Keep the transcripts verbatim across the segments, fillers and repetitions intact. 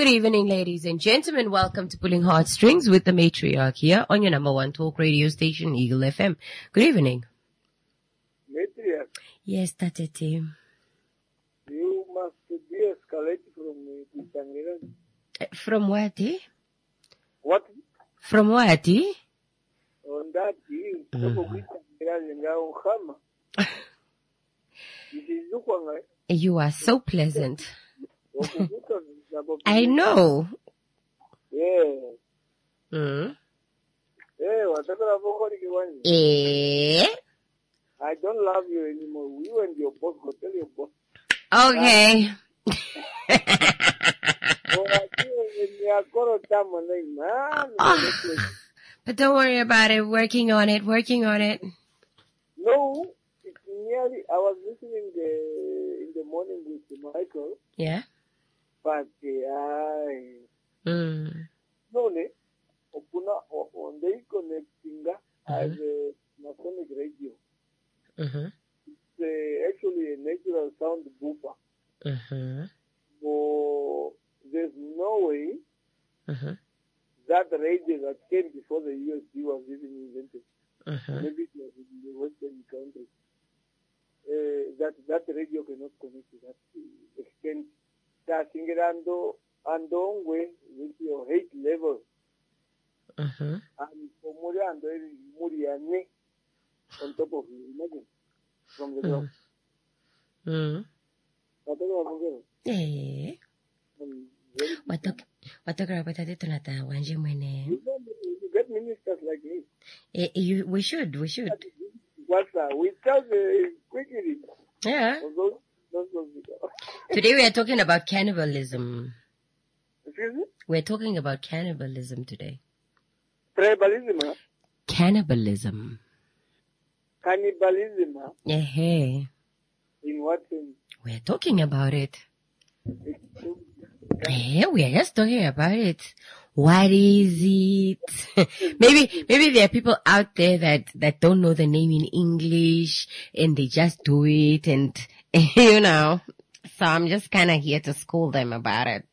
Good evening, ladies and gentlemen. Welcome to Pulling Heartstrings with the Matriarch here on your number one talk radio station, Eagle F M. Good evening. Matriarch. Yes, Tatete. You must de-escalate from the Tangiran. From what, eh? What? From what, eh? On that, you You are so pleasant. I know. Yeah. Mm. Yeah, whatever one. Eh? I don't love you anymore. You and your boss go tell your boss. Okay. Oh, but don't worry about it. Working on it. Working on it. No, it's nearly. I was listening the, in the morning with Michael. Yeah. But I. Mm. No, ne. Opuna on the connecting as a Masonic radio. Mm-hmm. It's uh, actually a natural sound booper. Mm-hmm. So there's no way mm-hmm. that radio that came before the U S B was even invented. Mm-hmm. Maybe it was in the Western countries. Uh, that that radio cannot connect to that extent. Touching it ando ando way with your hate level. Mm-hmm. And for Muriando Muriane on top of you, imagine from the ground. Mm. Mm. Eh. What the what the girl better to not one gym when You get ministers like me. eh you we should we should. What's that? We tell the quickly. Yeah. Those, those, those, Today we are talking about cannibalism. Excuse me? We're talking about cannibalism today. Tribalism, huh? Cannibalism. Cannibalism, huh? Yeah. Hey. In what sense? We're talking about it. Yeah, we are just talking about it. What is it? maybe, maybe there are people out there that, that don't know the name in English and they just do it and, you know, so I'm just kind of here to school them about it.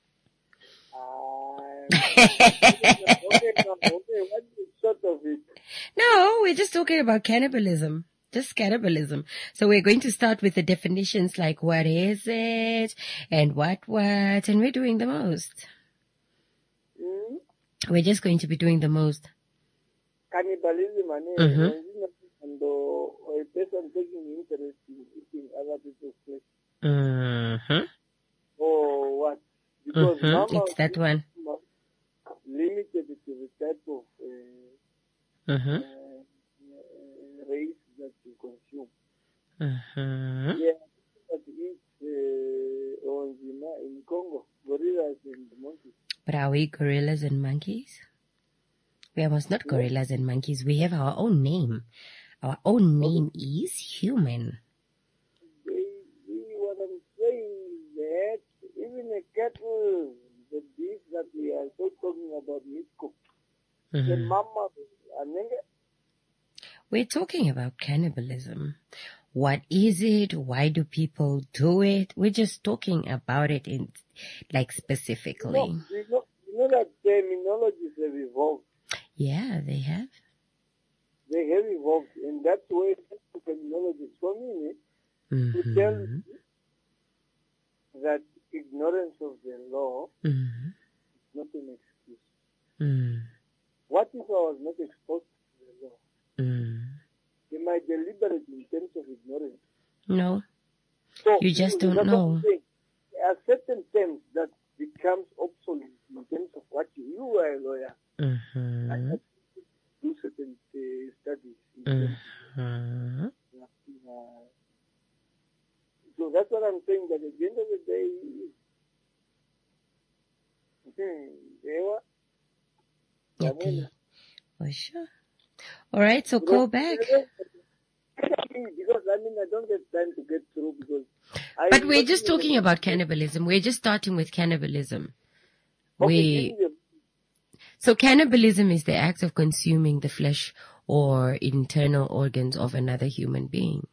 Uh, okay, no, okay, what's the sort of it? No, we're just talking about cannibalism. Just cannibalism. So we're going to start with the definitions like what is it and what what, and we're doing the most. Mm? We're just going to be doing the most. Cannibalism, Mm-hmm. and uh, a person taking interest in eating other people's flesh. Mm-hmm. Or what? Because Mm-hmm. Mama It's that one. limited to the type of uh, Mm-hmm. uh, race that you consume. Mm-hmm. Yeah, but it's uh, on the, in Congo, gorillas and monkeys. But are we gorillas and monkeys? We are almost not gorillas and monkeys. We have our own name. Our own name is human. They, they, what I'm saying is that even a cattle, the beef that we are so talking about, Mitko, the Mm-hmm. mama, and then We're talking about cannibalism. What is it? Why do people do it? We're just talking about it in, like, specifically. you know, you know, you know that terminologies have evolved. Yeah, they have. They have evolved, and that's where terminologies for me to tell Mm-hmm. you that ignorance of the law Mm-hmm. is not an excuse. Mm-hmm. What if I was not exposed to the law? Mm-hmm. Am I deliberate in terms of ignorance? No, So you just that's don't what know. I'm saying. There are certain terms that becomes obsolete in terms of what you, you are a lawyer. Mm-hmm. I had to do certain uh, studies. In terms Mm-hmm. of, uh, so that's what I'm saying, that at the end of the day, hmm, they were, Okay. For sure. All right, so call back. Because I mean, I don't get time to get through because I. But we're just talking about cannibalism. We're just starting with cannibalism. Okay, We, give me the- so cannibalism is the act of consuming the flesh or internal organs of another human being.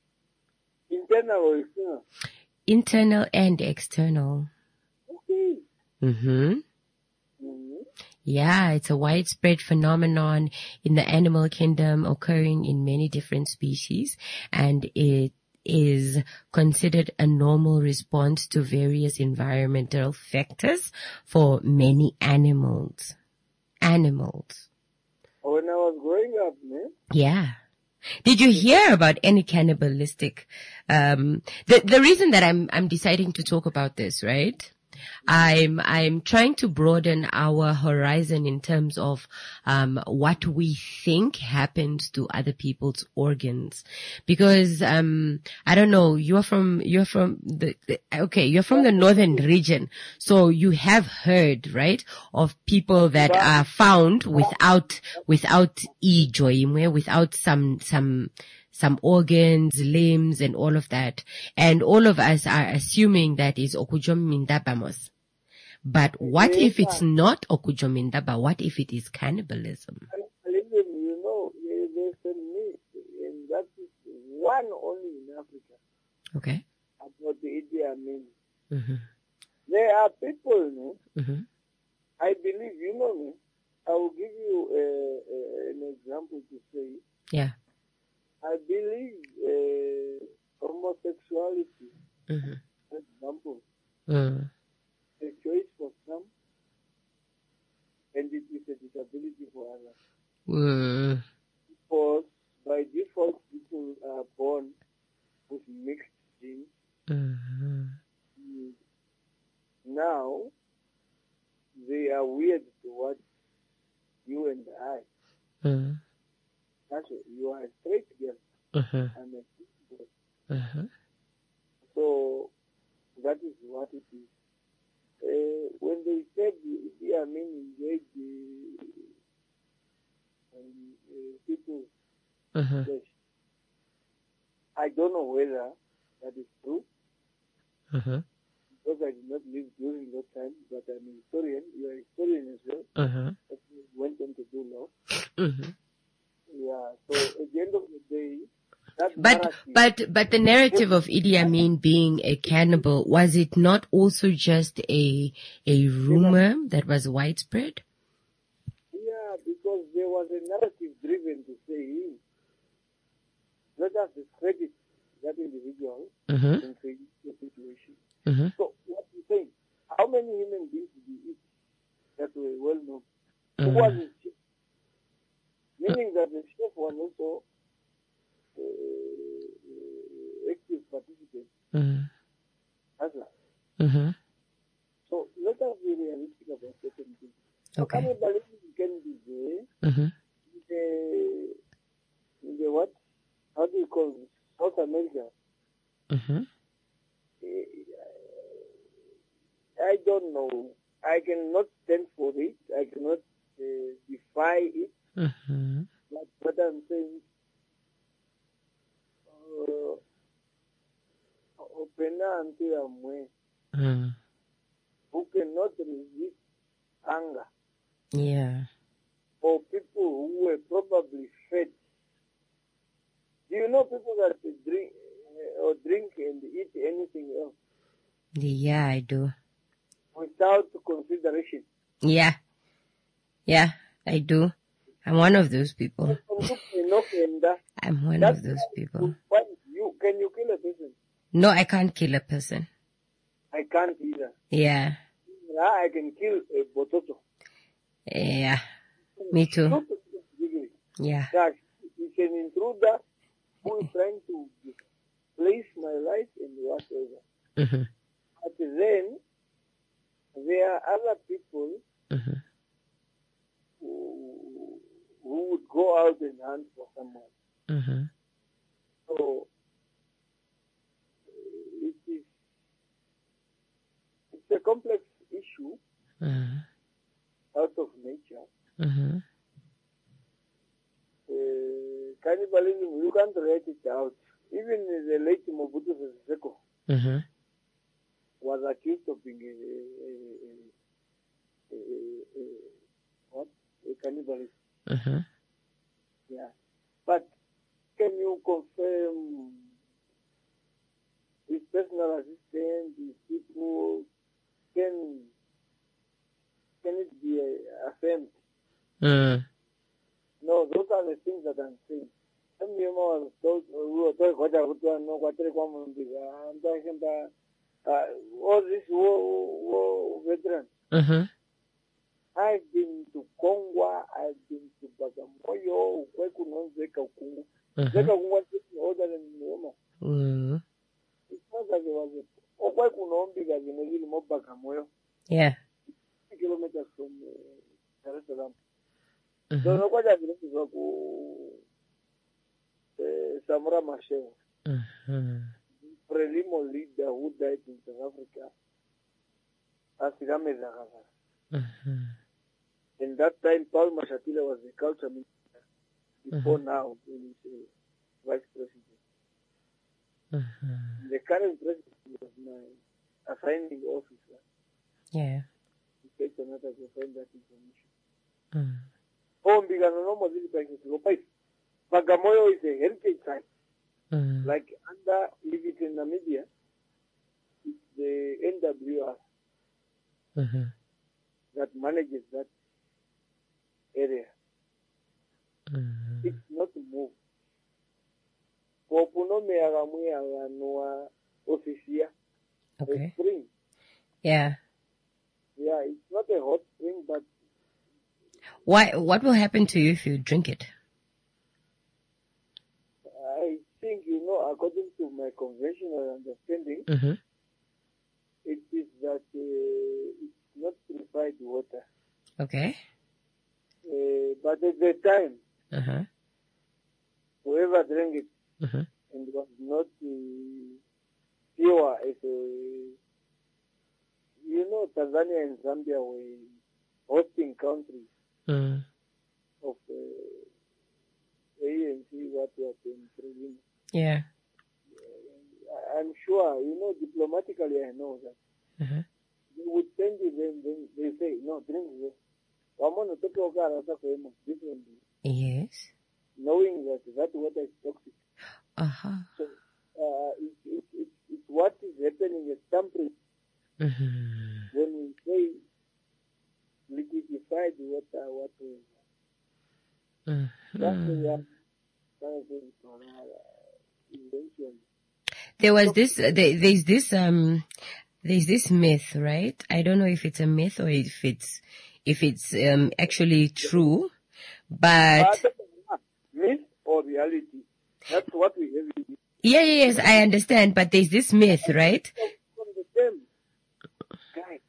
internal or external. Internal and external. Okay, Mm-hmm. Mm-hmm. Yeah, it's a widespread phenomenon in the animal kingdom occurring in many different species, and it is considered a normal response to various environmental factors for many animals. Animals. When I was growing up, man. Yeah. Did you hear about any cannibalistic, um, the, the reason that I'm, I'm deciding to talk about this, right? I'm, I'm trying to broaden our horizon in terms of, um, what we think happens to other people's organs. Because, um, I don't know, you're from, you're from the, the okay, you're from the northern region. So you have heard, right, of people that are found without, without ijoimwe, without some, some, some organs, limbs, and all of that. And all of us are assuming that is okujomindabamos. But what if it's not okujomindaba? What if it is cannibalism? Cannibalism, you know, there's a myth, and that is one only in Africa. Okay. About the Idi Amin. Mm-hmm. There are people, no? Mm-hmm. I believe, you know me, I will give you uh, uh, an example to say. Yeah. I believe uh, homosexuality, Mm-hmm. for example, Mm. a choice for some, and it is a disability for others. Mm. Because by default, people are born with mixed genes. Mm-hmm. Now, they are weird towards you and I. Mm. That's it. You are a straight girl. Mm-hmm. I'm a straight boy. Mm-hmm. So, that is what it is. Uh, when they said the Idi Amin engaged the um, uh, people's Mm-hmm. flesh, I don't know whether that is true, Mm-hmm. because I did not live during that time, but I'm a historian. You are a historian as well. Mm-hmm. That went on to do law. Mm-hmm. Yeah, so at the end of the day, that But, narrative, but, but the narrative of Idi Amin being a cannibal, was it not also just a, a rumor that was widespread? yeah, because there was a narrative driven to say, let us discredit that individual Mm-hmm. in creating the situation. Mm-hmm. So, what you say, how many human beings did you eat that were well known? Who Mm-hmm. was his chef? Meaning that the chef was also uh, uh, active participant. Mm-hmm. That's right. Mm-hmm. So let us be realistic about certain things. So Okay. cannibalism can be there Mm-hmm. in the, in the what? How do you call it? South America. Mm-hmm. I don't know. I cannot stand for it. I cannot uh, defy it. Mm-hmm. But what I'm saying, uh, open until I'm way, Mm. who cannot resist anger, Yeah. or people who were probably fed. Do you know people that drink uh, or drink and eat anything else Yeah, I do. without consideration? Yeah. Yeah, I do. I'm one of those people. I'm one of those people. You, can you kill a person? No, I can't kill a person. I can't either. Yeah. I can kill a bototo. Yeah. Me too. Yeah. That is an intruder who is trying to displace my life and whatever. Mm-hmm. But then, there are other people Mm-hmm. who, who would go out and hunt for someone. Mm-hmm. So, it is it's a complex issue Mm-hmm. out of nature. Mm-hmm. Uh, cannibalism, you can't write it out. Even the late Mobutu Sese Seko Mm-hmm. was accused of being a, a, a, a, a, what? A cannibalist. Mm-hmm. Yeah. But can you confirm his personal assistant, his people, can it be uh, affirmed. Mm. No, those are the things that I'm saying. Some of you those who are talking about no what they come I'm talking about uh, all this war, war veteran. Uh-huh. I've been to Kongwa, I've been to Bagamoyo, where could not Zeka Kungu. Zeka Kungu is older than Noma. Mm. It's not that there was a or where could not be as in a little more Bagamoyo. Yeah. Kilometers from uh, Jerusalem. Uh-huh. So, no, what I believe is uh, Samora Machel, Uh-huh. Frelimo leader who died in South Africa, Asigame Zagaza. Uh-huh. In that time, Paul Mashatile was the culture minister. Before Uh-huh. now, he is uh, vice president. Uh-huh. The current president was my assigning officer. Yeah. He takes another to find that information. Mm. Oh, Mbigano no more than like Bagamoyo is a heritage site. Mm. Like under, if it's in Namibia, it's the N W R Uh-huh. that manages that area. Mm. It's not moved. Popuno me agamwe aganoa officia. Okay. A spring. Yeah. Yeah, it's not a hot spring, but Why? What will happen to you if you drink it? I think, you know, according to my conventional understanding, Mm-hmm. it is that uh, it's not purified water. Okay. Uh, but at the time, Uh-huh. whoever drank it Uh-huh. and was not uh, pure as a, you know, Tanzania and Zambia were hosting countries Mm. of uh, A N C, what was in Frelimo. Yeah. I'm sure, you know, diplomatically I know that. Uh-huh. They would send you them, then they say, no, drink this. Wamona toke okara sa kwemo, differently. Yes. Knowing that that water is toxic. Uh-huh. So, uh, it, it, it, it's what is happening at Tampere Mm-hmm. when we say liquidified water, what we, that's the Mm-hmm. one, kind of thing for uh, invention. There was this, there, there's this, um, there's this myth, right? I don't know if it's a myth or if it's, if it's, um, actually true, but But myth or reality, that's what we have in yeah, yes, I understand, but there's this myth, right? from the same guy.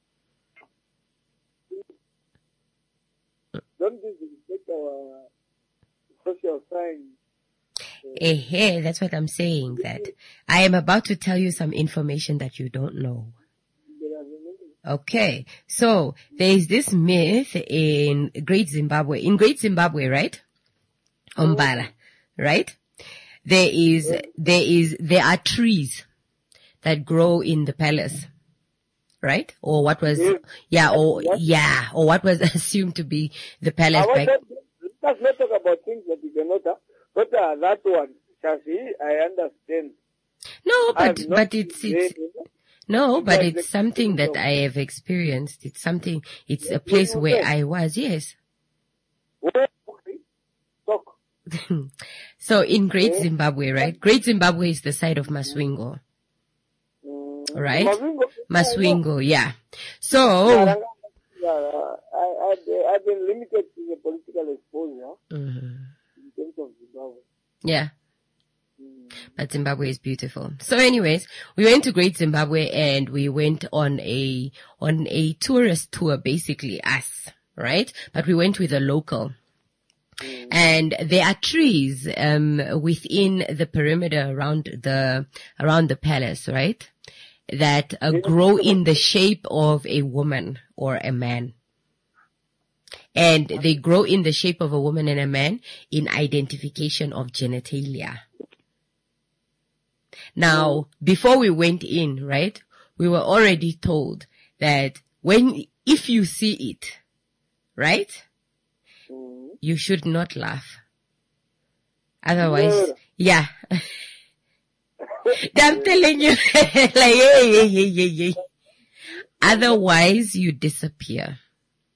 Don't disrespect our social science. Eh, hey, that's what I'm saying, that I am about to tell you some information that you don't know. Okay, so there's this myth in Great Zimbabwe, in Great Zimbabwe, right? Umbala, right? There is, there is, there are trees that grow in the palace, right? Or what was, yeah, or, yeah, or what was assumed to be the palace I back. Let's not talk about things that you cannot, uh, but uh, that one, Shafi, I understand. No, I but, have not but it's, been it's, there, you know. no, but Because it's the- something that I have experienced. It's something, it's a Yes, place you where said. I was, yes. Where- okay, talk. So in Great Eh? Zimbabwe, right? Great Zimbabwe is the side of Maswingo, Mm, right? Mavingo, Maswingo, yeah. So, Yeah, yeah, I, I, I've been limited to the political exposure mhm, in terms of Zimbabwe. yeah, Mm. but Zimbabwe is beautiful. So anyways, we went to Great Zimbabwe and we went on a, on a tourist tour, basically us, right? But we went with a local. Mm. And there are trees, um, within the perimeter around the, around the palace, right? That uh, grow in the shape of a woman or a man. And they grow in the shape of a woman and a man in identification of genitalia. Now, before we went in, right, we were already told that when, if you see it, right, Mm. you should not laugh. Otherwise, yeah. I'm telling you, like, hey, hey, hey, hey, hey. Otherwise, you disappear.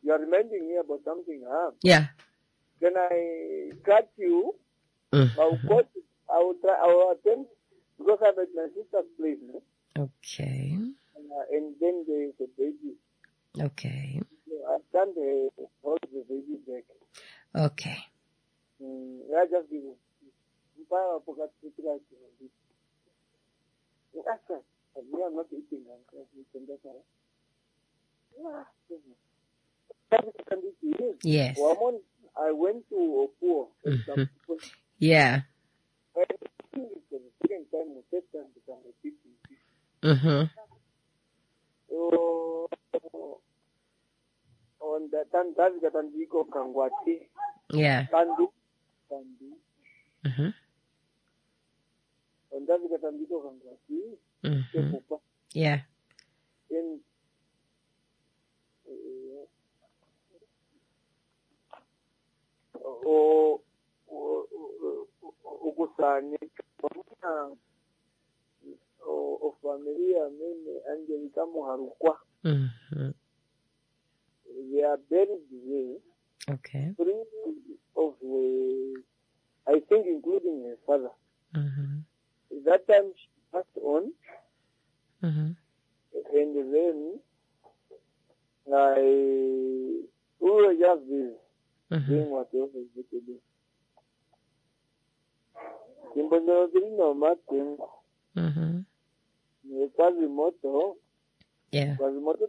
you are reminding me about something, huh? Yeah. Can I cut you? Mm-hmm. I will cut, I will try, I will attempt, because I'm at my sister's place, no? Okay. Uh, and then there is a baby. Okay. So I can't uh, hold the baby back. Okay. Mm, I just give you. I forgot to try to do it. That's right. We are not eating. Yes. One, I went to Opuo. Mm-hmm. Yeah. I think it's the second time or third time that I'm repeating this. Mm-hmm. So, on the time that we got an ego Kangwati, Yeah. Kandu, Kandu. Mm-hmm. On that we got an ego Kangwati, Mm-hmm. Yeah. in o ukusani o familia mimi Angelica Muharukwa. Mm-hmm. They are buried there. Okay. Three of the, I think including her father. Mm-hmm. That time she passed on, Mm-hmm. and then I, we were just busy Mm-hmm. doing whatever we could do. Kimbonyo Martin, Mm-hmm. Quasimoto, Yeah. Quasimoto,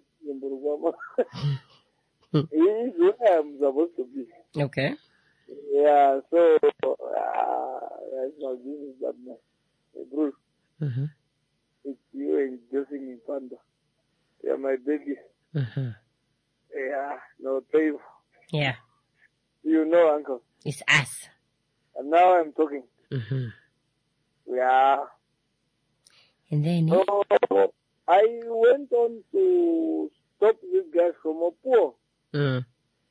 he is where I'm supposed to be. Okay. Yeah, so, uh, that's my business, but my, Bruce, Mm-hmm. it's you and Josephine in Panda. Yeah, my baby. Mm-hmm. Yeah, no, pay. Yeah. You know, Uncle. It's us. And now I'm talking. Mm-hmm. Yeah. And then, eh? So, I went on to stop these guys from Opuo. Mm.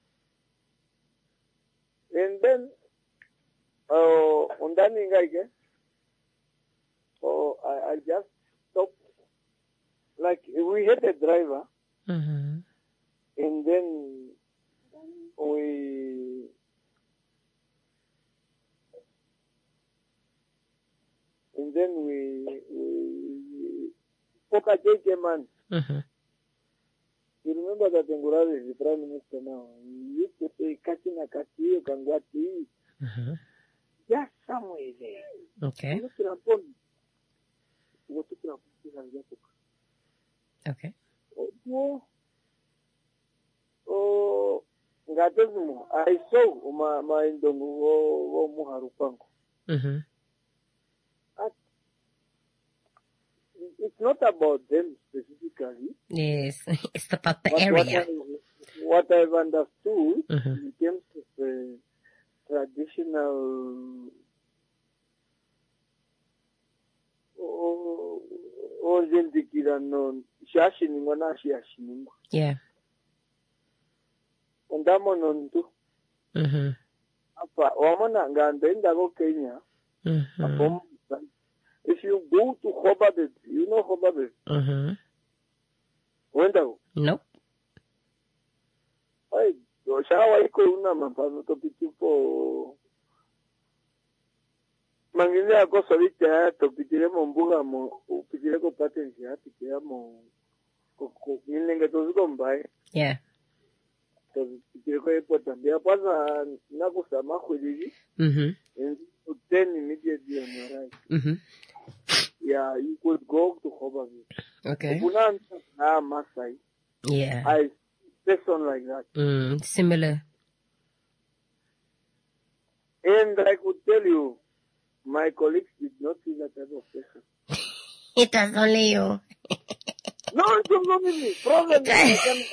And then, uh, on that thing again, oh, I, I just stopped. Like, we had a driver, Mm-hmm. and then we, and then we, we, spoke at J K man. Mm-hmm. You remember that Ngurari is the Prime Minister now. He used to say, Kachina Kachi, Kangwati. Mm-hmm. Just somewhere there. Okay. Okay. Oh, oh, Ngatezmo, I saw my my Ndongo wo Muharupango. Mm-hmm. It's not about them specifically. Yes. It's about the But area. What, I, what I've understood Mm-hmm. in terms of uh, traditional ozenzikira no shashiningwa na shashiningwa. Yeah. Ondamo nontu. Mm-hmm. Apa wamona ngandenda go Kenya. Mm-hmm. Apom, if you go to Hobabet, you know Hobabet? Mm-hmm. When do? Nope. Ay, shawa iko una mapano to pitipo. Mangine ako solita to pitire mo mbuga mo pitire ko patensi ha pitire mo ko ko nilenga to zigombai. Yeah. To pitire ko epo tambia kwanza nakusama khwelili. Mm-hmm. And then immediately on your right. Mm-hmm. Yeah, you could go to Hobabet. Okay. Bunanta na Masai. Yeah. I person like that. Mm, similar. And I could tell you, my colleagues did not see that type of person. It was only you. No, it was not me. Problem is,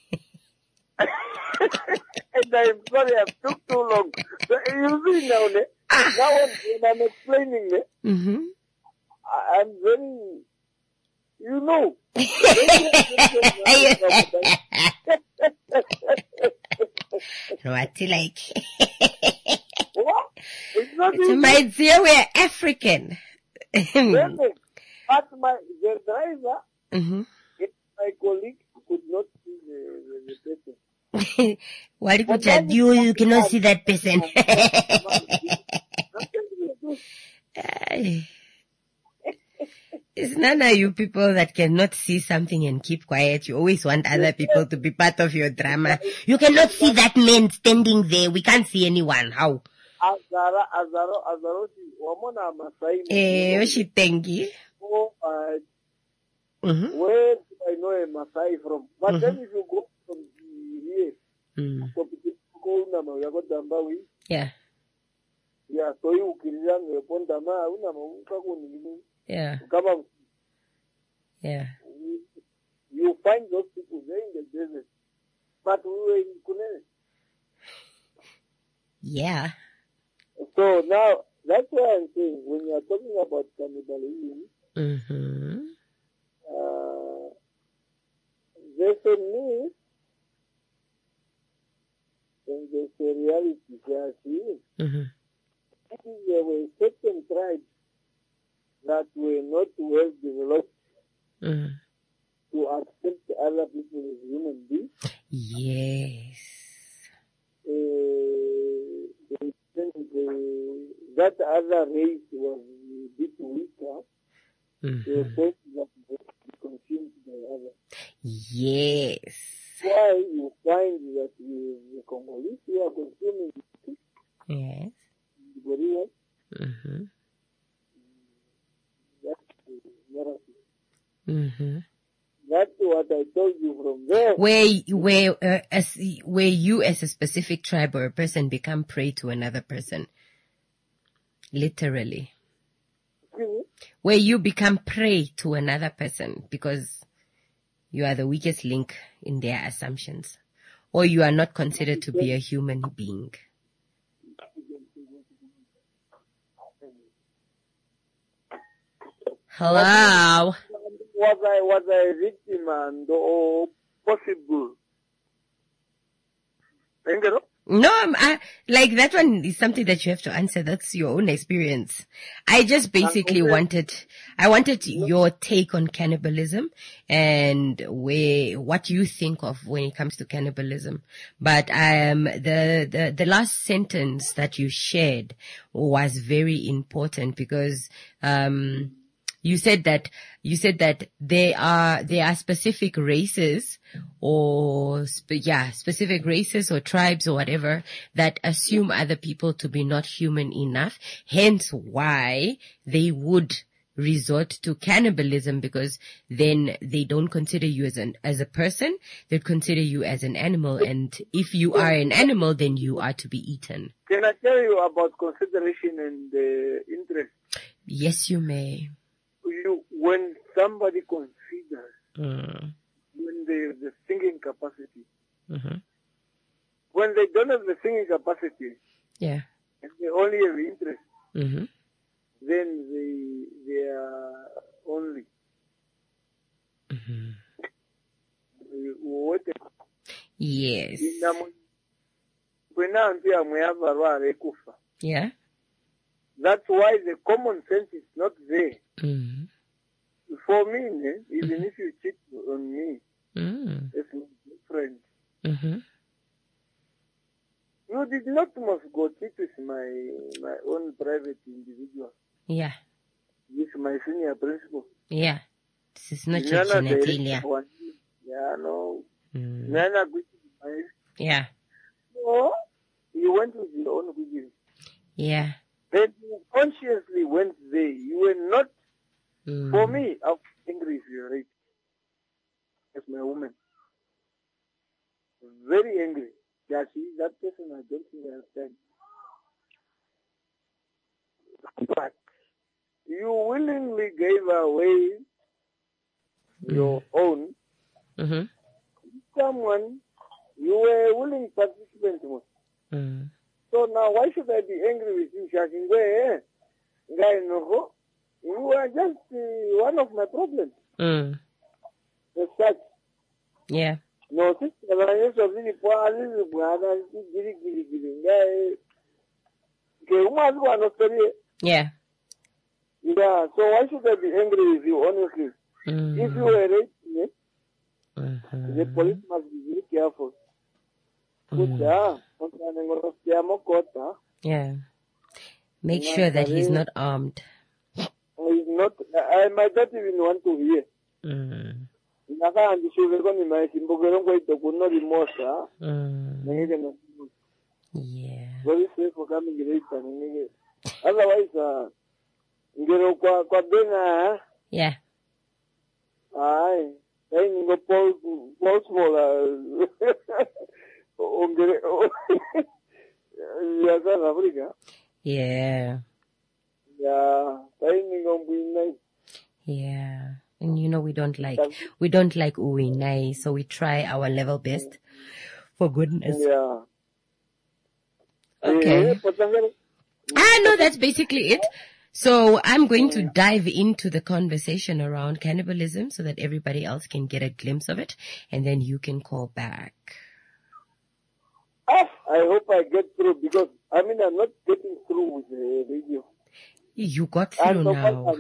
and I'm sorry, I took too long. So you see now, ne? Now when I'm explaining, ne? Mm-hmm. I, I'm very, you know. What's it like? What? It's not It's easy. my dear, we're African. Listen, but my, the driver, Mm-hmm. my colleague could not see the, the, the person. Walikucha, you, you cannot see that person. It's none of you people that cannot see something and keep quiet. You always want other people to be part of your drama. You cannot see that man standing there. We can't see anyone. How? Azara, Azaro, Azaro, Wamona Masai. Eh, Oshitengi. Oh, uh, Mm-hmm. where do I know a Masai from? But Mhm. then if you go from here, Mm. so people go Nama, we have got Dambawi, Yeah, yeah, so you can young upon Dama, Unama, Ukakuni, yeah, Kama, yeah. you find those people there in the desert. But we were in Kunene. Yeah. So now, that's why I'm saying, when you are talking about cannibalism, Mm-hmm. uh, there's a myth and there's a reality there. See, Mm-hmm. there were certain tribes that were not well developed Mm-hmm. to accept other people as human beings. Yes. Uh, they think the, that other race was a bit weaker. They were Mm-hmm. thought that they would be consumed by others. Yes. Why you find that the, the Congolese who are consuming Yes. the gorillas, Mm-hmm. that's the narrative. Mm-hmm. That's what I told you from there. Where, where, uh, as, where you as a specific tribe or a person become prey to another person. Literally. Excuse me? Where you become prey to another person because you are the weakest link in their assumptions. Or you are not considered to be a human being. Hello? Was I was I a victim and or possible? Engero? No, I'm, I, like that one is something that you have to answer. That's your own experience. I just basically okay. wanted, I wanted your take on cannibalism and where, what you think of when it comes to cannibalism. But, um, the, the, the last sentence that you shared was very important because, um, you said that, you said that there are, there are specific races or, spe- yeah, specific races or tribes or whatever that assume other people to be not human enough. Hence why they would resort to cannibalism because then they don't consider you as an, as a person. They consider you as an animal. And if you are an animal, then you are to be eaten. Can I tell you about consideration and uh, interest? Yes, you may. You, when somebody considers, Mm. when they have the thinking capacity, Mm-hmm. when they don't have the thinking capacity, Yeah. and they only have interest, Mm-hmm. then they they are only. Mm-hmm. uh, what Yes. Yeah. That's why the common sense is not there. Mm. For me, eh, even if you cheat on me, Mm. it's my friend. Mm-hmm. You did not must go cheat with my my own private individual. Yeah. With my senior principal. Yeah. This is not Nana your director genitalia. one. Yeah, no. Mm. Nana good. My Yeah. no, you went with your own good. Yeah. Then you consciously went there. You were not. Mm. For me, I'm angry if you're right. As my woman. Very angry. Yeah, see, that person I don't think I understand. But you willingly gave away Mm. your own. Mm-hmm. Someone you were a willing participant with. Mm. So now why should I be angry with you, Shashingue? Guy, no, you are just uh, one of my problems. Mm. As such. Yeah. No, sister, I used to really pour a little brother, giri giri giri. Guy, okay, woman who are not sorry. Yeah. Yeah, so why should I be angry with you, honestly? Mm. If you were raping me, Mm-hmm. the police must be very careful. Kuda, ontane ngono siamo kota. Yeah. Make sure that he's not armed. He's not, I might not even want to hear. Mm. Naka andishuve koni maisimbogelong kwa itokuno limosa. Mm. Nengeke no. Yeah. Very safe for coming later. Nengeke. Otherwise, uh, ngero kwa, kwa benga, Yeah. ay, ay ningo pol, pol smola. Ongere, ya South Africa. Yeah. Yeah, ay ningo mbinay. Yeah. And you know, we don't like, we don't like uwinai, so we try our level best for goodness. Yeah. Okay. Eh, patangere. Ah, no, that's basically it. So I'm going to dive into the conversation around cannibalism so that everybody else can get a glimpse of it, and then you can call back. Ah, I hope I get through because, I mean, I'm not getting through with the radio. You got through And now.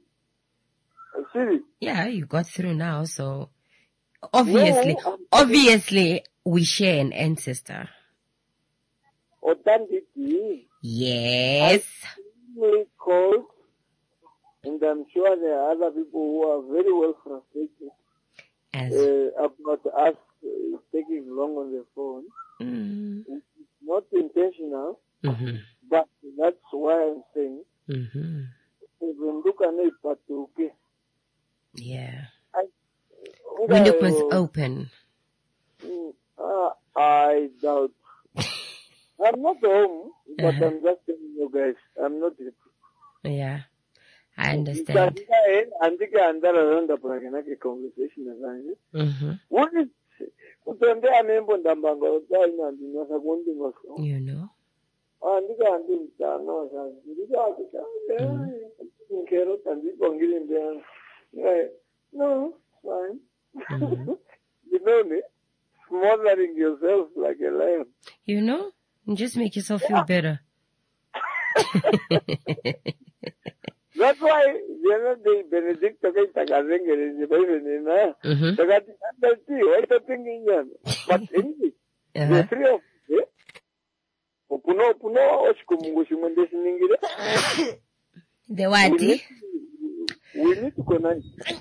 Siri. Yeah, you got through now, so obviously, No, I'm- obviously we share an ancestor. Authenticity. Yes. Really cold. And I'm sure there are other people who are very well frustrated As, uh, about us uh, taking long on the phone. mm, Not intentional, mm-hmm, but that's why I'm saying, mm-hmm. even look at it, but okay. Yeah. I, Window was uh, open. Mm, Uh, I doubt. I'm not home, but Uh-huh. I'm just telling you guys, I'm not happy. Yeah. I understand. Andike andara ronda prakena ke conversation azanje. Mm-hmm. What is utonde anembo ndambanga utaina ndinosa kundi ngoso. You know? Andike andi mtano sa. Ndike andike eh nkero tandiko ngile ndana. No, fine. Mm-hmm. You know me, smothering yourself like a lion. You know? Just make yourself feel better. That's why the other day Benedict took Tagazengere in the Baby. Mm-hmm. Tagati, that's the way to think in them. But anyway, the Uh-huh. three of them, Puno Puno, Oshkumungushimundis in The we what? need, we need to connect.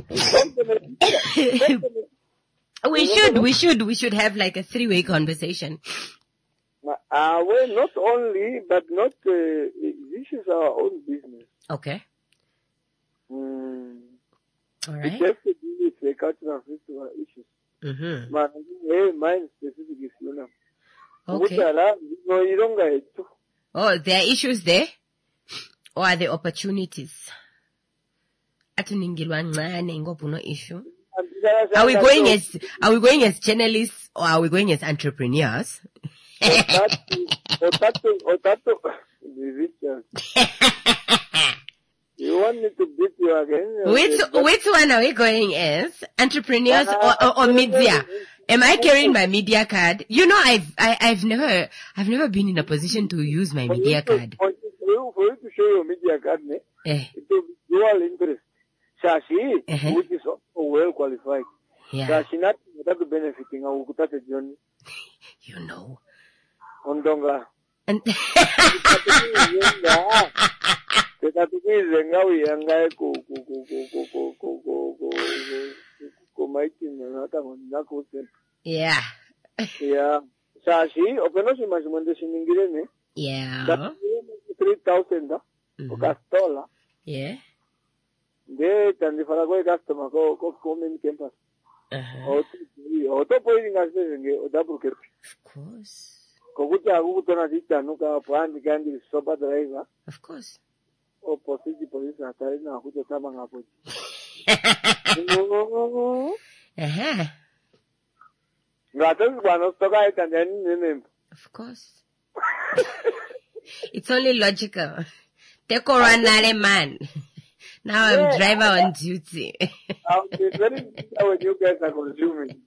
We should, we should, we should have like a three-way conversation. Uh, well, not only, but not, uh, this is our own business. Okay. Mm. All It right. has to do with the cultural festival issues. Mm-hmm. But hey, mine specific is, you know. Okay. No, you don't get it. Oh, there are issues there? Or are there opportunities? Atuningilwa ncane ngoba no issue. Are we going as, are we going as journalists or are we going as entrepreneurs? Otato, Otato, Richard. You want me to beat you again? Which, which one are we going as? Entrepreneurs or, or, or media? Am I carrying my media card? You know, I've, I, I've never, I've never been in a position to use my media card. For you, for you to show your media card, ne, Eh, it will be dual interest. Shashi, Uh-huh. which is also well qualified. yeah, Shashi not without benefiting our Kutate Johnny. you know. Ondonga. And Tekatukize ngawi yangaye ku ku ku ku ku ku ku ku ku ku maiti nata ngako se. yeah, Yeah. Shashi, openosi mashimonde siningirene. yeah, three thousand da. Mhm. Kastola. yeah, De tandifara ko customer ko ko common campus. uh-huh. O to poidi ngase nge o double cap. Of course, Kokuti akukutona dita nuka pandi kandi sopa driver. of course. O positi polisi hatari na kuja tama ngapo. Uh-huh. Ngaten kwano stoka itandeni nene. Of course. It's only logical. Take a man. Now I'm Yeah. driver on duty. I'll be very clear when you guys are consuming.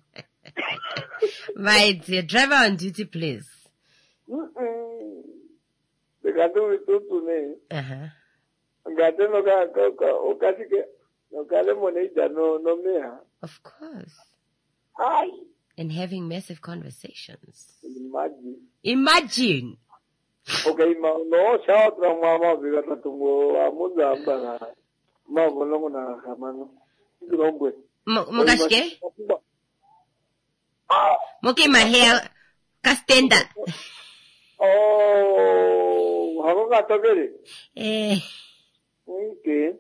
Right, yeah, driver on duty, please. Mm-mm. The gadu itutu ne. Uh-huh. Ngaten no ka ka ka okati ke no kale money da no no mea. Of course. Ay. And having massive conversations. Imagine. Imagine. Okay, ma, no, shout out mama, bigata tungo, amuza ambana. Ma, bolongo na kamano. Grombe. Mugashke? Moke mahel, kastenda. Oh, hako katogere. Eh. Okay.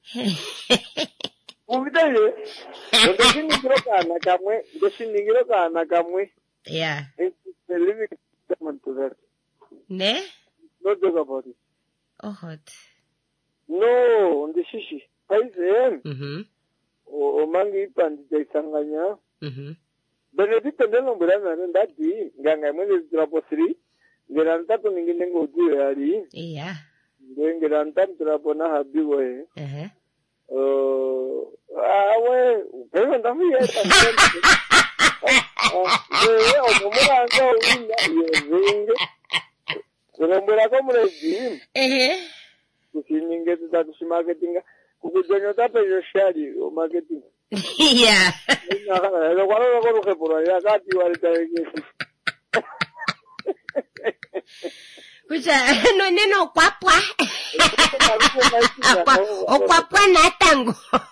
Umitaye. Ndoshiningiro kana kamwe, ndoshiningiro kana kamwe. Yeah. It's a living testament to that. Ne? Not joke about it. Oh, hot. No, on the shishi. Paise. Mm-hmm. O mangi pandi jaisanganya. Mm-hmm. Benedicto ndelo mbirana ndati nganga mwezi traposiri. Ngeranta to ningine ngoju yari. Yeah. Ngeranta trapona habiwe. Uh-huh. Uh, ah, we, pero ndami ya también. Eh, o como la anga una y ringe. Pero mbera como le dim. Eh. Kusininge tatu marketing. Kukujonyo tape yo shari o marketing. Yeah. Lo cual lo conoce por allá kati walita yake. Kucha, no neno kwapwa. Okwapwa na tango.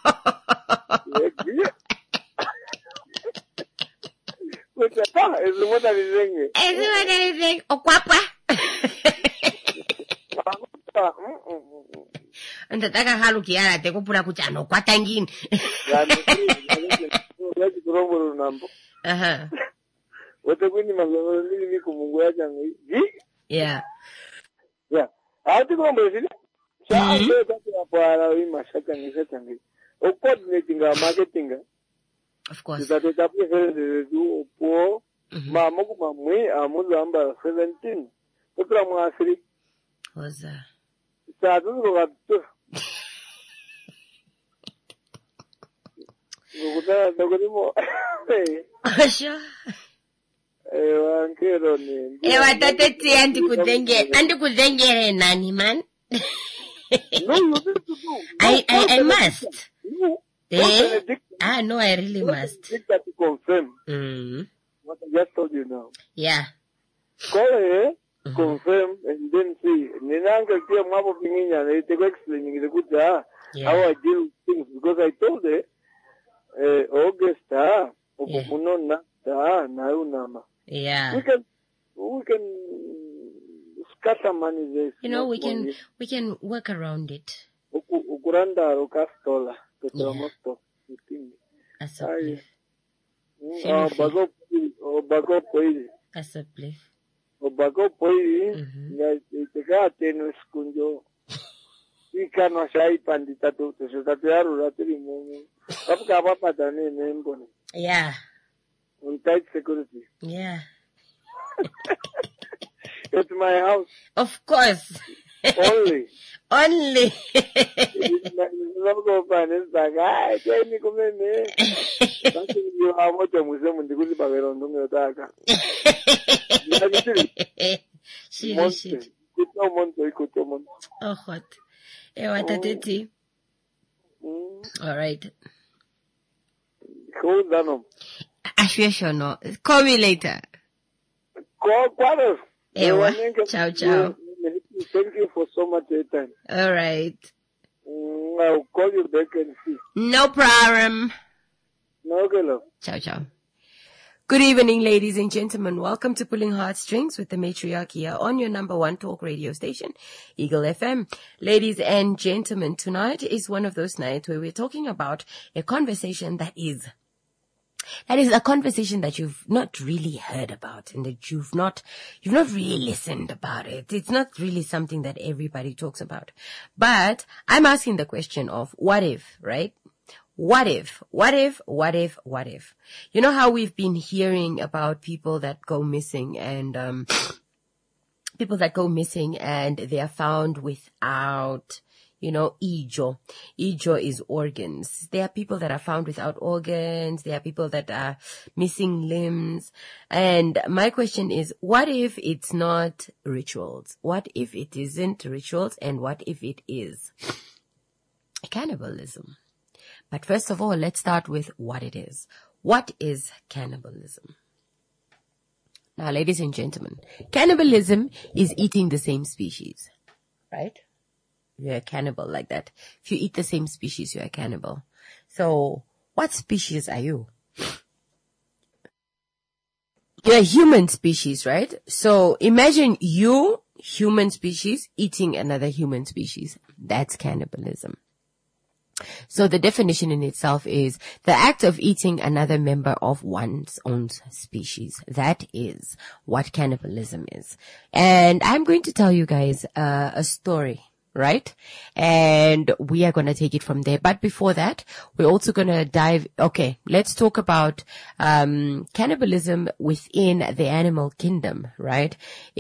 Kucha, ah, es lo mona dizenye. Es lo mona dizenye, okwapwa. Ntataka halu kiara, te kupura kucha, no kwa tangini. Yaji kurombo runambo. Aha. Wote kwini mazungumzo nini ni kumungu ya jangu. Yeah. Yeah. Ati kurombo sili. Sa ande tatu apara wi mashaka ngisa changi. O coordinating marketing. Of course. Tatu tatu reference du opo. Ma moku mamwe amuzo amba seventeen. Okra mwasiri. Oza. Tatu ngatu. Ngukutana ndogorimo. Asha. Ewa nkero ni. Ewa tateti andi kudenge, andi kudengere nani man? No, you need to do. I, I, I must. No. Eh? Ah, no, I really must. Need that to confirm. Mm. What I just told you now. Yeah. Call her, mm-hmm. Confirm, and then see. Ninanga kia mwapo pinginya, na iteko explaining the good how I deal with things. Because I told her, uh, August, ah, opopuno na, ah, na unama. Yeah. We can, we can scatter money there. You know, we can, money. we can work around it. Ukuranda rokastola, ketramosto, as a belief. Oh, bago, oh, bago poi. As a belief. Oh, bago poi. Ya, iteka tenu skunjo. Ika no shai pandita tu, tu sutatearu ratiri mumu. Kapka papa tani nemboni. Yeah. On tight security. Yeah. It's my house. Of course. Only. Only. No go find it like, ah, tell me come in. That's you have what you museum in the good background on your data. Shit, shit. Good no month, good no month. Oh, what? Eh, what a titty. All right. Hold on. Ashwesho no. Call me later. Call quarters. Ewa. Ciao, ciao. Thank you for so much time. All right. Mm, I'll call you back and see. No problem. No, okay, love. Ciao, ciao. Good evening, ladies and gentlemen. Welcome to Pulling Heartstrings with the Matriarch here on your number one talk radio station, Eagle F M. Ladies and gentlemen, tonight is one of those nights where we're talking about a conversation that is That is a conversation that you've not really heard about and that you've not, you've not really listened about it. It's not really something that everybody talks about. But I'm asking the question of what if, right? What if, what if, what if, what if? You know how we've been hearing about people that go missing and, um, people that go missing and they are found without, you know, ijo. Ijo is organs. There are people that are found without organs. There are people that are missing limbs. And my question is, what if it's not rituals? What if it isn't rituals? And what if it is cannibalism? But first of all, let's start with what it is. What is cannibalism? Now, ladies and gentlemen, cannibalism is eating the same species, right? You're a cannibal like that. If you eat the same species, you're a cannibal. So, what species are you? You're a human species, right? So, imagine you, human species, eating another human species. That's cannibalism. So the definition in itself is the act of eating another member of one's own species. That is what cannibalism is. And I'm going to tell you guys uh, a story, right? And we are going to take it from there. But before that, we're also going to dive, okay, let's talk about um cannibalism within the animal kingdom, right?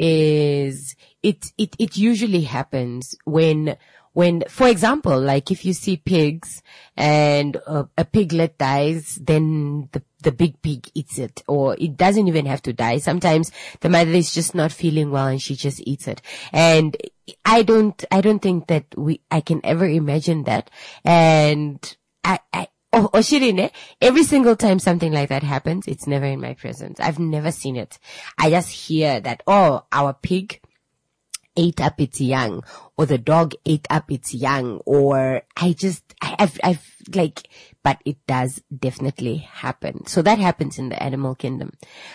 Is it it it usually happens when When, for example, like if you see pigs and uh, a piglet dies, then the, the big pig eats it, or it doesn't even have to die. Sometimes the mother is just not feeling well and she just eats it. And I don't, I don't think that we, I can ever imagine that. And I, I, oh, oh, Shirine, every single time something like that happens, it's never in my presence. I've never seen it. I just hear that, oh, our pig ate up its young, or the dog ate up its young, or I just, I've, I've like, but it does definitely happen. So that happens in the animal kingdom.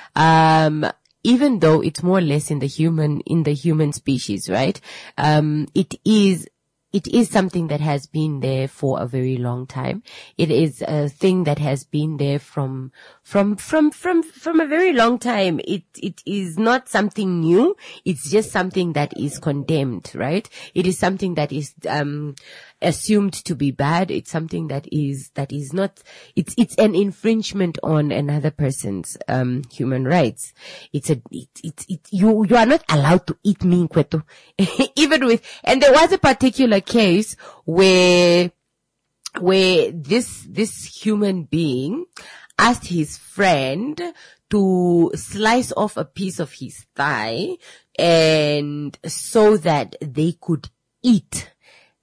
Um, even though it's more or less in the human, in the human species, right? Um, it is, it is something that has been there for a very long time. It is a thing that has been there from, from, from, from, from a very long time. It, it is not something new. It's just something that is condemned, right? It is something that is, um, assumed to be bad. It's something that is, that is not, it's, it's an infringement on another person's, um, human rights. It's a, it's, it's, it, you, you are not allowed to eat me, Kwetu. Even with, and there was a particular case where, where this, this human being asked his friend to slice off a piece of his thigh, and so that they could eat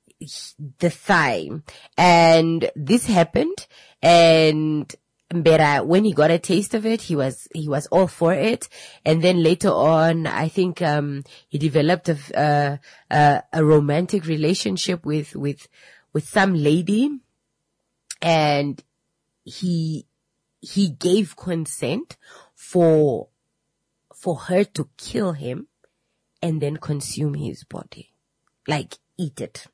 the thigh. And this happened, and Mbera, when he got a taste of it, he was, he was all for it. And then later on, I think, um, he developed a, uh, a, a romantic relationship with, with, with some lady, and he, he gave consent for, for her to kill him and then consume his body. Like, eat it.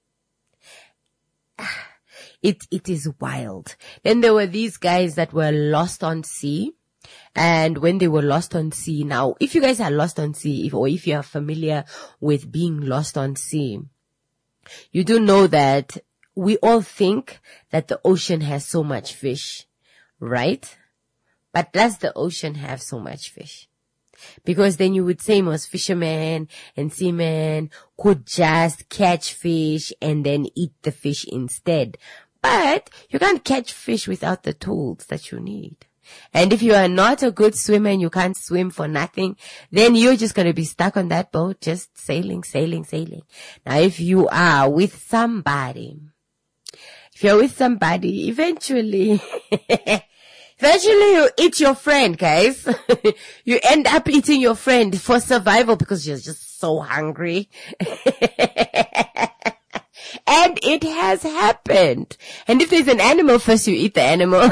It, it is wild. Then there were these guys that were lost on sea. And when they were lost on sea, now, if you guys are lost on sea, if, or if you are familiar with being lost on sea, you do know that we all think that the ocean has so much fish, right? But does the ocean have so much fish? Because then you would say most fishermen and seamen could just catch fish and then eat the fish instead. But you can't catch fish without the tools that you need. And if you are not a good swimmer and you can't swim for nothing, then you're just going to be stuck on that boat, just sailing, sailing, sailing. Now, if you are with somebody, if you're with somebody, eventually, eventually you eat your friend, guys. You end up eating your friend for survival because you're just so hungry. And it has happened. And if there's an animal, first you eat the animal.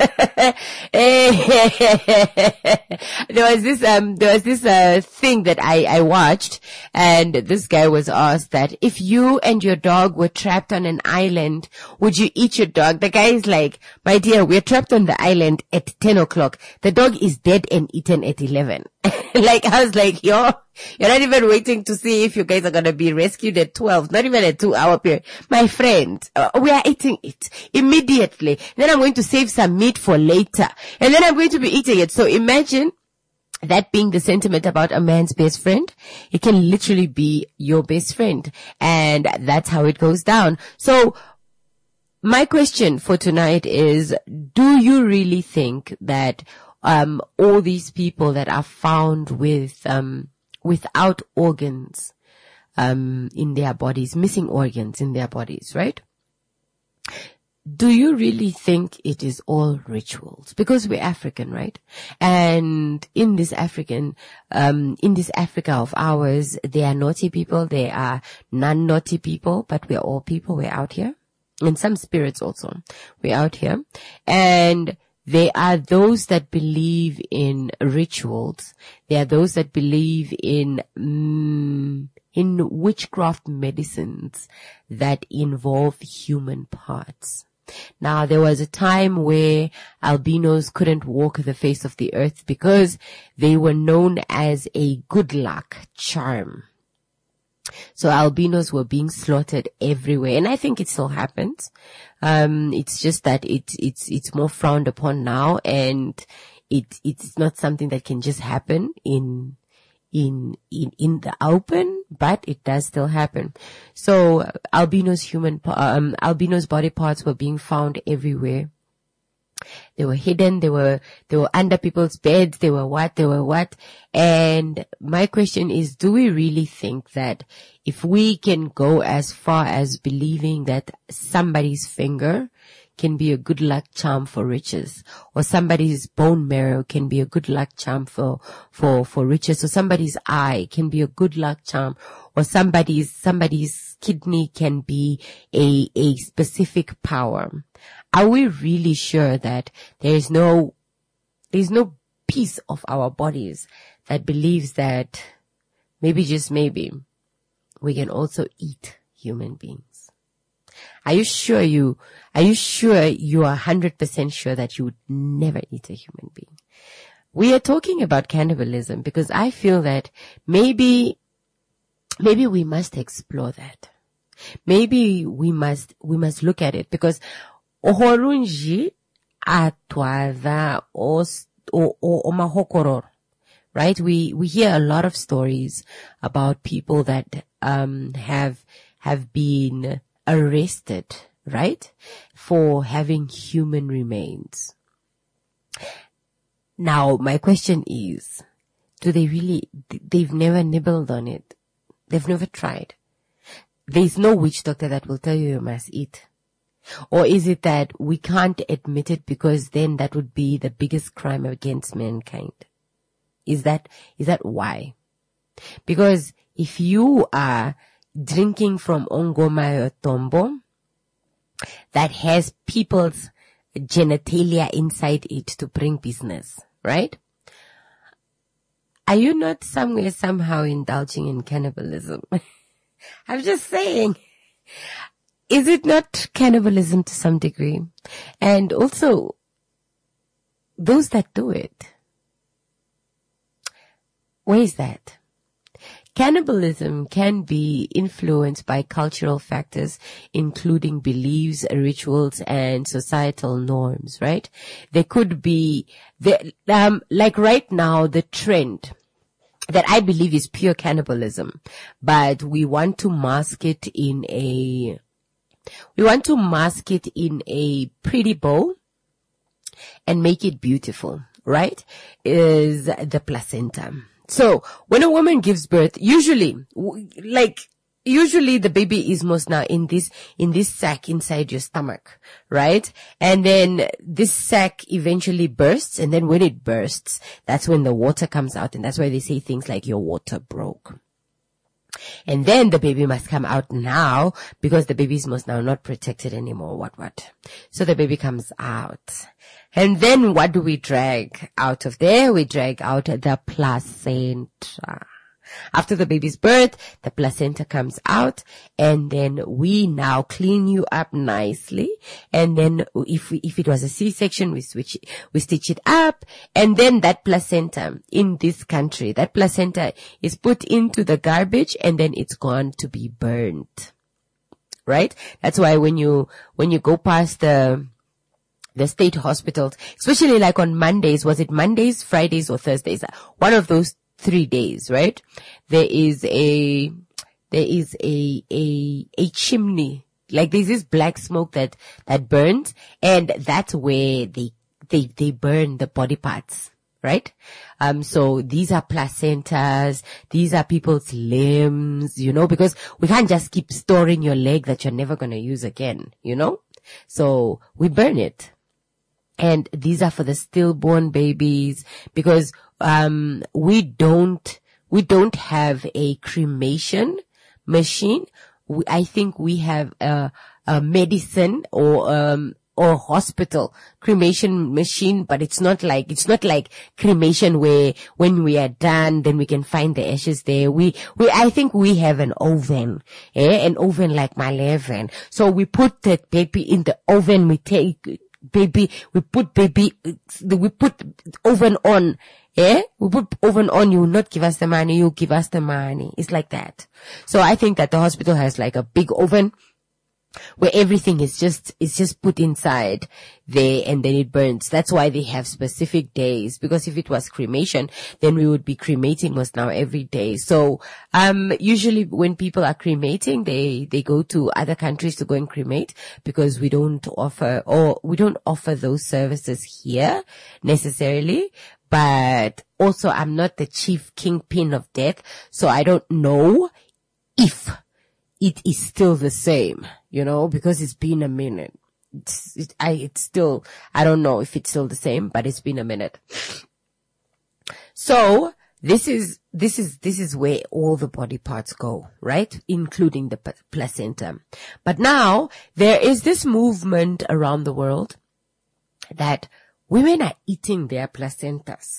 There was this, um, there was this, uh, thing that I, I watched, and this guy was asked that if you and your dog were trapped on an island, would you eat your dog? The guy is like, my dear, we're trapped on the island at ten o'clock. The dog is dead and eaten at eleven. Like, I was like, yo, you're not even waiting to see if you guys are going to be rescued at twelve, not even a two hour period. My friend, uh, we are eating it immediately. Then I'm going to save some meat for later. And then I'm going to be eating it. So imagine that being the sentiment about a man's best friend. It can literally be your best friend. And that's how it goes down. So my question for tonight is, do you really think that um all these people that are found with um without organs um in their bodies, missing organs in their bodies, right? do you really think it is all rituals? Because we're African, right? And in this African, um, in this Africa of ours, there are naughty people, there are non-naughty people, but we're all people, we're out here. And some spirits also, we're out here. And there are those that believe in rituals. There are those that believe in, mm, in witchcraft medicines that involve human parts. Now, there was a time where albinos couldn't walk the face of the earth because they were known as a good luck charm. So albinos were being slaughtered everywhere, and I think it still happens. Um, it's just that it, it's, it's more frowned upon now, and it, it's not something that can just happen in, in, in, in the open, but it does still happen. So uh, albinos human, um, albinos body parts were being found everywhere. They were hidden, they were, they were under people's beds, they were what, they were what. And my question is, do we really think that if we can go as far as believing that somebody's finger can be a good luck charm for riches, or somebody's bone marrow can be a good luck charm for, for, for riches, or somebody's eye can be a good luck charm, or somebody's, somebody's kidney can be a, a specific power? Are we really sure that there is no, there is no piece of our bodies that believes that maybe, just maybe, we can also eat human beings? Are you sure you, are you sure you are one hundred percent sure that you would never eat a human being? We are talking about cannibalism because I feel that maybe, maybe we must explore that. Maybe we must, we must look at it, because ohorunji atwada o o mahokoror, right? We we hear a lot of stories about people that um have have been arrested, right, for having human remains. Now, my question is, do they really? They've never nibbled on it. They've never tried. There's no witch doctor that will tell you you must eat. Or is it that we can't admit it because then that would be the biggest crime against mankind? Is that, is that why? Because if you are drinking from Ongoma Tombo that has people's genitalia inside it to bring business, right? Are you not somewhere somehow indulging in cannibalism? I'm just saying. Is it not cannibalism to some degree? And also, those that do it, where is that? Cannibalism can be influenced by cultural factors, including beliefs, rituals, and societal norms, right? There could be, the, um, like right now, the trend that I believe is pure cannibalism, but we want to mask it in a We want to mask it in a pretty bow and make it beautiful, right? Is the placenta. So when a woman gives birth, usually, like, usually the baby is most now in this, in this sac inside your stomach, right? And then this sac eventually bursts, and then when it bursts, that's when the water comes out, and that's why they say things like your water broke. And then the baby must come out now because the baby is most now not protected anymore. What, what? So the baby comes out. And then what do we drag out of there? We drag out the placenta. After the baby's birth, the placenta comes out, and then we now clean you up nicely. And then if we, if it was a C-section, we switch, we stitch it up. And then that placenta in this country, that placenta is put into the garbage, and then it's gone to be burnt. Right? That's why when you, when you go past the, the state hospitals, especially like on Mondays, was it Mondays, Fridays, or Thursdays? One of those three days, right? There is a, there is a, a, a chimney. Like there's this black smoke that, that burns, and that's where they, they, they burn the body parts, right? Um, so these are placentas, these are people's limbs, you know, because we can't just keep storing your leg that you're never going to use again, you know? So we burn it. And these are for the stillborn babies because, um, we don't, we don't have a cremation machine. We, I think we have a, a medicine or, um, or hospital cremation machine, but it's not like, it's not like cremation where when we are done, then we can find the ashes there. We, we, I think we have an oven, eh? An oven like my oven. So we put that baby in the oven, we take, baby, we put baby, we put oven on, eh? We put oven on, you will not give us the money, you give us the money. It's like that. So I think that the hospital has like a big oven where everything is just, is just put inside there and then it burns. That's why they have specific days, because if it was cremation, then we would be cremating most now every day. So, um, usually when people are cremating, they, they go to other countries to go and cremate because we don't offer, or we don't offer those services here necessarily. But also I'm not the chief kingpin of death, so I don't know if it is still the same, you know, because it's been a minute. It's, it, I, it's still, I don't know if it's still the same, but it's been a minute. So this is, this is, this is where all the body parts go, right? Including the p- placenta. But now there is this movement around the world that women are eating their placentas.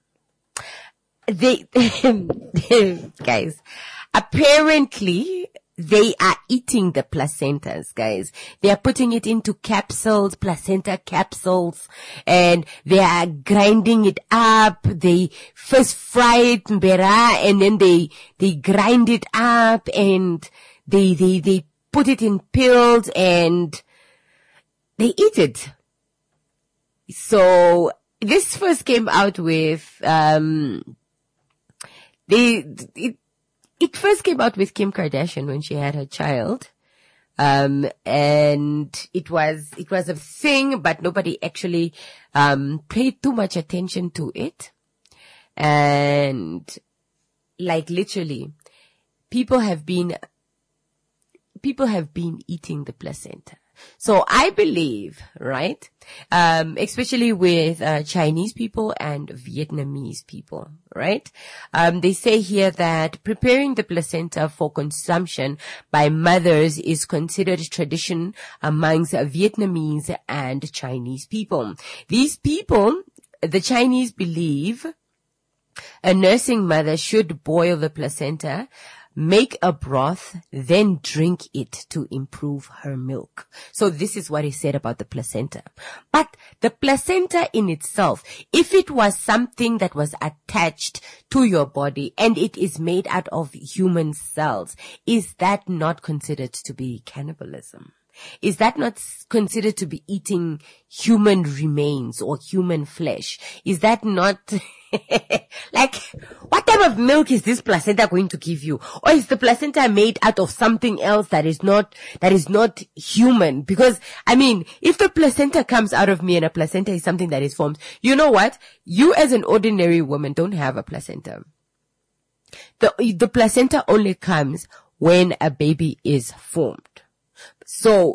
They, guys, apparently, they are eating the placentas, guys. They are putting it into capsules, placenta capsules, and they are grinding it up. They first fry it, mbera, and then they, they grind it up and they, they, they put it in pills and they eat it. So this first came out with, um, they, it, It first came out with Kim Kardashian when she had her child. Um, and it was, it was a thing, but nobody actually, um, paid too much attention to it. And like literally, people have been, people have been eating the placenta. So I believe, right, um, especially with uh, Chinese people and Vietnamese people, right, um, they say here that preparing the placenta for consumption by mothers is considered tradition amongst Vietnamese and Chinese people. These people, the Chinese believe a nursing mother should boil the placenta, make a broth, then drink it to improve her milk. So this is what he said about the placenta. But the placenta in itself, if it was something that was attached to your body and it is made out of human cells, is that not considered to be cannibalism? Is that not considered to be eating human remains or human flesh? Is that not like, what type of milk is this placenta going to give you? Or is the placenta made out of something else that is not, that is not human? Because, I mean, if the placenta comes out of me and a placenta is something that is formed, you know what? You as an ordinary woman don't have a placenta. The, the placenta only comes when a baby is formed. So,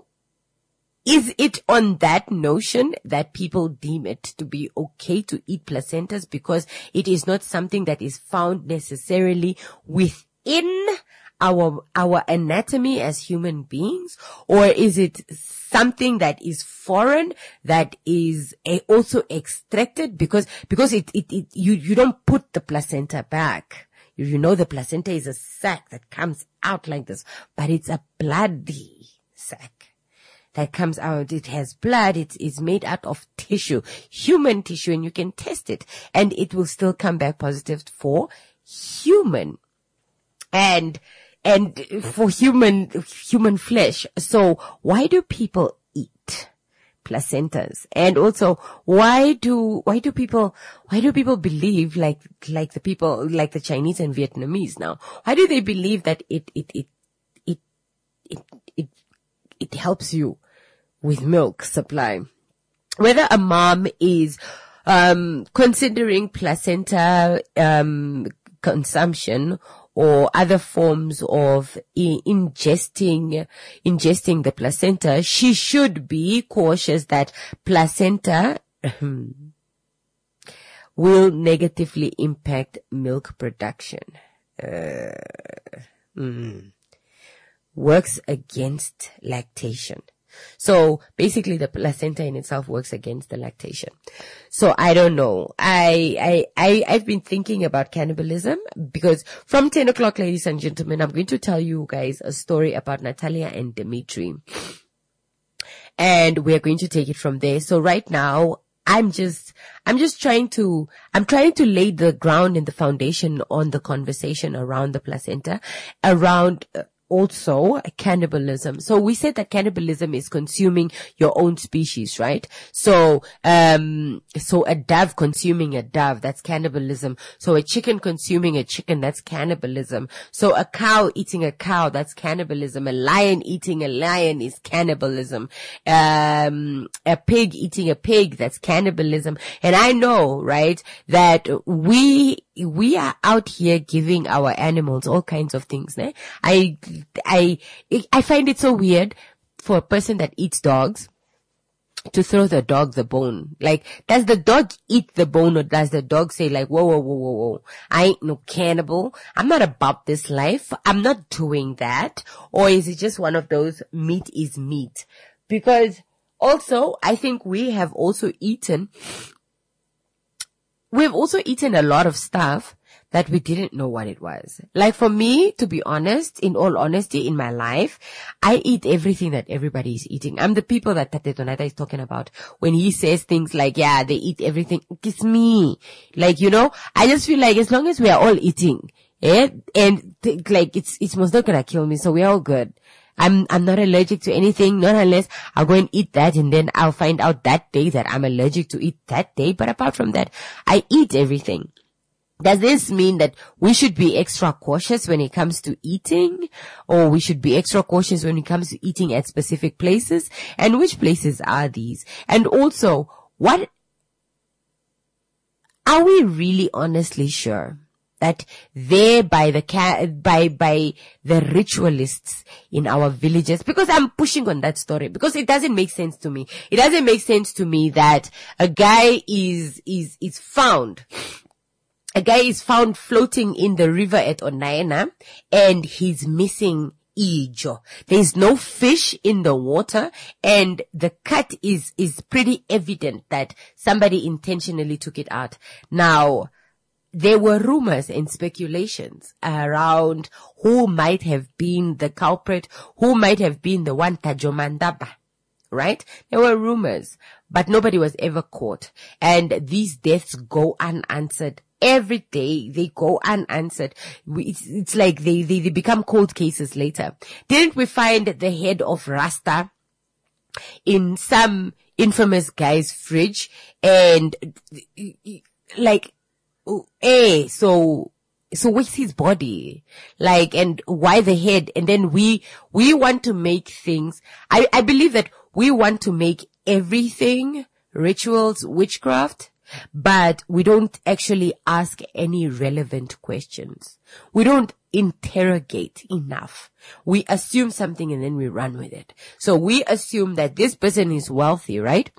is it on that notion that people deem it to be okay to eat placentas because it is not something that is found necessarily within our, our anatomy as human beings? Or is it something that is foreign that is a, also extracted because, because it, it, it, you, you don't put the placenta back. You know, the placenta is a sac that comes out like this, but it's a bloody sac that comes out. It has blood. It is made out of tissue, human tissue, and you can test it and it will still come back positive for human and, and for human, human flesh. So why do people eat placentas? And also, why do, why do people, why do people believe like, like the people, like the Chinese and Vietnamese now? Why do they believe that it, it, it, it, it, it, it helps you with milk supply? Whether a mom is, um, considering placenta, um, consumption or other forms of I- ingesting, ingesting the placenta, she should be cautious that placenta will negatively impact milk production. Uh, mm, works against lactation. So basically the placenta in itself works against the lactation. So I don't know. I, I, I, I've been thinking about cannibalism because from ten o'clock, ladies and gentlemen, I'm going to tell you guys a story about Natalia and Dimitri. And we're going to take it from there. So right now, I'm just, I'm just trying to, I'm trying to lay the ground and the foundation on the conversation around the placenta, around uh, also cannibalism. So we said that cannibalism is consuming your own species, right? So, um, so a dove consuming a dove, that's cannibalism. So a chicken consuming a chicken, that's cannibalism. So a cow eating a cow, that's cannibalism. A lion eating a lion is cannibalism. Um, a pig eating a pig, that's cannibalism. And I know, right, that we, we are out here giving our animals all kinds of things, né? I, I, I find it so weird for a person that eats dogs to throw the dog the bone. Like, does the dog eat the bone, or does the dog say like, whoa, whoa, whoa, whoa, whoa, I ain't no cannibal. I'm not about this life. I'm not doing that. Or is it just one of those meat is meat? Because also, I think we have also eaten We've also eaten a lot of stuff that we didn't know what it was. Like for me, to be honest, in all honesty, in my life, I eat everything that everybody is eating. I'm the people that Tate Donata is talking about when he says things like, yeah, they eat everything. It's me. Like, you know, I just feel like as long as we are all eating, eh, and th- like it's, it's most not gonna kill me, so we're all good. I'm, I'm not allergic to anything, not unless I'll go and eat that and then I'll find out that day that I'm allergic to eat that day. But apart from that, I eat everything. Does this mean that we should be extra cautious when it comes to eating, or we should be extra cautious when it comes to eating at specific places? And which places are these? And also, what, are we really honestly sure that there by the ca- by by the ritualists in our villages, because I'm pushing on that story because it doesn't make sense to me. It doesn't make sense to me that a guy is is is found a guy is found floating in the river at Onaena and he's missing ijo. There's no fish in the water, and the cut is is pretty evident that somebody intentionally took it out. Now, there were rumors and speculations around who might have been the culprit, who might have been the one, Tajomandaba, right? There were rumors, but nobody was ever caught. And these deaths go unanswered. Every day they go unanswered. It's, it's like they, they, they become cold cases later. Didn't we find the head of Rasta in some infamous guy's fridge? And like, eh, so, so where's his body? Like, and why the head? And then we, we want to make things, I, I believe that we want to make everything rituals, witchcraft, but we don't actually ask any relevant questions. We don't interrogate enough. We assume something and then we run with it. So we assume that this person is wealthy, right?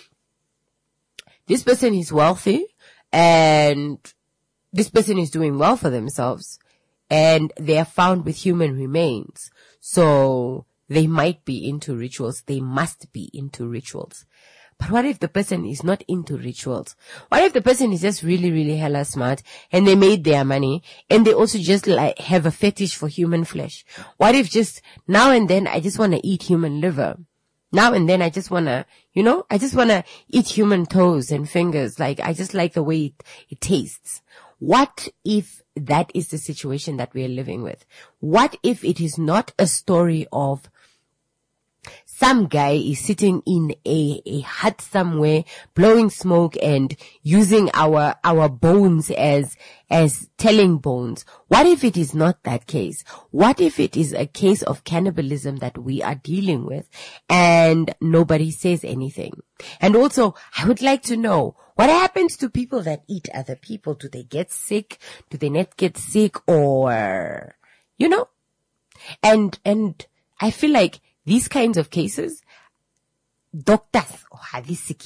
This person is wealthy, and this person is doing well for themselves, and they are found with human remains. So they might be into rituals. They must be into rituals. But what if the person is not into rituals? What if the person is just really, really hella smart and they made their money and they also just like have a fetish for human flesh? What if just now and then I just want to eat human liver? Now and then I just want to, you know, I just want to eat human toes and fingers. Like, I just like the way it, it tastes. What if that is the situation that we are living with? What if it is not a story of some guy is sitting in a, a hut somewhere, blowing smoke and using our, our bones as, as telling bones. What if it is not that case? What if it is a case of cannibalism that we are dealing with and nobody says anything? And also, I would like to know, what happens to people that eat other people? Do they get sick? Do they not get sick? Or, you know? And, and I feel like these kinds of cases, doctors, oh,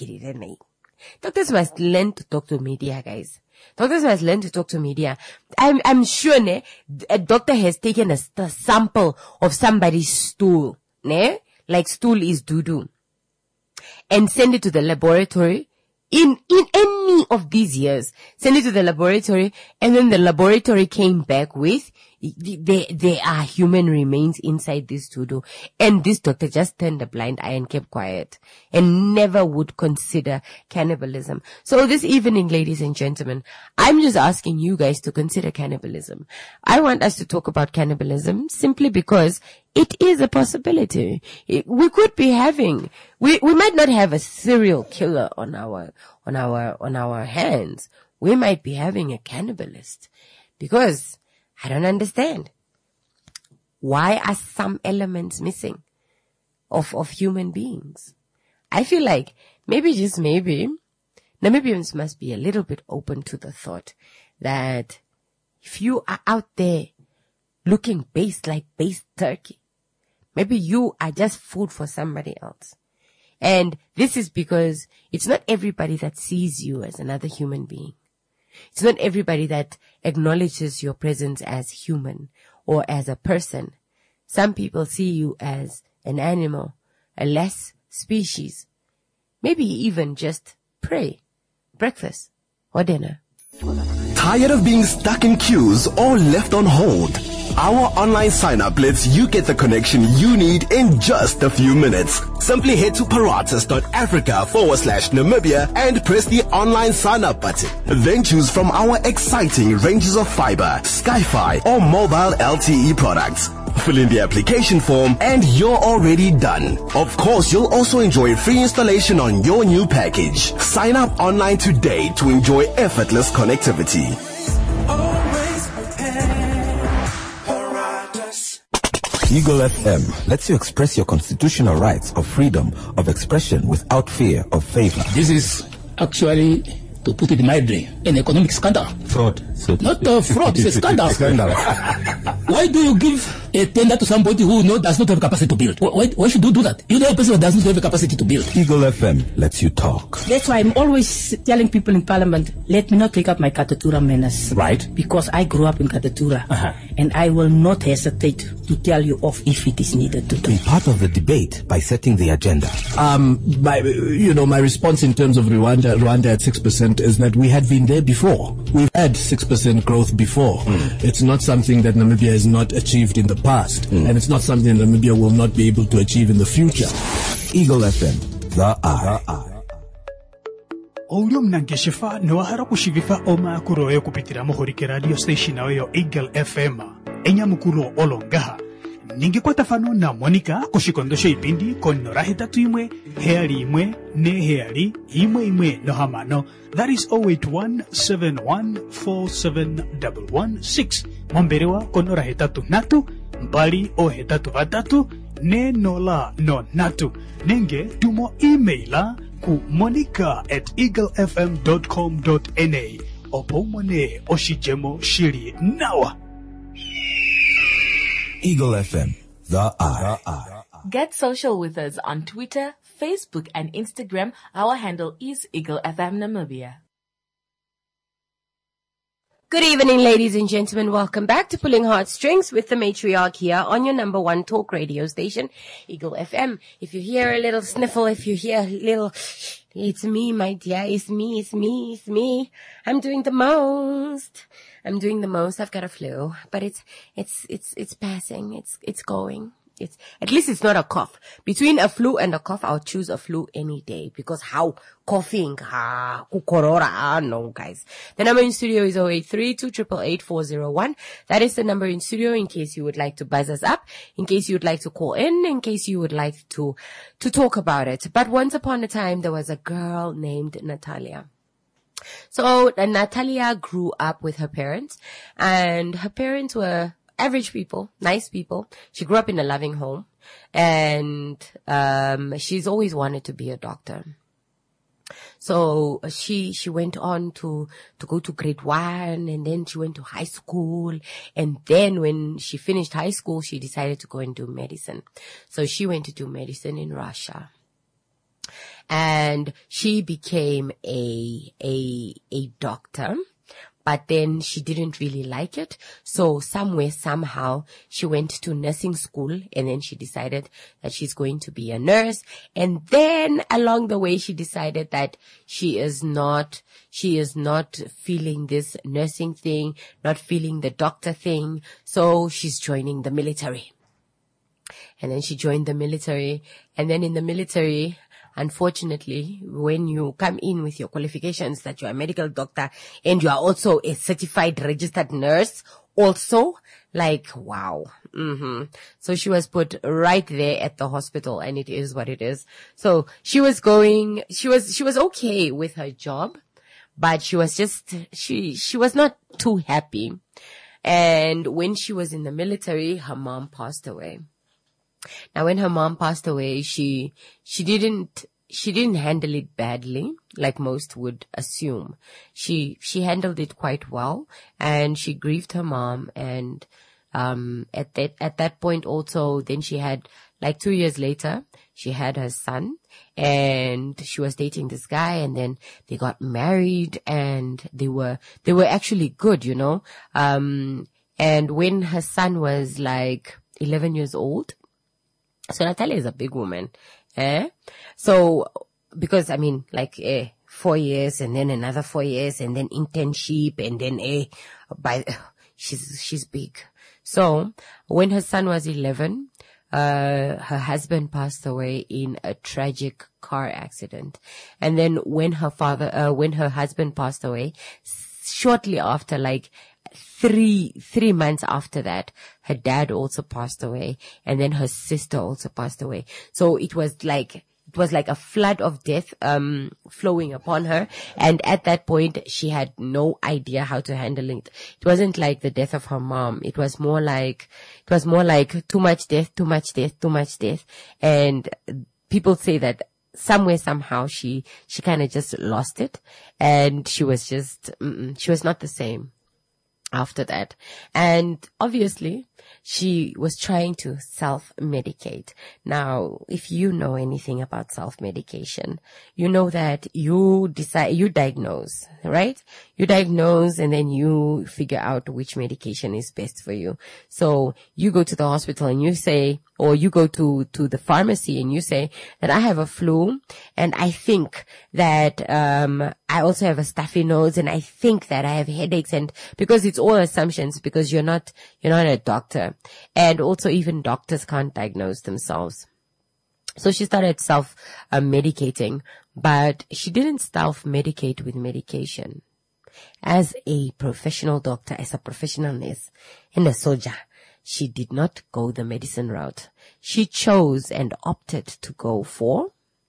doctors must learn to talk to media, guys. Doctors must learn to talk to media. I'm, I'm sure, ne, a doctor has taken a, a sample of somebody's stool, ne, like stool is doo-doo, and send it to the laboratory. In, in any of these years, send it to the laboratory, and then the laboratory came back with, there, there are human remains inside this doo-doo. And this doctor just turned a blind eye and kept quiet and never would consider cannibalism. So this evening, ladies and gentlemen, I'm just asking you guys to consider cannibalism. I want us to talk about cannibalism simply because it is a possibility. It, we could be having, we, we might not have a serial killer on our, on our, on our hands. We might be having a cannibalist because I don't understand. Why are some elements missing of, of human beings? I feel like maybe, just maybe, Namibians must be a little bit open to the thought that if you are out there looking based like based turkey, maybe you are just food for somebody else. And this is because it's not everybody that sees you as another human being. It's not everybody that acknowledges your presence as human or as a person. Some people see you as an animal, a less species, maybe even just prey, breakfast or dinner. Tired of being stuck in queues or left on hold? Our online sign-up lets you get the connection you need in just a few minutes. Simply head to paratus.africa forward slash Namibia and press the online sign-up button. Then choose from our exciting ranges of fiber, Sky-Fi, or mobile L T E products. Fill in the application form and you're already done. Of course, you'll also enjoy free installation on your new package. Sign up online today to enjoy effortless connectivity. Eagle F M lets you express your constitutional rights of freedom of expression without fear of favor. This is actually, to put it mildly, an economic scandal. Fraud. So Not a fraud, it's a scandal. Scandal. Why do you give a tender to somebody who no, does not have capacity to build? Why, why should you do that? You know a person who does not have a capacity to build. Eagle F M lets you talk. That's why I'm always telling people in Parliament, let me not take up my Katatura menace. Right. Because I grew up in Katatura. Uh-huh. And I will not hesitate to tell you off if it is needed to do. Be part of the debate by setting the agenda. Um, my, you know, my response in terms of Rwanda, Rwanda at six percent is that we had been there before. We've had six percent growth before. Mm. It's not something that Namibia has not achieved in the past. Mm. And it's not something that Namibia will not be able to achieve in the future. Eagle F M, the eye. Oulio mnangeshifa niwahara kushivifa oma kuroyo kupitira muhurike radio station ayo Eagle F M. Enya mukuro olongaha. Ningi kwa tafano na Monica kushikondosho ipindi konora hetatu imwe, heali imwe, ne heali, imwe imwe no hamano. That is zero eight one seven one four seven one one six. Momberewa konora hetatu natu, mbali o hetatu vatatu, ne nola no natu. Nenge tumo emaila ku monica at eaglefm dot com dot n a. Opo mone oshijemo shiri nawa. Eagle F M, the eye. Get social with us on Twitter, Facebook, and Instagram. Our handle is Eagle F M Namibia. Good evening, ladies and gentlemen. Welcome back to Pulling Heartstrings with the matriarch here on your number one talk radio station, Eagle F M. If you hear a little sniffle, if you hear a little, it's me, my dear, it's me, it's me, it's me. I'm doing the most. I'm doing the most. I've got a flu, but it's, it's, it's, it's passing. It's, it's going. It's, at least it's not a cough. Between a flu and a cough, I'll choose a flu any day because how coughing, ah, kukorora, ah, no, guys. The number in studio is zero eight three two eight eight four zero one. That is the number in studio in case you would like to buzz us up, in case you would like to call in, in case you would like to, to talk about it. But once upon a time, there was a girl named Natalia. So uh, Natalia grew up with her parents, and her parents were average people, nice people. She grew up in a loving home, and um she's always wanted to be a doctor. So she she went on to to go to grade one, and then she went to high school, and then when she finished high school, she decided to go and do medicine. So she went to do medicine in Russia. And she became a, a, a doctor, but then she didn't really like it. So somewhere, somehow, she went to nursing school, and then she decided that she's going to be a nurse. And then along the way, she decided that she is not, she is not feeling this nursing thing, not feeling the doctor thing. So she's joining the military. And then she joined the military, and then in the military, unfortunately, when you come in with your qualifications that you're a medical doctor and you are also a certified registered nurse also, like, wow. Mm-hmm. So she was put right there at the hospital, and it is what it is. So she was going, she was, she was okay with her job, but she was just, she, she was not too happy. And when she was in the military, her mom passed away. Now, when her mom passed away, she, she didn't, she didn't handle it badly, like most would assume. She, she handled it quite well, and she grieved her mom. And, um, at that, at that point also, then she had, like two years later, she had her son, and she was dating this guy, and then they got married, and they were, they were actually good, you know. Um, and when her son was like eleven years old, so Natalia is a big woman, eh? So, because, I mean, like, eh, four years and then another four years and then internship and then, eh, by, she's, she's big. So, when her son was eleven, uh, her husband passed away in a tragic car accident. And then when her father, uh, when her husband passed away, shortly after, like, Three, three months after that, her dad also passed away, and then her sister also passed away. So it was like, it was like a flood of death, um, flowing upon her. And at that point, she had no idea how to handle it. It wasn't like the death of her mom. It was more like, it was more like too much death, too much death, too much death. And people say that somewhere, somehow, she, she kind of just lost it. And she was just, mm-mm, she was not the same after that. And obviously, she was trying to self-medicate. Now, if you know anything about self-medication, you know that you decide, you diagnose, right? You diagnose, and then you figure out which medication is best for you. So you go to the hospital and you say, or you go to, to the pharmacy and you say that I have a flu, and I think that, um, I also have a stuffy nose, and I think that I have headaches, and because it's all assumptions, because you're not, you're not a doctor. And also even doctors can't diagnose themselves. So she started self-medicating, but she didn't self-medicate with medication. As a professional doctor, as a professional nurse, and a soldier, she did not go the medicine route. She chose and opted to go for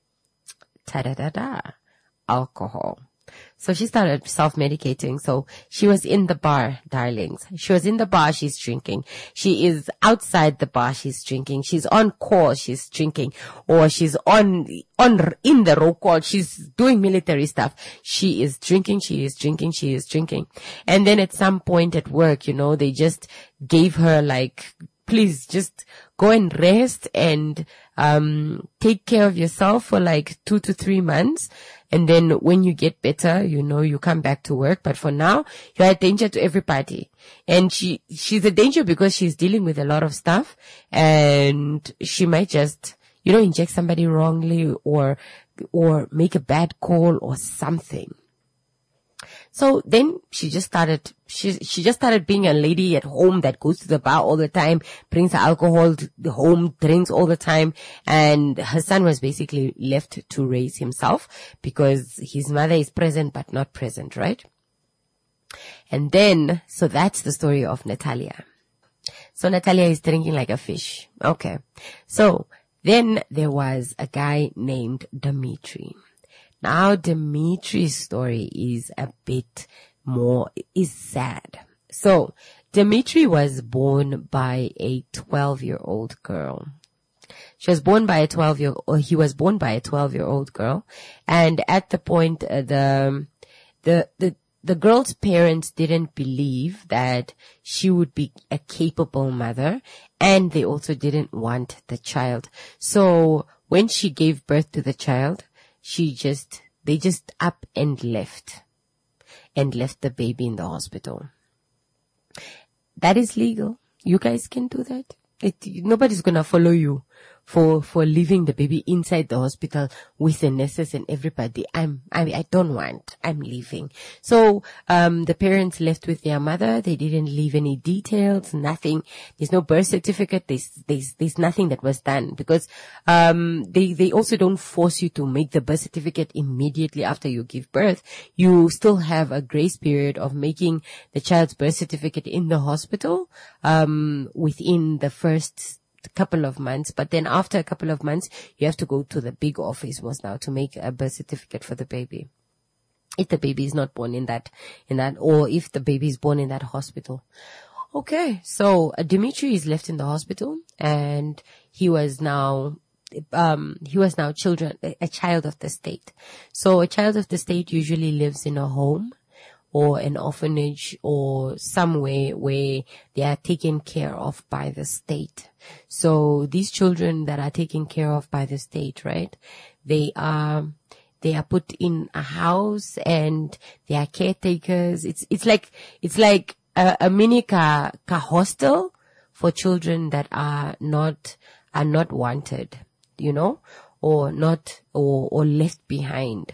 ta-da-da-da, alcohol. So she started self-medicating. So she was in the bar, darlings. She was in the bar, she's drinking. She is outside the bar, she's drinking. She's on call, she's drinking. Or she's on, on, in the roll call, she's doing military stuff. She is drinking, she is drinking, she is drinking. And then at some point at work, you know, they just gave her like, please just go and rest and, um, take care of yourself for like two to three months. And then when you get better, you know, you come back to work. But for now, you're a danger to everybody. And she, she's a danger because she's dealing with a lot of stuff, and she might just, you know, inject somebody wrongly or, or make a bad call or something. So then she just started, she, she just started being a lady at home that goes to the bar all the time, brings alcohol to the home, drinks all the time. And her son was basically left to raise himself because his mother is present but not present, right? And then, so that's the story of Natalia. So Natalia is drinking like a fish. Okay. So then there was a guy named Dimitri. Now, Dimitri's story is a bit more, is sad. So, Dimitri was born by a twelve-year-old girl. She was born by a twelve-year, or he was born by a twelve-year-old girl. And at the point, uh, the, the, the, the girl's parents didn't believe that she would be a capable mother, and they also didn't want the child. So, when she gave birth to the child, she just, they just up and left and left the baby in the hospital. That is legal. You guys can do that. It, nobody's gonna follow you for, for leaving the baby inside the hospital with the nurses and everybody. I'm, I, I don't want, I'm leaving. So, um, the parents left with their mother. They didn't leave any details, nothing. There's no birth certificate. There's, there's, there's nothing that was done because, um, they, they also don't force you to make the birth certificate immediately after you give birth. You still have a grace period of making the child's birth certificate in the hospital, um, within the first couple of months, but then after a couple of months, you have to go to the big office was now to make a birth certificate for the baby. If the baby is not born in that, in that, or if the baby is born in that hospital. Okay. So uh, Dimitri is left in the hospital and he was now, um, he was now children, a child of the state. So a child of the state usually lives in a home or an orphanage or somewhere where they are taken care of by the state. So these children that are taken care of by the state, right? They are, they are put in a house and they are caretakers. It's, it's like, it's like a, a mini car, car hostel for children that are not, are not wanted, you know, or not, or, or left behind.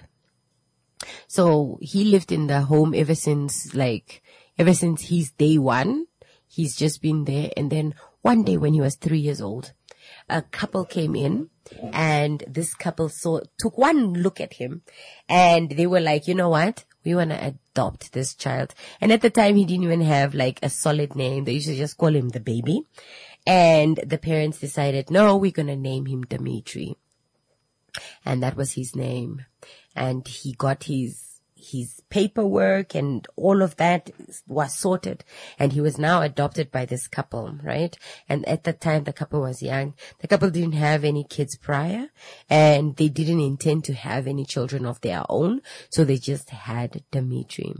So he lived in the home ever since, like, ever since his day one. He's just been there. And then one day when he was three years old, a couple came in and this couple saw, took one look at him and they were like, you know what? We want to adopt this child. And at the time he didn't even have like a solid name. They used to just call him the baby. And the parents decided, no, we're going to name him Dimitri. And that was his name. And he got his, his paperwork and all of that was sorted. And he was now adopted by this couple, right? And at that time, the couple was young. The couple didn't have any kids prior and they didn't intend to have any children of their own. So they just had Dimitri.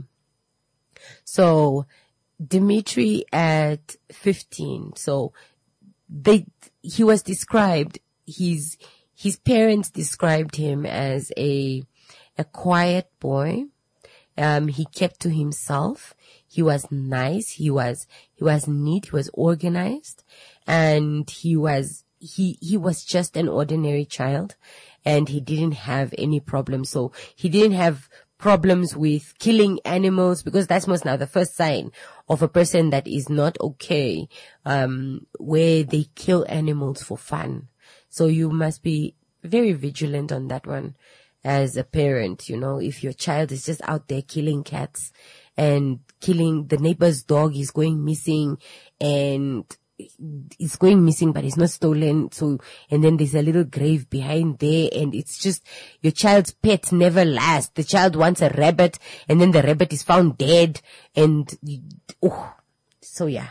So Dimitri at fifteen. So they, he was described, his, his parents described him as a, a quiet boy. Um, he kept to himself. He was nice. He was, he was neat. He was organized and he was, he, he was just an ordinary child and he didn't have any problems. So he didn't have problems with killing animals because that's most now the first sign of a person that is not okay, um, where they kill animals for fun. So you must be very vigilant on that one. As a parent, you know, if your child is just out there killing cats and killing the neighbor's dog is going missing and it's going missing, but it's not stolen. So, and then there's a little grave behind there and it's just your child's pet never lasts. The child wants a rabbit and then the rabbit is found dead and, oh, so yeah.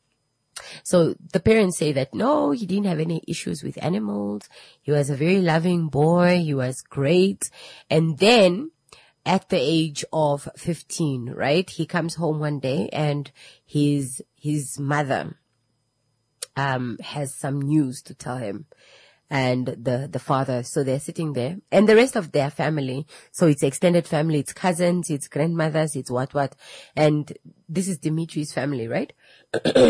So the parents say that no, he didn't have any issues with animals. He was a very loving boy. He was great. And then at the age of fifteen, right, he comes home one day and his, his mother, um, has some news to tell him and the, the father. So they're sitting there and the rest of their family. So it's extended family. It's cousins, it's grandmothers, it's what, what. And this is Dimitri's family, right?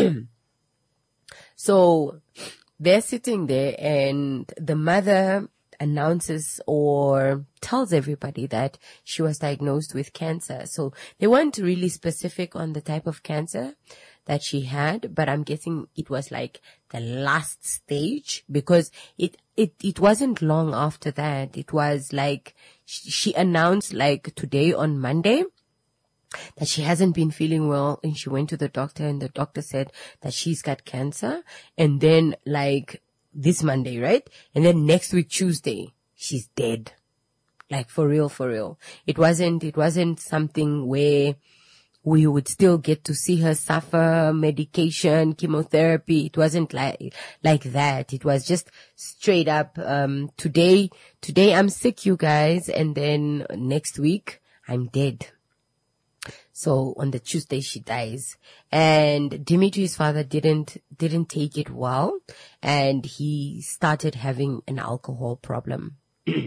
So they're sitting there and the mother, announces or tells everybody that she was diagnosed with cancer. So they weren't really specific on the type of cancer that she had, but I'm guessing it was like the last stage, because it, it, it wasn't long after that. It was like she announced like today on Monday that she hasn't been feeling well, and she went to the doctor, and the doctor said that she's got cancer. And then like this Monday, right? And then next week, Tuesday, she's dead. Like for real, for real. It wasn't, it wasn't something where we would still get to see her suffer medication, chemotherapy. It wasn't like, like that. It was just straight up, um, today, today I'm sick, you guys. And then next week I'm dead. So on the Tuesday she dies, and Dimitri's father didn't, didn't take it well, and he started having an alcohol problem.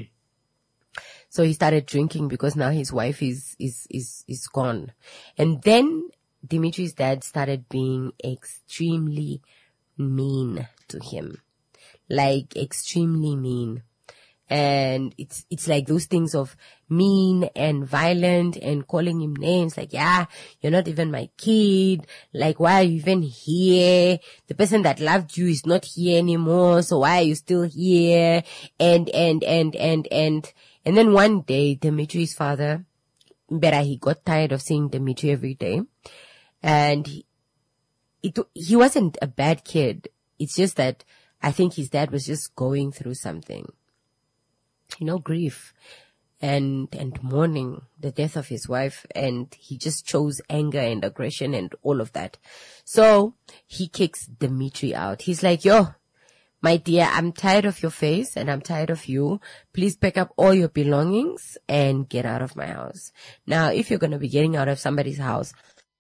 So he started drinking because now his wife is, is, is, is gone. And then Dimitri's dad started being extremely mean to him. Like extremely mean. And it's, it's like those things of mean and violent and calling him names like, yeah, you're not even my kid. Like, why are you even here? The person that loved you is not here anymore. So why are you still here? And, and, and, and, and, and then one day, Dimitri's father, better, he got tired of seeing Dimitri every day. And he, it, he wasn't a bad kid. It's just that I think his dad was just going through something. You know, grief and, and mourning the death of his wife. And he just chose anger and aggression and all of that. So he kicks Dimitri out. He's like, yo, my dear, I'm tired of your face and I'm tired of you. Please pack up all your belongings and get out of my house. Now, if you're going to be getting out of somebody's house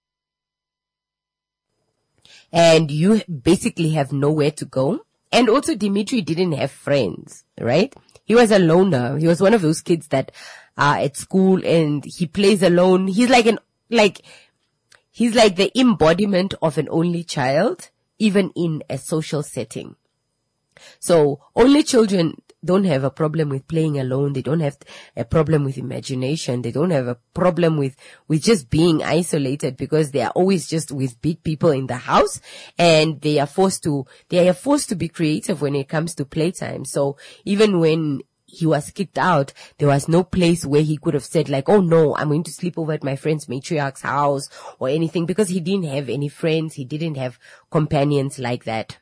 and you basically have nowhere to go, and also Dimitri didn't have friends, right? He was a loner. He was one of those kids that are at school and he plays alone. He's like an, like, he's like the embodiment of an only child, even in a social setting. So only children don't have a problem with playing alone. They don't have a problem with imagination. They don't have a problem with, with just being isolated, because they are always just with big people in the house, and they are forced to, they are forced to be creative when it comes to playtime. So even when he was kicked out, there was no place where he could have said like, oh no, I'm going to sleep over at my friend's matriarch's house or anything, because he didn't have any friends. He didn't have companions like that.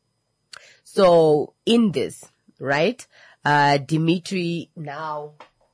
So in this, right, uh, Dimitri now,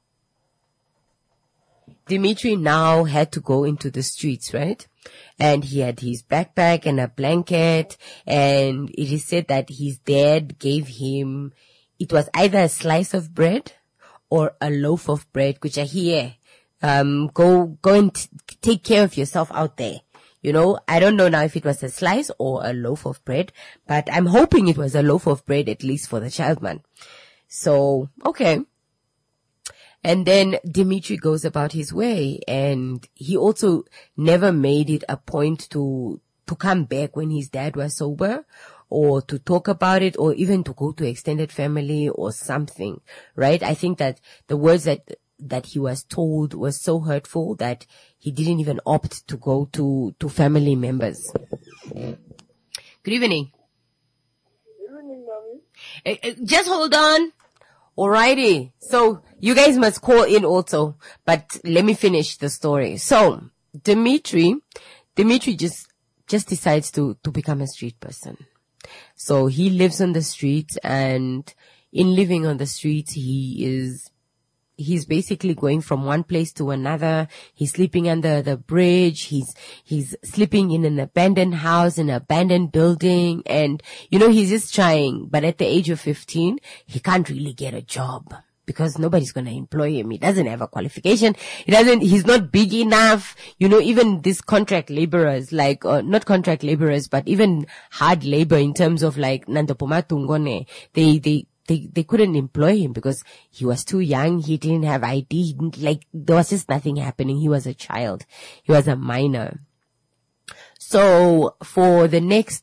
Dimitri now had to go into the streets, right? And he had his backpack and a blanket, and it is said that his dad gave him, it was either a slice of bread or a loaf of bread, which are here. Um, go, go and t- take care of yourself out there. You know, I don't know now if it was a slice or a loaf of bread, but I'm hoping it was a loaf of bread, at least for the child man. So, okay. And then Dimitri goes about his way, and he also never made it a point to, to come back when his dad was sober, or to talk about it, or even to go to extended family or something, right? I think that the words that that he was told was so hurtful that he didn't even opt to go to, to family members. Good evening. Good evening, Mommy. Uh, uh, just hold on. Alrighty. So you guys must call in also, but let me finish the story. So Dimitri, Dimitri just, just decides to, to become a street person. So he lives on the streets, and in living on the streets, he is He's basically going from one place to another. He's sleeping under the bridge. He's, he's sleeping in an abandoned house, in an abandoned building. And, you know, he's just trying. But at the age of fifteen, he can't really get a job because nobody's going to employ him. He doesn't have a qualification. He doesn't, he's not big enough. You know, even these contract laborers, like, uh, not contract laborers, but even hard labor in terms of like, Nandopomatungone, they, they, They, they couldn't employ him because he was too young. He didn't have I D. He didn't, like, there was just nothing happening. He was a child. He was a minor. So for the next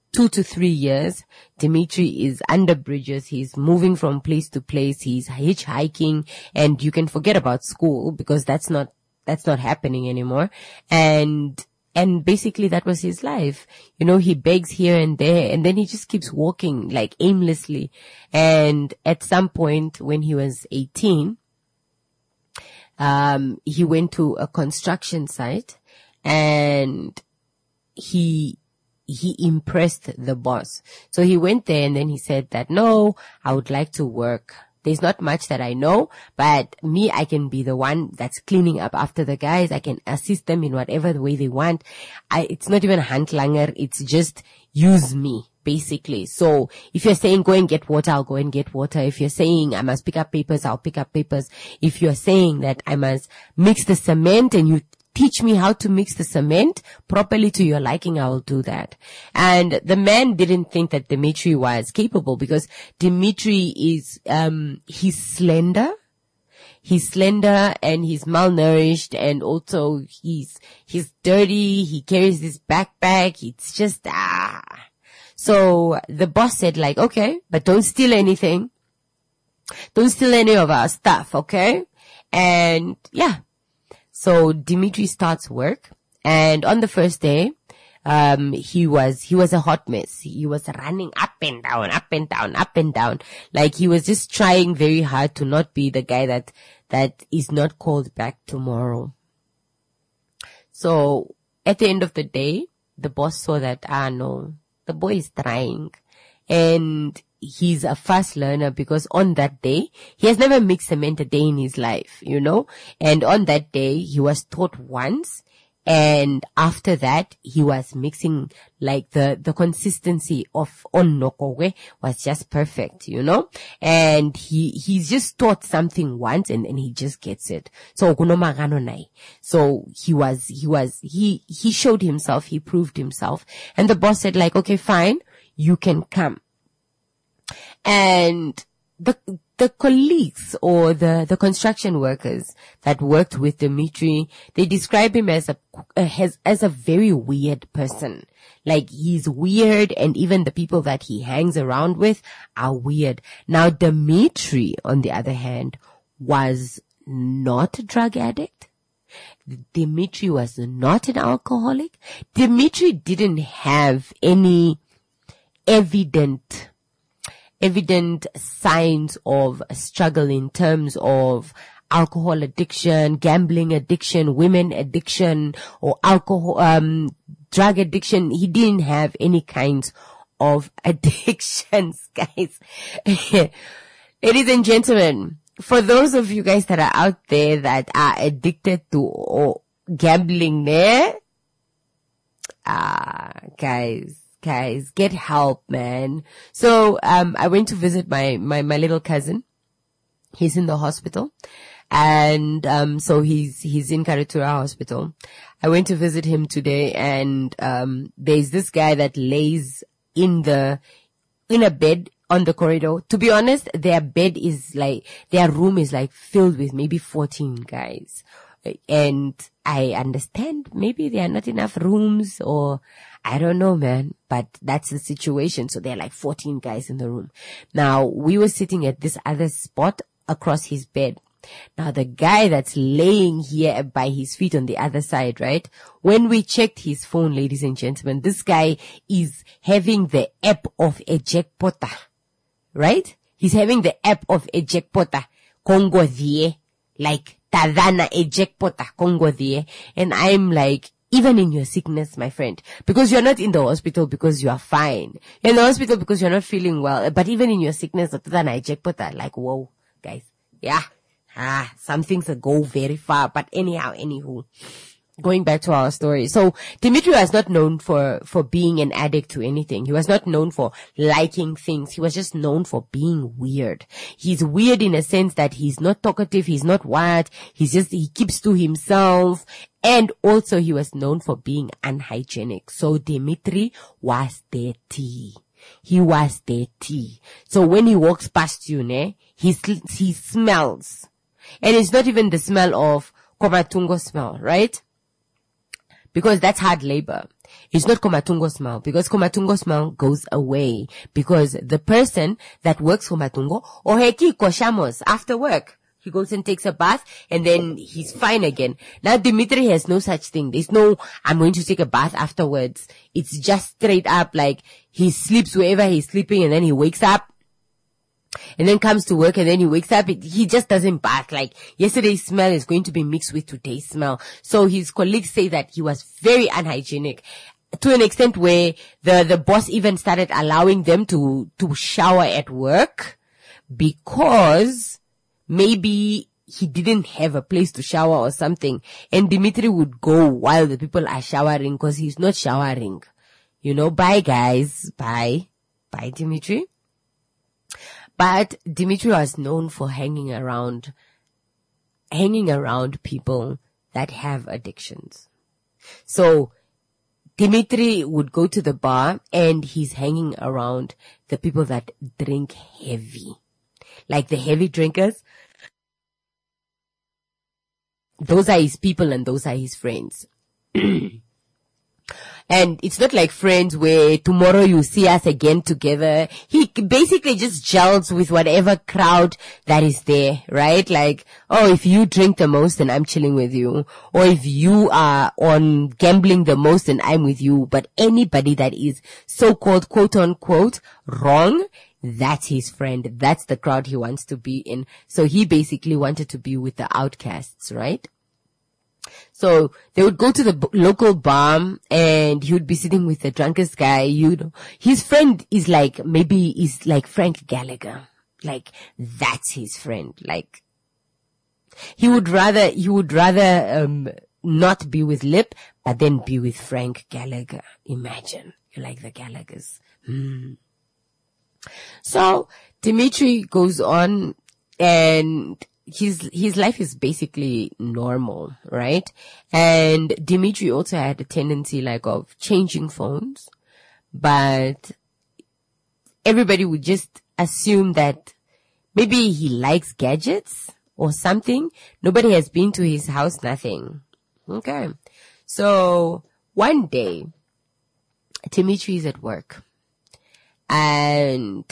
two to three years, Dimitri is under bridges. He's moving from place to place. He's hitchhiking, and you can forget about school because that's not, that's not happening anymore. And, and basically that was his life. You know, he begs here and there, and then he just keeps walking like aimlessly. And at some point when he was eighteen, um, he went to a construction site, and he, he impressed the boss. So he went there, and then he said that, no, I would like to work. There's not much that I know, but me, I can be the one that's cleaning up after the guys. I can assist them in whatever way they want. I, it's not even handlanger. It's just use me, basically. So if you're saying go and get water, I'll go and get water. If you're saying I must pick up papers, I'll pick up papers. If you're saying that I must mix the cement and you teach me how to mix the cement properly to your liking, I will do that. And the man didn't think that Dimitri was capable because Dimitri is, um, he's slender. He's slender and he's malnourished, and also he's, he's dirty. He carries this backpack. It's just, ah. So the boss said like, okay, but don't steal anything. Don't steal any of our stuff, okay? And yeah. So Dimitri starts work, and on the first day, um, he was, he was a hot mess. He was running up and down, up and down, up and down. Like he was just trying very hard to not be the guy that, that is not called back tomorrow. So at the end of the day, the boss saw that, ah, no, the boy is trying, and he's a fast learner because on that day, he has never mixed cement a day in his life, you know, and on that day, he was taught once, and after that, he was mixing like the, the consistency of onnokowe was just perfect, you know, and he, he's just taught something once and then he just gets it. So, so he was, he was, he, he showed himself, he proved himself, and the boss said like, okay, fine, you can come. And the, the colleagues or the, the construction workers that worked with Dimitri, they describe him as a, as, as a very weird person. Like he's weird, and even the people that he hangs around with are weird. Now Dimitri, on the other hand, was not a drug addict. Dimitri was not an alcoholic. Dimitri didn't have any evident evident signs of a struggle in terms of alcohol addiction, gambling addiction, women addiction, or alcohol, um, drug addiction. He didn't have any kinds of addictions, guys. Ladies and gentlemen, for those of you guys that are out there that are addicted to or gambling there, ah, guys, Guys, get help, man. So, um, I went to visit my, my, my little cousin. He's in the hospital. And, um, so he's, he's in Karatura Hospital. I went to visit him today, and, um, there's this guy that lays in the, in a bed on the corridor. To be honest, their bed is like, their room is like filled with maybe fourteen guys. And I understand maybe there are not enough rooms, or I don't know, man, but that's the situation. So there are like fourteen guys in the room. Now we were sitting at this other spot across his bed. Now the guy that's laying here by his feet on the other side, right? When we checked his phone, ladies and gentlemen, this guy is having the app of a jackpotter, right? He's having the app of a jackpotter. Congo die, like Tadana a jackpotter, Congo die. And I'm like, even in your sickness, my friend, because you're not in the hospital because you are fine. You're in the hospital because you're not feeling well. But even in your sickness, Tadana a jackpotter, like, whoa, guys. Yeah. Ah, some things that go very far. But anyhow, anywho, going back to our story. So Dimitri was not known for, for being an addict to anything. He was not known for liking things. He was just known for being weird. He's weird in a sense that he's not talkative. He's not wild. He's just, he keeps to himself. And also he was known for being unhygienic. So Dimitri was dirty. He was dirty. So when he walks past you, ne, he, he smells. And it's not even the smell of Komatungo smell, right? Because that's hard labor. It's not Komatungo smell, because Komatungo smell goes away because the person that works for Matungo, or heki koshamos after work, he goes and takes a bath and then he's fine again. Now Dimitri has no such thing. There's no, I'm going to take a bath afterwards. It's just straight up like he sleeps wherever he's sleeping and then he wakes up and then comes to work and then he wakes up. He just doesn't bath. Like yesterday's smell is going to be mixed with today's smell. So his colleagues say that he was very unhygienic, to an extent where the, the boss even started allowing them to, to shower at work because maybe he didn't have a place to shower or something. And Dimitri would go while the people are showering because he's not showering. You know, bye guys. Bye. Bye, Dimitri. But Dimitri was known for hanging around, hanging around people that have addictions. So Dimitri would go to the bar and he's hanging around the people that drink heavy. Like the heavy drinkers. Those are his people and those are his friends. And it's not like Friends where tomorrow you see us again together. He basically just gels with whatever crowd that is there, right? Like, oh, if you drink the most, then I'm chilling with you. Or if you are on gambling the most, then I'm with you. But anybody that is so-called quote unquote wrong, that's his friend. That's the crowd he wants to be in. So he basically wanted to be with the outcasts, right? So they would go to the b- local bar and he would be sitting with the drunkest guy. You know, his friend is like, maybe is like Frank Gallagher. Like that's his friend. Like he would rather, he would rather, um, not be with Lip, but then be with Frank Gallagher. Imagine you're like the Gallaghers. Hmm. So Dimitri goes on and his, his life is basically normal, right? And Dimitri also had a tendency like of changing phones, but everybody would just assume that maybe he likes gadgets or something. Nobody has been to his house, nothing. Okay. So one day, Dimitri is at work and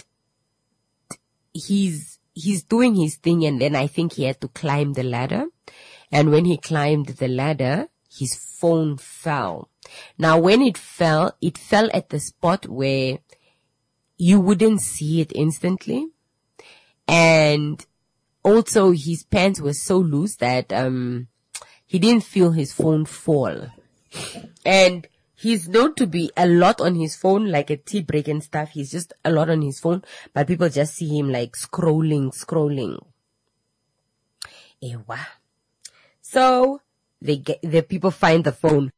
he's he's doing his thing, and then I think he had to climb the ladder. And when he climbed the ladder, his phone fell. Now when it fell, it fell at the spot where you wouldn't see it instantly. And also his pants were so loose that um he didn't feel his phone fall. And he's known to be a lot on his phone, like a tea break and stuff. He's just a lot on his phone, but people just see him like scrolling, scrolling. Ewa. So they get, the people find the phone.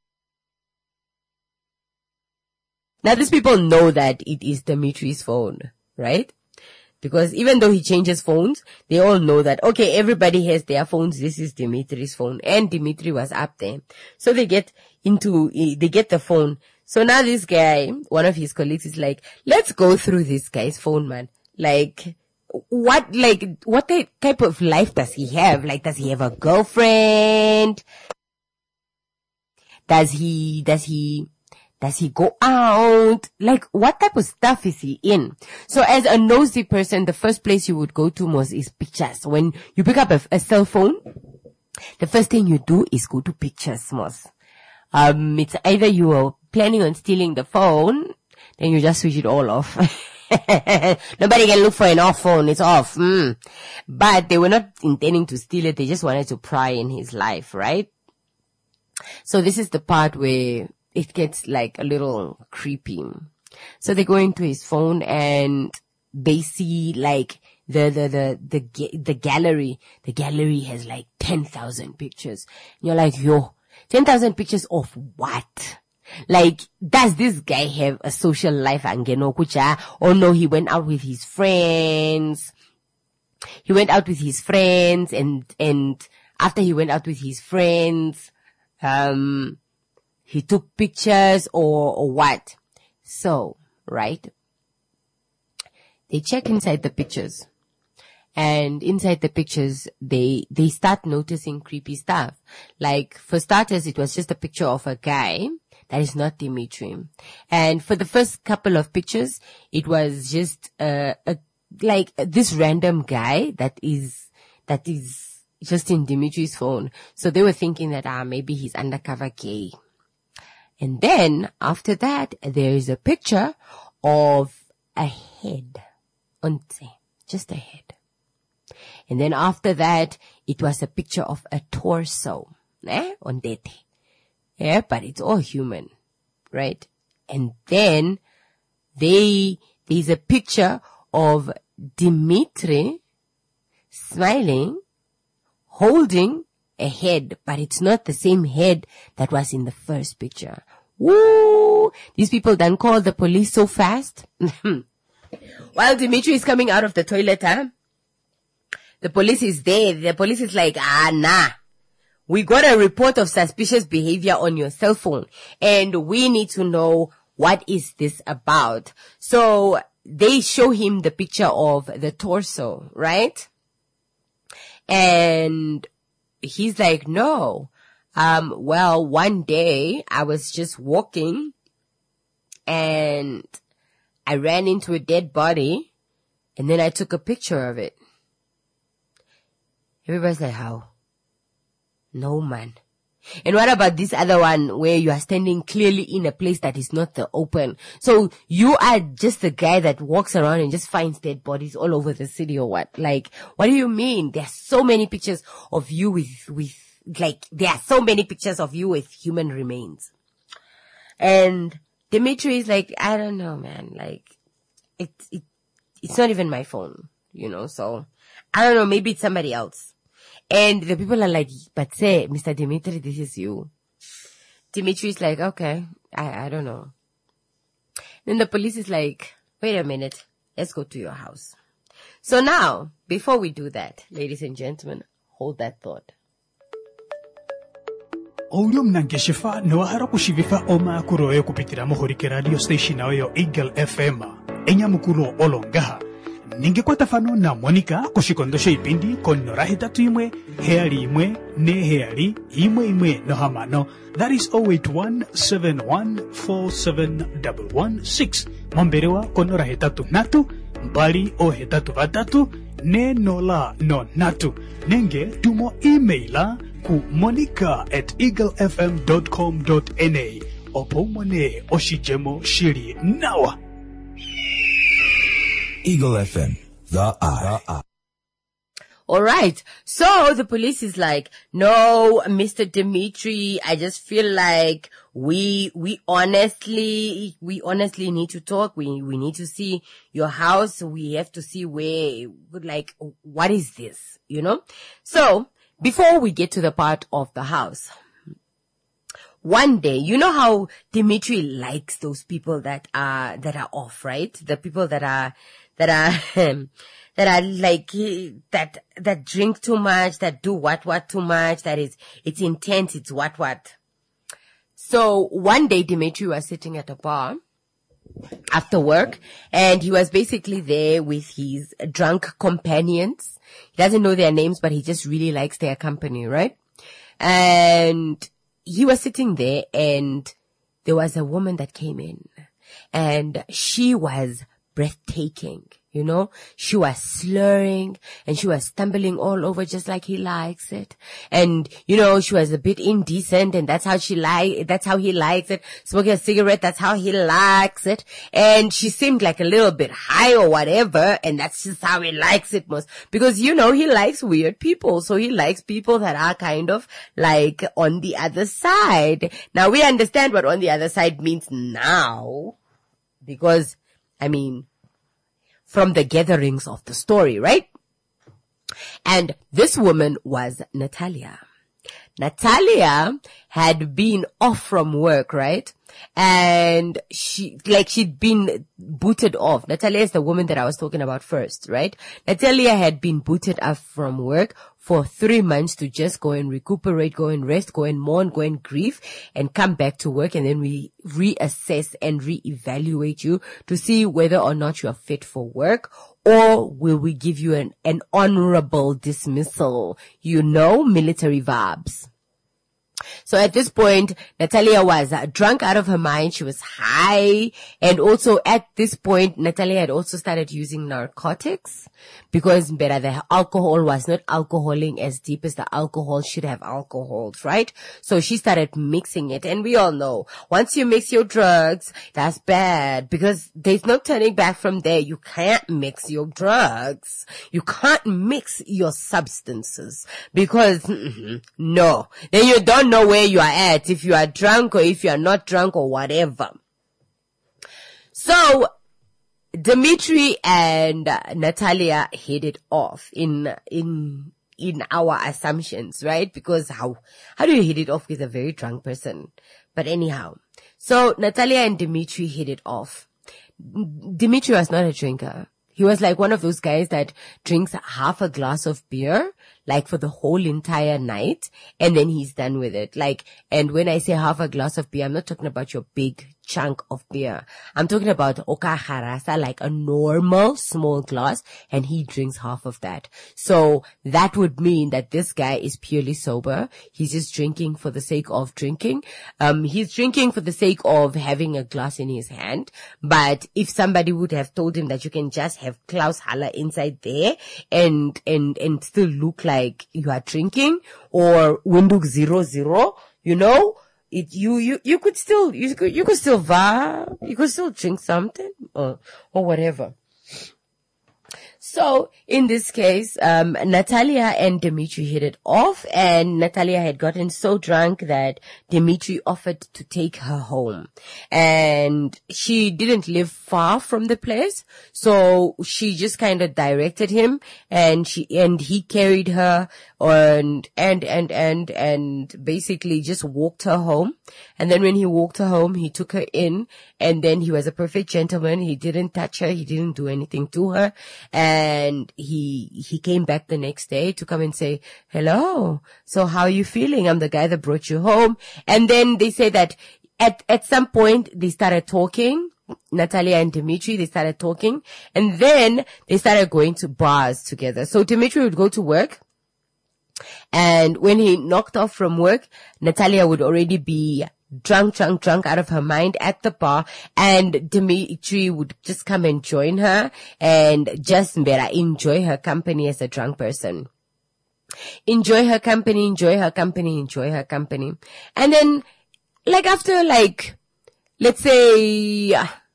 Now these people know that it is Dimitri's phone, right? Because even though he changes phones, they all know that, okay, everybody has their phones. This is Dimitri's phone. And Dimitri was up there. So they get into, they get the phone. So now this guy, one of his colleagues is like, let's go through this guy's phone, man. Like, what, like, what type of life does he have? Like, does he have a girlfriend? Does he, does he, Does he go out? Like, what type of stuff is he in? So as a nosy person, the first place you would go to most is pictures. When you pick up a, a cell phone, the first thing you do is go to pictures most. Um, it's either you are planning on stealing the phone, then you just switch it all off. Nobody can look for an off phone. It's off. Mm. But they were not intending to steal it. They just wanted to pry in his life, right? So this is the part where it gets like a little creepy. So they go into his phone and they see like the, the, the, the, the gallery. The gallery has like ten thousand pictures. And you're like, yo, ten thousand pictures of what? Like, does this guy have a social life? Angeno kucha? Or no, he went out with his friends. He went out with his friends and, and after he went out with his friends, um, he took pictures or, or what? So, right? They check inside the pictures And inside the pictures, they, they start noticing creepy stuff. Like, for starters, it was just a picture of a guy that is not Dimitri. And for the first couple of pictures, it was just, uh, a, like this random guy that is, that is just in Dimitri's phone. So they were thinking that, ah, maybe he's undercover gay. And then after that, there is a picture of a head. Onse. Just a head. And then after that, it was a picture of a torso. Eh? Ondete. Yeah, but it's all human. Right? And then they, there's a picture of Dimitri smiling, holding a head, but it's not the same head that was in the first picture. Woo! These people done call the police so fast. While Dimitri is coming out of the toilet, huh? The police is there. The police is like, ah, nah. We got a report of suspicious behavior on your cell phone, and we need to know what is this about. So they show him the picture of the torso, right? And he's like, no. Um, well, one day I was just walking and I ran into a dead body and then I took a picture of it. Everybody's like, how? No, man. And what about this other one where you are standing clearly in a place that is not the open? So you are just the guy that walks around and just finds dead bodies all over the city or what? Like, what do you mean? There are so many pictures of you with, with, like, there are so many pictures of you with human remains. And Dimitri is like, I don't know, man. Like, it, it, it's not even my phone, you know, so I don't know. Maybe it's somebody else. And the people are like, but say, Mister Dimitri, this is you. Dimitri is like, okay, I, I don't know. Then the police is like, wait a minute, let's go to your house. So now, before we do that, ladies and gentlemen, hold that thought. Oulio mnangeshifa noahara kushivifa oma kuroe kupitira mohorike radio station ayo Eagle F M. Enya mukulo olongaha. Ningekuwa tafano na Monica kushikondosha ipindi konora hitatu imwe, heali imwe, ne heali, imwe imwe no hamano. That is zero eight one seven one four seven one one six. Momberewa konora hitatu natu, mbali o hitatu vatatu, ne nola no natu. Nenge tumo emaila ku monica at eaglefm dot com dot na. Opomone oshijemo shiri nawa. Eagle F M, the eye. All right. So the police is like, no, Mister Dimitri, I just feel like we, we honestly, we honestly need to talk. We, we need to see your house. We have to see where, like, what is this, you know? So before we get to the part of the house, one day, you know how Dimitri likes those people that are, that are off, right? The people that are, that are, um, that are like, that, that drink too much, that do what, what too much, that is, it's intense, it's what, what. So one day Dimitri was sitting at a bar after work and he was basically there with his drunk companions. He doesn't know their names, but he just really likes their company, right? And he was sitting there and there was a woman that came in and she was breathtaking, you know, she was slurring and she was stumbling all over just like he likes it. And, you know, she was a bit indecent and that's how she like, that's how he likes it. Smoking a cigarette, that's how he likes it. And she seemed like a little bit high or whatever. And that's just how he likes it most. Because, you know, he likes weird people. So he likes people that are kind of like on the other side. Now we understand what on the other side means now. Because, I mean, from the gatherings of the story, right? And this woman was Natalia. Natalia had been off from work, right? and she, like, she'd been booted off. Natalia is the woman that I was talking about first, right? Natalia had been booted off from work for three months to just go and recuperate, go and rest, go and mourn, go and grieve, and come back to work, and then we reassess and reevaluate you to see whether or not you are fit for work, or will we give you an, an honorable dismissal, you know, military vibes. So at this point, Natalia was uh, drunk out of her mind. She was high. And also at this point, Natalia had also started using narcotics because better, the alcohol was not alcoholing as deep as the alcohol should have alcoholed, right? So she started mixing it. And we all know once you mix your drugs, that's bad because there's no turning back from there. You can't mix your drugs. You can't mix your substances because mm-mm, no, then you don't know where you are at, if you are drunk or if you are not drunk or whatever. So Dimitri and uh, Natalia hit it off in in in our assumptions, right? Because how how do you hit it off with a very drunk person? But anyhow, so Natalia and Dimitri hit it off. Dimitri was not a drinker. He was like one of those guys that drinks half a glass of beer, like for the whole entire night, and then he's done with it. Like, and when I say half a glass of beer, I'm not talking about your big chunk of beer. I'm talking about okaharasa, like a normal small glass, and he drinks half of that. So that would mean that this guy is purely sober. He's just drinking for the sake of drinking. Um, he's drinking for the sake of having a glass in his hand. But if somebody would have told him that you can just have Klaus Haller inside there and, and, and still look like you are drinking, or Windhoek zero zero, you know, It, you, you, you could still, you could, you could still vibe, you could still drink something or, or whatever. So in this case, um, Natalia and Dimitri hit it off, and Natalia had gotten so drunk that Dimitri offered to take her home. And she didn't live far from the place, so she just kind of directed him, and she, and he carried her and, and, and, and, and basically just walked her home. And then when he walked her home, he took her in, and then he was a perfect gentleman. He didn't touch her. He didn't do anything to her. And he, he came back the next day to come and say, hello. So how are you feeling? I'm the guy that brought you home. And then they say that at, at some point they started talking. Natalia and Dimitri, they started talking. And then they started going to bars together. So Dimitri would go to work. And when he knocked off from work, Natalia would already be drunk, drunk, drunk out of her mind at the bar, and Dimitri would just come and join her and just enjoy her company as a drunk person. Enjoy her company, enjoy her company, enjoy her company. And then, like after like, let's say,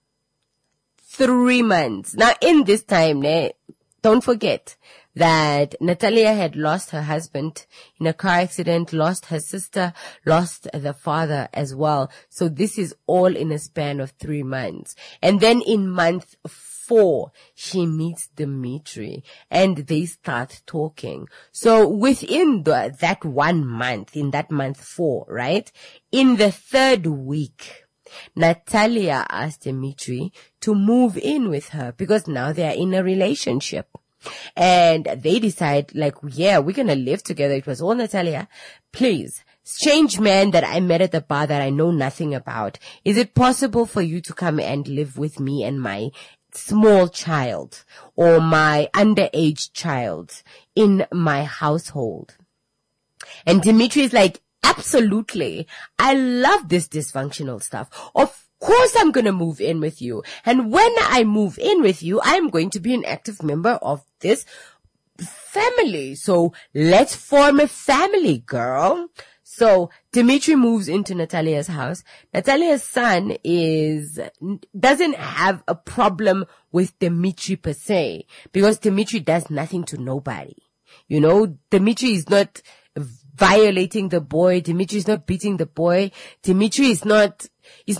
three months. Now in this time, ne, don't forget that Natalia had lost her husband in a car accident, lost her sister, lost the father as well. So this is all in a span of three months. And then in month four, she meets Dimitri and they start talking. So within the, that one month, in that month four, right? In the third week, Natalia asked Dimitri to move in with her because now they are in a relationship. And they decide, like, yeah, we're going to live together. It was all Natalia. Please, strange man that I met at the bar that I know nothing about. Is it possible for you to come and live with me and my small child or my underage child in my household? And Dimitri is like, absolutely. I love this dysfunctional stuff. Of Of course I'm going to move in with you. And when I move in with you, I'm going to be an active member of this family. So let's form a family, girl. So Dimitri moves into Natalia's house. Natalia's son is, doesn't have a problem with Dimitri per se, because Dimitri does nothing to nobody. You know, Dimitri is not violating the boy. Dimitri is not beating the boy. Dimitri is not, is not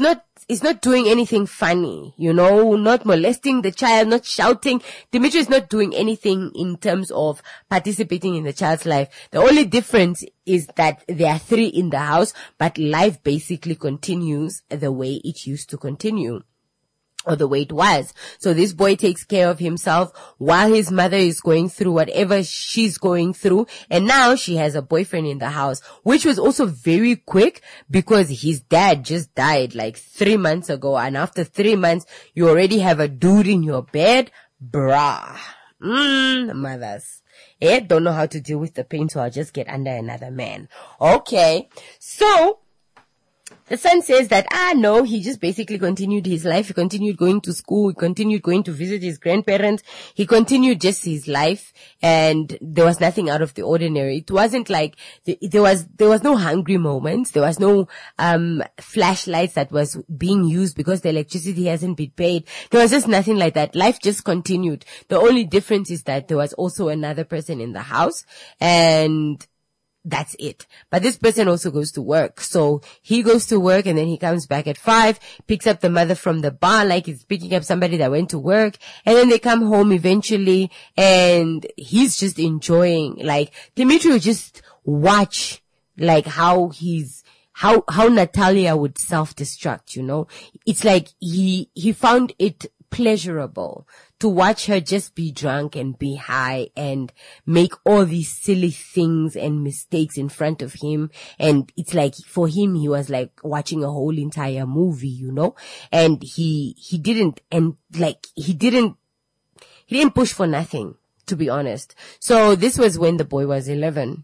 is not doing anything funny, you know, not molesting the child, not shouting. Dimitri is not doing anything in terms of participating in the child's life. The only difference is that there are three in the house, but life basically continues the way it used to continue. Or the way it was. So this boy takes care of himself while his mother is going through whatever she's going through. And now she has a boyfriend in the house, which was also very quick because his dad just died like three months ago. And after three months, you already have a dude in your bed. Bruh. Mmm, mothers. Eh, don't know how to deal with the pain, so I'll just get under another man. Okay. So, the son says that, ah, no, he just basically continued his life. He continued going to school. He continued going to visit his grandparents. He continued just his life, and there was nothing out of the ordinary. It wasn't like, there was, there was no hungry moments. There was no, um, flashlights that was being used because the electricity hasn't been paid. There was just nothing like that. Life just continued. The only difference is that there was also another person in the house, and that's it. But this person also goes to work. So he goes to work and then he comes back at five, picks up the mother from the bar like he's picking up somebody that went to work. And then they come home eventually and he's just enjoying, like, Dimitri would just watch, like, how he's, how, how Natalia would self-destruct, you know? It's like he, he found it pleasurable to watch her just be drunk and be high and make all these silly things and mistakes in front of him. And it's like, for him, he was like watching a whole entire movie, you know, and he, he didn't, and like, he didn't, he didn't push for nothing, to be honest. So this was when the boy was eleven.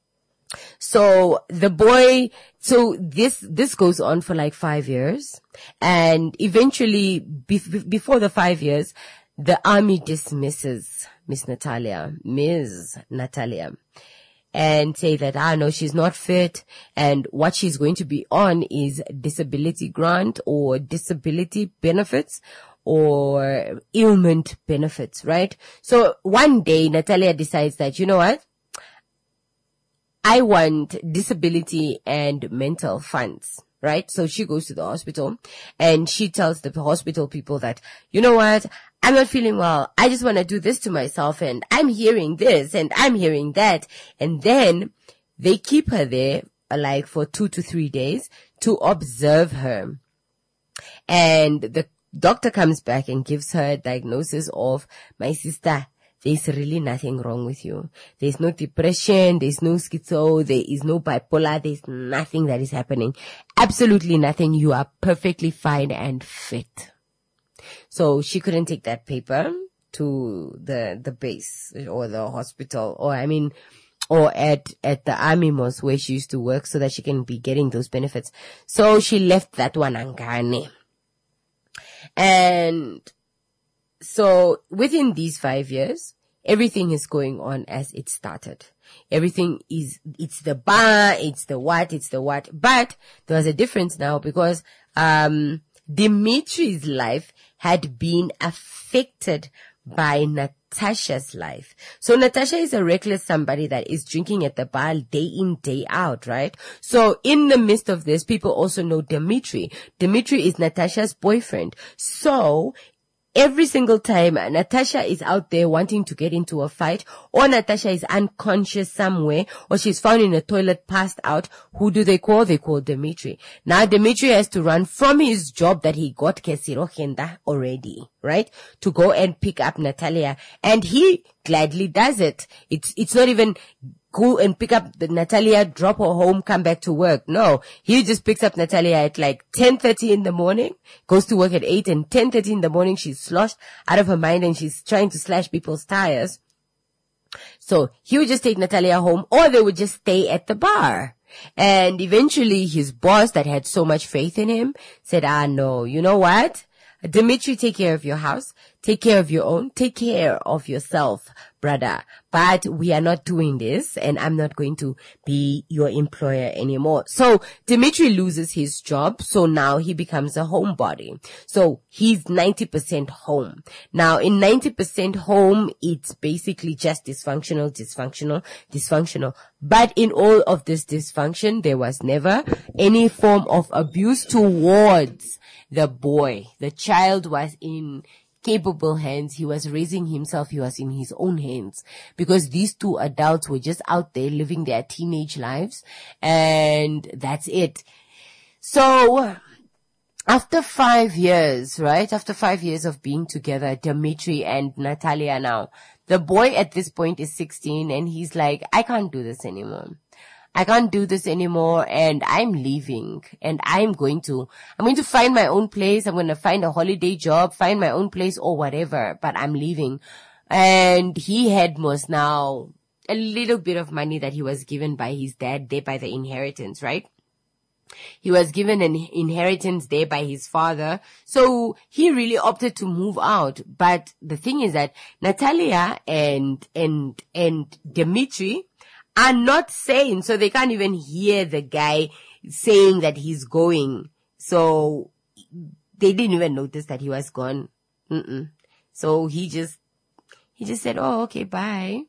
So the boy, so this, this goes on for like five years. And eventually, be, before the five years, the army dismisses Miss Natalia, Miss Natalia, and say that, ah, no, she's not fit. And what she's going to be on is disability grant or disability benefits or ailment benefits, right? So one day, Natalia decides that, you know what? I want disability and mental funds, right? So she goes to the hospital and she tells the hospital people that, you know what? I'm not feeling well. I just want to do this to myself and I'm hearing this and I'm hearing that. And then they keep her there like for two to three days to observe her. And the doctor comes back and gives her a diagnosis of, my sister, there's really nothing wrong with you. There's no depression. There's no schizo. There is no bipolar. There's nothing that is happening. Absolutely nothing. You are perfectly fine and fit. So she couldn't take that paper to the, the base or the hospital or, I mean, or at, at the army most where she used to work so that she can be getting those benefits. So she left that one angane. And so within these five years, everything is going on as it started. Everything is, it's the bar, it's the what, it's the what. But there was a difference now because, um, Dimitri's life had been affected by Natasha's life. So Natasha is a reckless somebody that is drinking at the bar day in, day out, right? So in the midst of this, people also know Dimitri. Dimitri is Natasha's boyfriend. So every single time Natasha is out there wanting to get into a fight or Natasha is unconscious somewhere or she's found in a toilet passed out, who do they call? They call Dimitri. Now Dimitri has to run from his job that he got Kesirohenda already, right? To go and pick up Natalia. And he gladly does it. It's, it's not even go and pick up the Natalia, drop her home, come back to work. No, he just picks up Natalia at like ten thirty in the morning, goes to work at eight, and ten thirty in the morning she's sloshed out of her mind and she's trying to slash people's tires. So he would just take Natalia home or they would just stay at the bar. And eventually his boss that had so much faith in him said, ah, no, you know what? Dimitri, take care of your house, take care of your own, take care of yourself, brother. But we are not doing this and I'm not going to be your employer anymore. So Dimitri loses his job. So now he becomes a homebody. So he's ninety percent home. Now in ninety percent home, it's basically just dysfunctional, dysfunctional, dysfunctional. But in all of this dysfunction, there was never any form of abuse towards the boy, the child was in capable hands. He was raising himself. He was in his own hands because these two adults were just out there living their teenage lives, and that's it. So after five years, right? After five years of being together, Dimitri and Natalia now, the boy at this point is sixteen and he's like, I can't do this anymore. I can't do this anymore and I'm leaving and I'm going to, I'm going to find my own place. I'm going to find a holiday job, find my own place or whatever, but I'm leaving. And he had most now a little bit of money that he was given by his dad there by the inheritance, right? He was given an inheritance there by his father. So he really opted to move out. But the thing is that Natalia and, and, and Dimitri are not sane. So they can't even hear the guy saying that he's going. So they didn't even notice that he was gone. Mm-mm. So he just, he just said, oh, okay, bye.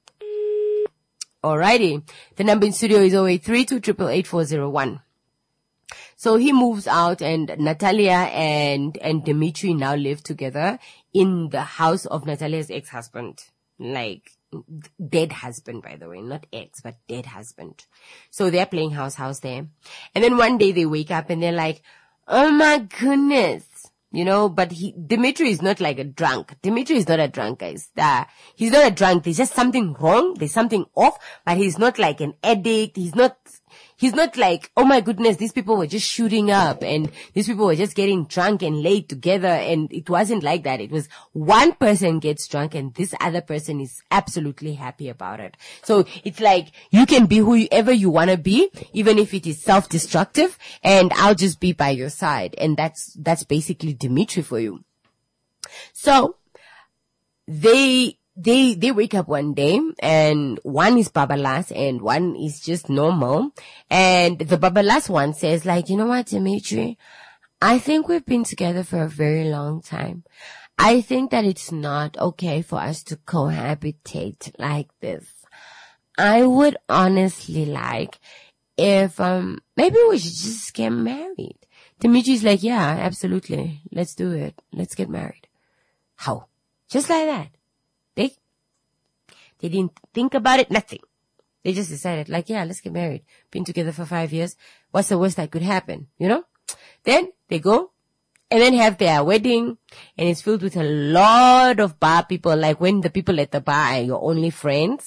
Alrighty. The number in studio is oh eight three two, eight eight eight, four oh one. So he moves out and Natalia and, and Dimitri now live together in the house of Natalia's ex-husband. Like, dead husband, by the way, not ex, but dead husband. So they're playing house, house there. And then one day they wake up and they're like, oh my goodness. You know, but he, Dimitri is not like a drunk. Dimitri is not a drunk, guys. Uh, he's not a drunk. There's just something wrong. There's something off, but he's not like an addict. He's not, he's not like, oh my goodness, these people were just shooting up and these people were just getting drunk and laid together. And it wasn't like that. It was one person gets drunk and this other person is absolutely happy about it. So it's like you can be whoever you want to be, even if it is self-destructive, and I'll just be by your side. And that's, that's basically Dimitri for you. So they, they, they wake up one day and one is Babalas and one is just normal. And the Babalas one says like, you know what, Dimitri, I think we've been together for a very long time. I think that it's not okay for us to cohabitate like this. I would honestly like if, um, maybe we should just get married. Dimitri's like, yeah, absolutely. Let's do it. Let's get married. How? Just like that. They, they didn't think about it, nothing. They just decided, like, yeah, let's get married. Been together for five years. What's the worst that could happen? You know? Then they go and then have their wedding and it's filled with a lot of bar people. Like when the people at the bar are your only friends.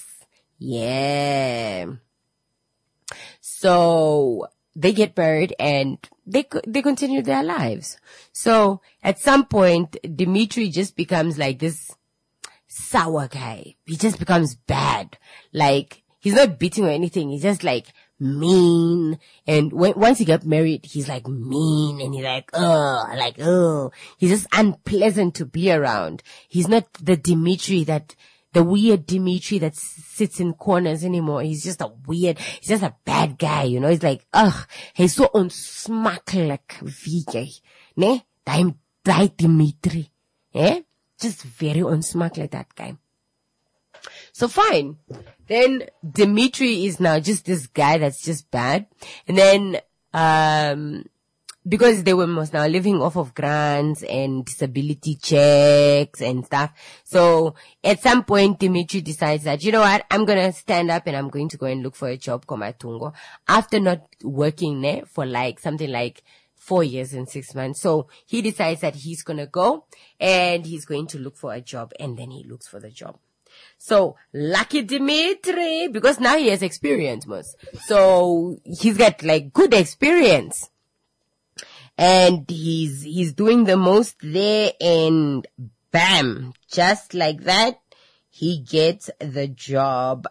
Yeah. So they get married and they they continue their lives. So at some point, Dimitri just becomes like this sour guy. He just becomes bad. Like he's not beating or anything. He's just like mean. And when, once he got married, he's like mean and he's like, oh, like, oh, he's just unpleasant to be around. He's not the Dimitri that, the weird Dimitri that sits in corners anymore. He's just a weird, he's just a bad guy, you know. He's like, ugh, he's so onsmakelijk, wie jy, ne? Daai, daai Dimitri, eh? Just very onsmakelijk, that guy. So fine. Then Dimitri is now just this guy that's just bad. And then, um, because they were most now living off of grants and disability checks and stuff. So at some point, Dimitri decides that, you know what, I'm going to stand up and I'm going to go and look for a job, Komatungo, after not working there for like something like four years and six months. So he decides that he's going to go and he's going to look for a job, and then he looks for the job. So lucky Dimitri, because now he has experience, most. So he's got like good experience. And he's, he's doing the most there, and bam, just like that, he gets the job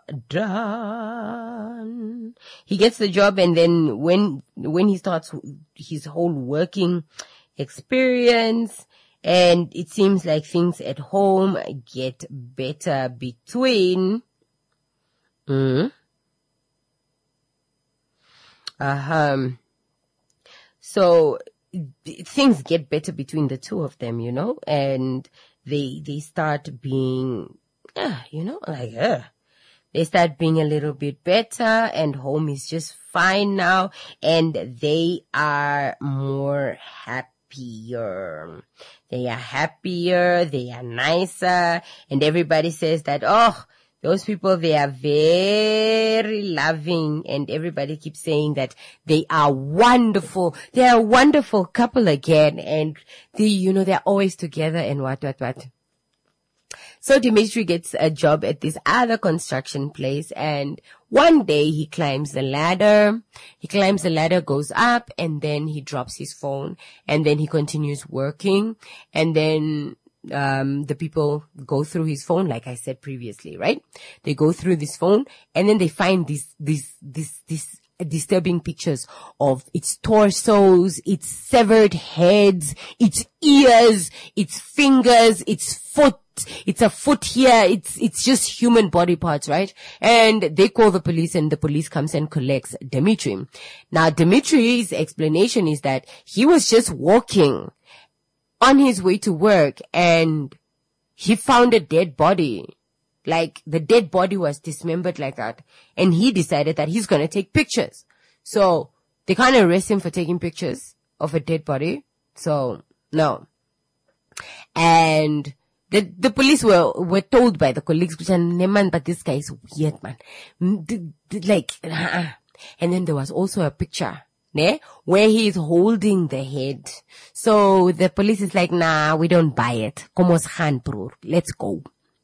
done. He gets the job, and then when, when he starts his whole working experience, and it seems like things at home get better between, mm, uh-huh. So, things get better between the two of them, you know, and they, they start being, uh, you know, like, uh, they start being a little bit better, and home is just fine now, and they are more happy. happier. They are happier, they are nicer, and everybody says that, oh, those people, they are very loving, and everybody keeps saying that they are wonderful. They are a wonderful couple again, and they, you know, they're always together and what, what, what. So Dimitri gets a job at this other construction place, and one day he climbs the ladder. He climbs the ladder, goes up, and then he drops his phone, and then he continues working, and then um the people go through his phone, like I said previously, right? They go through this phone, and then they find these these these these disturbing pictures of its torsos, its severed heads, its ears, its fingers, its foot. It's a foot here. It's, it's just human body parts, right? And they call the police, and the police comes and collects Dimitri. Now, Dimitri's explanation is that he was just walking on his way to work, and he found a dead body. Like, the dead body was dismembered like that. And he decided that he's gonna take pictures. So, they can't arrest him for taking pictures of a dead body. So, no. And The, the police were, were told by the colleagues, man, but this guy is weird, man. Like, uh, and then there was also a picture, né, where he is holding the head. So the police is like, nah, we don't buy it. Komos gaan, broer. Let's go.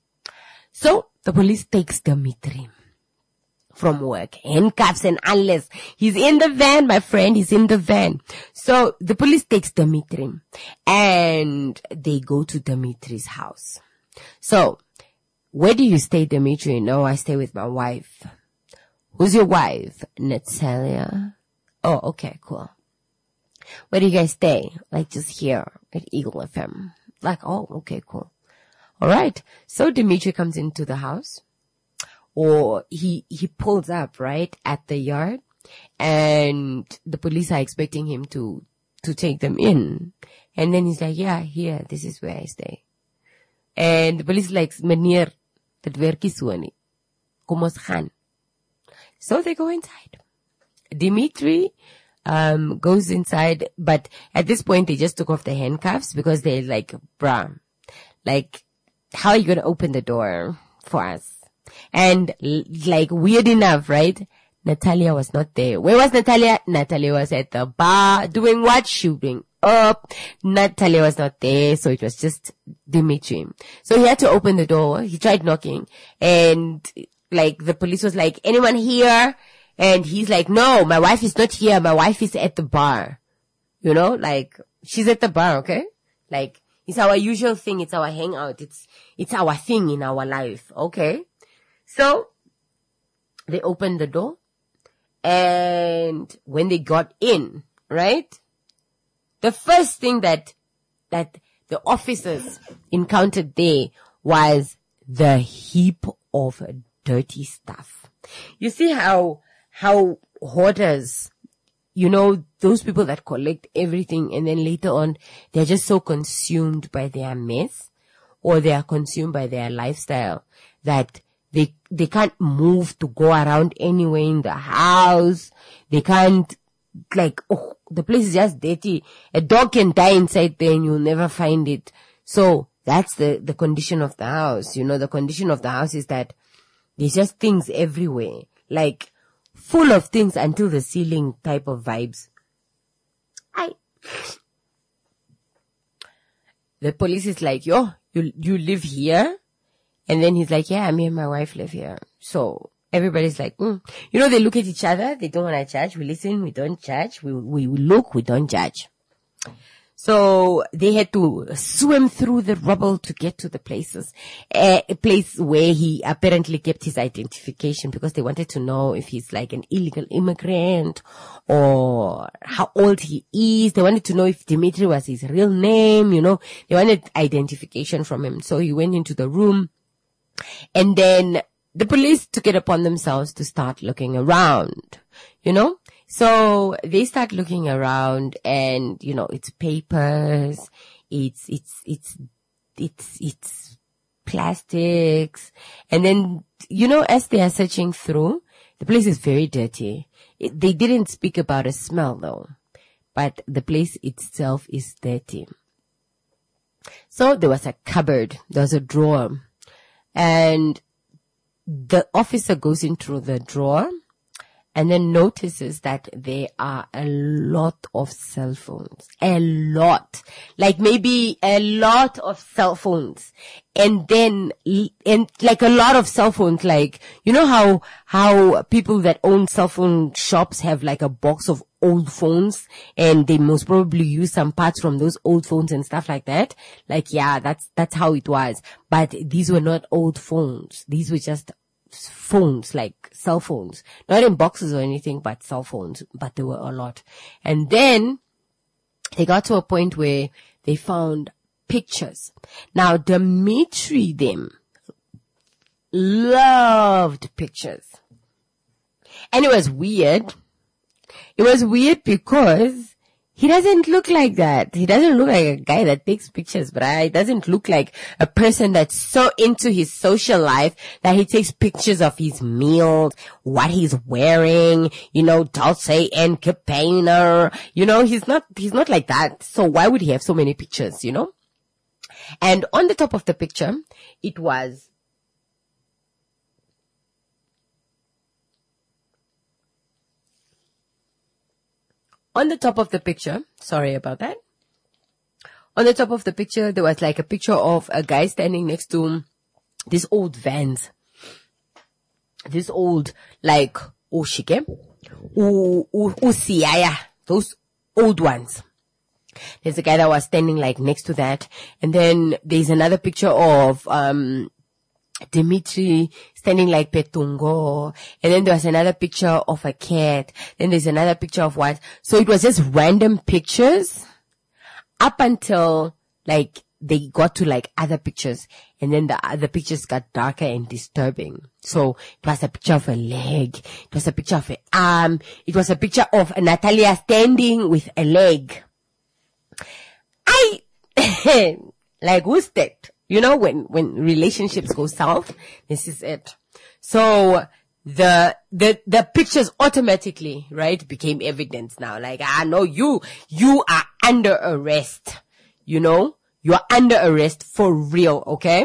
So the police takes Dimitri from work, handcuffs and alles. He's in the van, my friend. He's in the van. So the police takes Dimitri, and they go to Dimitri's house. So, where do you stay, Dimitri? No, I stay with my wife. Who's your wife? Natalia. Oh, okay, cool. Where do you guys stay? Like, just here at Eagle F M. Like, oh, okay, cool. All right. So Dimitri comes into the house. Or he, he pulls up, right, at the yard, and the police are expecting him to, to take them in. And then he's like, yeah, here, this is where I stay. And the police is like, meneer, dat werkie so nie. Kom ons gaan. So they go inside. Dimitri, um, goes inside, but at this point they just took off the handcuffs because they're like, bruh, like, how are you gonna open the door for us? And like, weird enough, right? Natalia was not there. Where was Natalia? Natalia was at the bar doing what? Shooting up. Natalia was not there, so it was just Dimitri. So he had to open the door. He tried knocking, and like the police was like, anyone here? And he's like, no, my wife is not here. My wife is at the bar. You know, like, she's at the bar, okay? Like, it's our usual thing. It's our hangout. It's, it's our thing in our life, okay? So, they opened the door, and when they got in, right, the first thing that, that the officers encountered there was the heap of dirty stuff. You see how, how hoarders, you know, those people that collect everything, and then later on, they're just so consumed by their mess, or they are consumed by their lifestyle, that They, they can't move to go around anywhere in the house. They can't, like, oh, the place is just dirty. A dog can die inside there and you'll never find it. So that's the, the condition of the house. You know, the condition of the house is that there's just things everywhere, like full of things until the ceiling type of vibes. I, the police is like, yo, you, you live here? And then he's like, yeah, me and my wife live here. So everybody's like, mm. You know, they look at each other. They don't want to judge. We listen. We don't judge. We, we look. We don't judge. So they had to swim through the rubble to get to the places, a place where he apparently kept his identification, because they wanted to know if he's like an illegal immigrant or how old he is. They wanted to know if Dimitri was his real name, you know. They wanted identification from him. So he went into the room, and then the police took it upon themselves to start looking around, you know. So they start looking around, and, you know, it's papers, it's, it's, it's, it's, it's plastics. And then, you know, as they are searching through, the place is very dirty. It, they didn't speak about a smell though, but the place itself is dirty. So there was a cupboard, there was a drawer, and the officer goes into the drawer and then notices that there are a lot of cell phones. A lot. Like maybe a lot of cell phones. And then, and like a lot of cell phones, like, you know how, how people that own cell phone shops have like a box of old phones and they most probably use some parts from those old phones and stuff like that? Like, yeah, that's, that's how it was. But these were not old phones. These were just phones, like cell phones, not in boxes or anything, but cell phones, but there were a lot. And then they got to a point where they found pictures. Now, Dimitri them loved pictures. And it was weird. It was weird because he doesn't look like that. He doesn't look like a guy that takes pictures, but he doesn't look like a person that's so into his social life that he takes pictures of his meals, what he's wearing, you know, Dolce and Gabbana. You know, he's not, he's not like that. So why would he have so many pictures, you know? And on the top of the picture, it was On the top of the picture, sorry about that. On the top of the picture, there was like a picture of a guy standing next to these old vans. This old, like, Oshike, Usiaya, those old ones. There's a guy that was standing like next to that. And then there's another picture of, um, Dimitri standing like Petungo. And then there was another picture of a cat. Then there's another picture of what? So it was just random pictures up until like they got to like other pictures. And then the other pictures got darker and disturbing. So it was a picture of a leg. It was a picture of an arm. It was a picture of Natalia standing with a leg. I, like, who's that? You know, when, when relationships go south, this is it. So the, the, the pictures automatically, right, became evidence now. Like, I know you, you are under arrest. You know, you are under arrest for real, okay?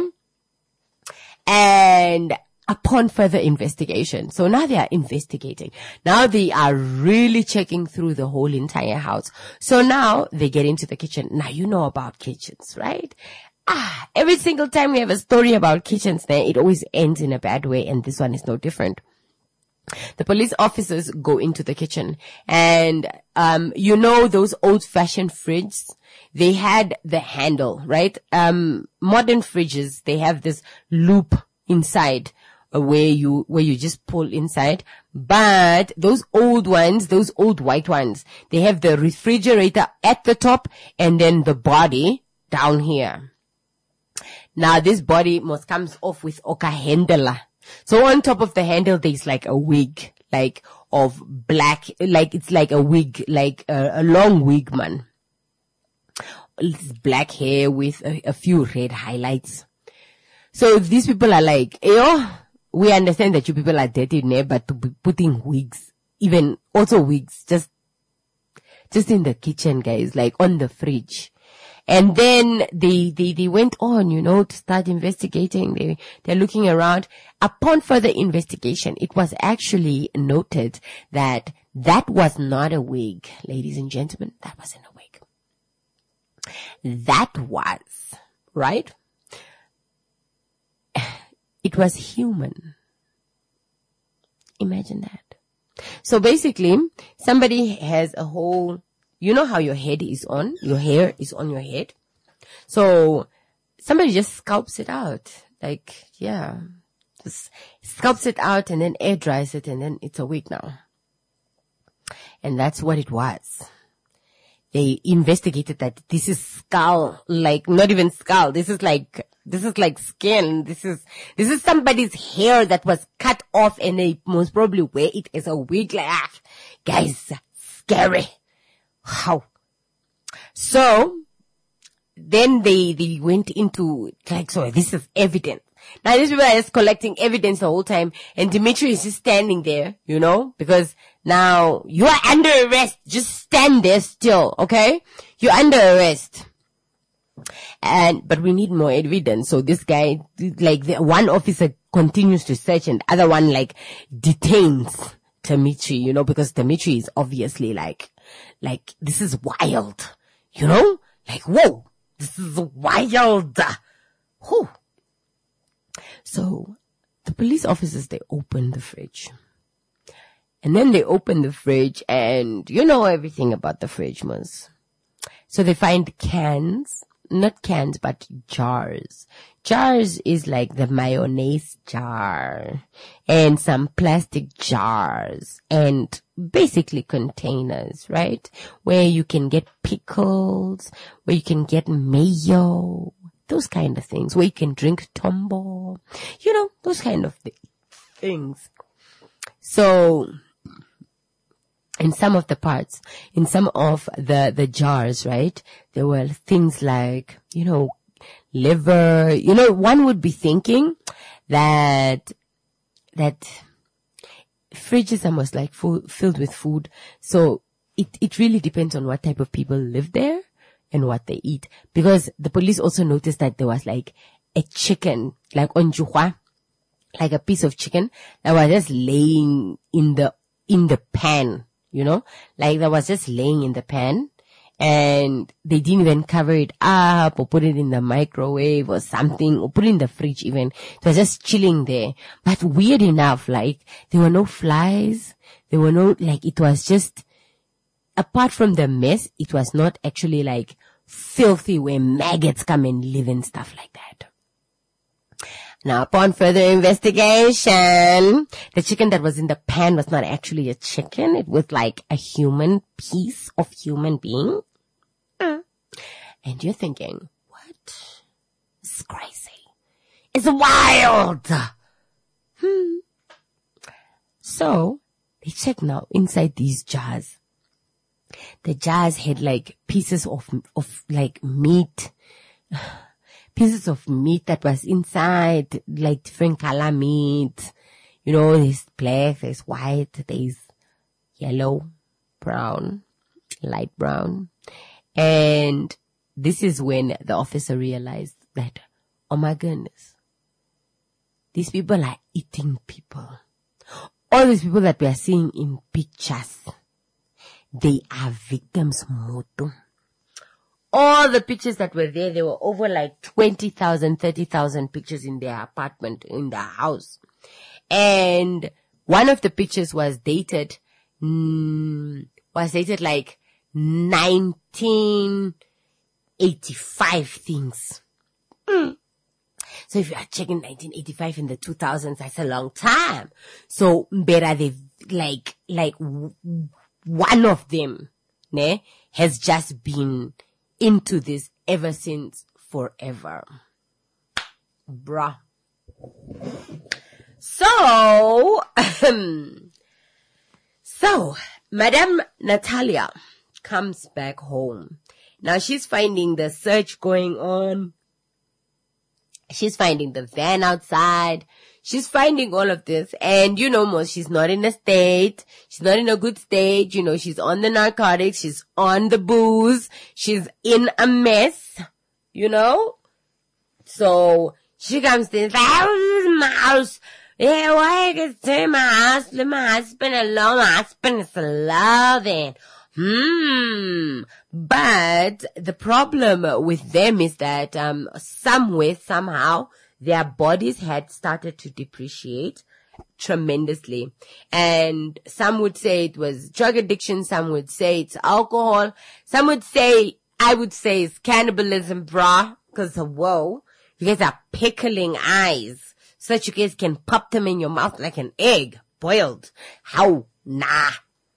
And upon further investigation, so now they are investigating. Now they are really checking through the whole entire house. So now they get into the kitchen. Now you know about kitchens, right? Ah, every single time we have a story about kitchens there, it always ends in a bad way, and this one is no different. The police officers go into the kitchen, and um you know those old-fashioned fridges? They had the handle, right? Um modern fridges, they have this loop inside uh, where you where you just pull inside. But those old ones, those old white ones, they have the refrigerator at the top and then the body down here. Now this body must comes off with oka handle. So on top of the handle, there's like a wig, like of black, like it's like a wig, like a, a long wig, man. It's black hair with a, a few red highlights. So these people are like, yo, we understand that you people are dirty, but to be putting wigs, even also wigs, just, just in the kitchen, guys, like on the fridge. And then they, they, they went on, you know, to start investigating. They, they're looking around. Upon further investigation, it was actually noted that that was not a wig. Ladies and gentlemen, that wasn't a wig. That was, right? It was human. Imagine that. So basically, somebody has a whole, you know how your head is on? Your hair is on your head. So somebody just sculpts it out. Like, yeah. Just sculpts it out and then air dries it and then it's a wig now. And that's what it was. They investigated that this is skull, like not even skull. This is like, this is like skin. This is, this is somebody's hair that was cut off and they most probably wear it as a wig. Like, ah, guys, scary. How? So then they, they went into like, so this is evidence. Now these people are just collecting evidence the whole time, and Dimitri is just standing there, you know, because now you are under arrest. Just stand there still, okay? You're under arrest. And, but we need more evidence. So this guy, like, the one officer continues to search and the other one, like, detains Dimitri, you know, because Dimitri is obviously like, like, this is wild, you know? Like, whoa, this is wild. Whew. So the police officers, they open the fridge. And then they open the fridge and you know everything about the fridge, Muz. So they find cans, not cans, but jars. Jars is like the mayonnaise jar and some plastic jars and basically containers, right? Where you can get pickles, where you can get mayo, those kind of things, where you can drink Tombo, you know, those kind of th- things. So, in some of the parts, in some of the, the jars, right, there were things like, you know, liver, you know, one would be thinking that, that fridges are most like full, filled with food. So it, it really depends on what type of people live there and what they eat. Because the police also noticed that there was like a chicken, like on Juhua, like a piece of chicken that was just laying in the, in the pan, you know, like that was just laying in the pan. And they didn't even cover it up or put it in the microwave or something or put it in the fridge even. It was just chilling there. But weird enough, like there were no flies. There were no, like it was just, apart from the mess, it was not actually like filthy where maggots come and live and stuff like that. Now, upon further investigation, the chicken that was in the pan was not actually a chicken. It was like a human piece of human being. Mm. And you're thinking, what? It's crazy. It's wild. Hmm. So, they check now inside these jars. The jars had like pieces of, of like meat. Pieces of meat that was inside, like different color meat. You know, there's black, there's white, there's yellow, brown, light brown. And this is when the officer realized that, oh my goodness, these people are eating people. All these people that we are seeing in pictures, they are victims mortal. All the pictures that were there, there were over like twenty thousand, thirty thousand pictures in their apartment, in their house. And one of the pictures was dated, mm, was dated like nineteen eighty-five things. Mm. So if you are checking nineteen eighty-five in the two thousands, that's a long time. So, better they, like, like one of them, ne, has just been into this ever since forever. Bruh. So, so, Madame Natalia comes back home. Now she's finding the search going on. She's finding the van outside. She's finding all of this. And you know, most she's not in a state. She's not in a good state. You know, she's on the narcotics. She's on the booze. She's in a mess. You know? So she comes to my house. Yeah, why I can stay in my house? Leave my husband alone. My husband is loving. Hmm. But the problem with them is that, um, somewhere, somehow, their bodies had started to depreciate tremendously. And some would say it was drug addiction. Some would say it's alcohol. Some would say, I would say it's cannibalism, brah. Cause, whoa, you guys are pickling eyes so that you guys can pop them in your mouth like an egg, boiled. How? Nah.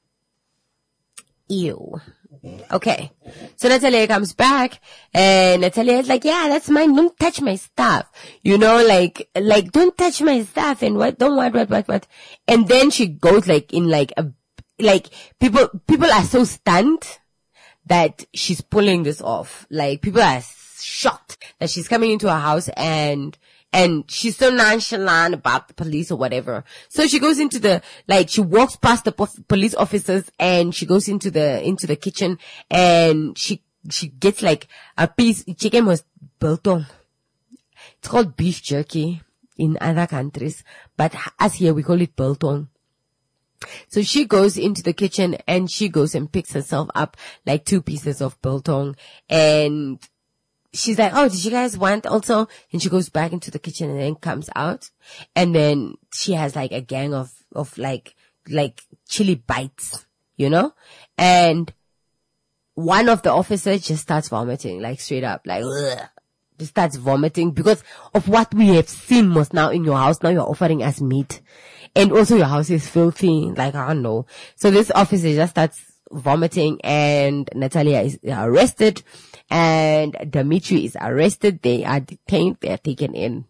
Ew. Okay. So Natalia comes back and Natalia is like, yeah, that's mine. Don't touch my stuff. You know, like, like, don't touch my stuff and what, don't what, what, what, what. And then she goes like in like a, like people, people are so stunned that she's pulling this off. Like people are shocked that she's coming into her house and And she's so nonchalant about the police or whatever. So she goes into the, like, she walks past the po- police officers and she goes into the, into the kitchen and she, she gets like a piece, chicken was biltong. It's called beef jerky in other countries, but us here we call it biltong. So she goes into the kitchen and she goes and picks herself up like two pieces of biltong and she's like, oh, did you guys want also? And she goes back into the kitchen and then comes out. And then she has like a gang of, of like, like chili bites, you know? And one of the officers just starts vomiting, like straight up, like, ugh, just starts vomiting because of what we have seen most now in your house. Now you're offering us meat. And also your house is filthy. Like, I don't know. So this officer just starts vomiting and Natalia is arrested. And Dimitri is arrested. They are detained. They are taken in.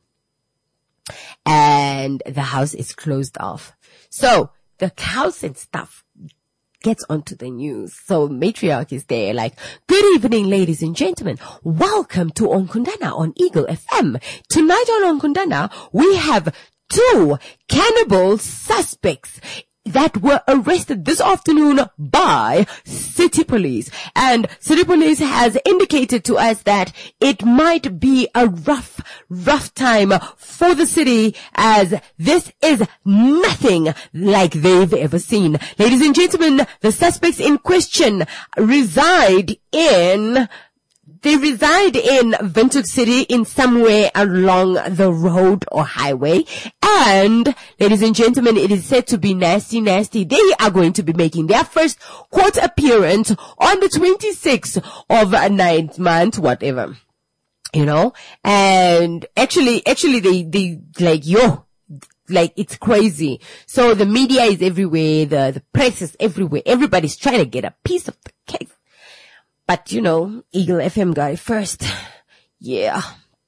And the house is closed off. So the house and stuff gets onto the news. So Matriarch is there like, good evening, ladies and gentlemen. Welcome to Onkundana on Eagle F M. Tonight on Onkundana, we have two cannibal suspects that were arrested this afternoon by City Police. And City Police has indicated to us that it might be a rough, rough time for the city as this is nothing like they've ever seen. Ladies and gentlemen, the suspects in question reside in They reside in Windhoek City in somewhere along the road or highway. And, ladies and gentlemen, it is said to be nasty, nasty. They are going to be making their first court appearance on the twenty-sixth of ninth month, whatever. You know? And actually, actually they, they, like, yo, like, it's crazy. So the media is everywhere. The, the press is everywhere. Everybody's trying to get a piece of the cake. But, you know, Eagle F M guy first. Yeah.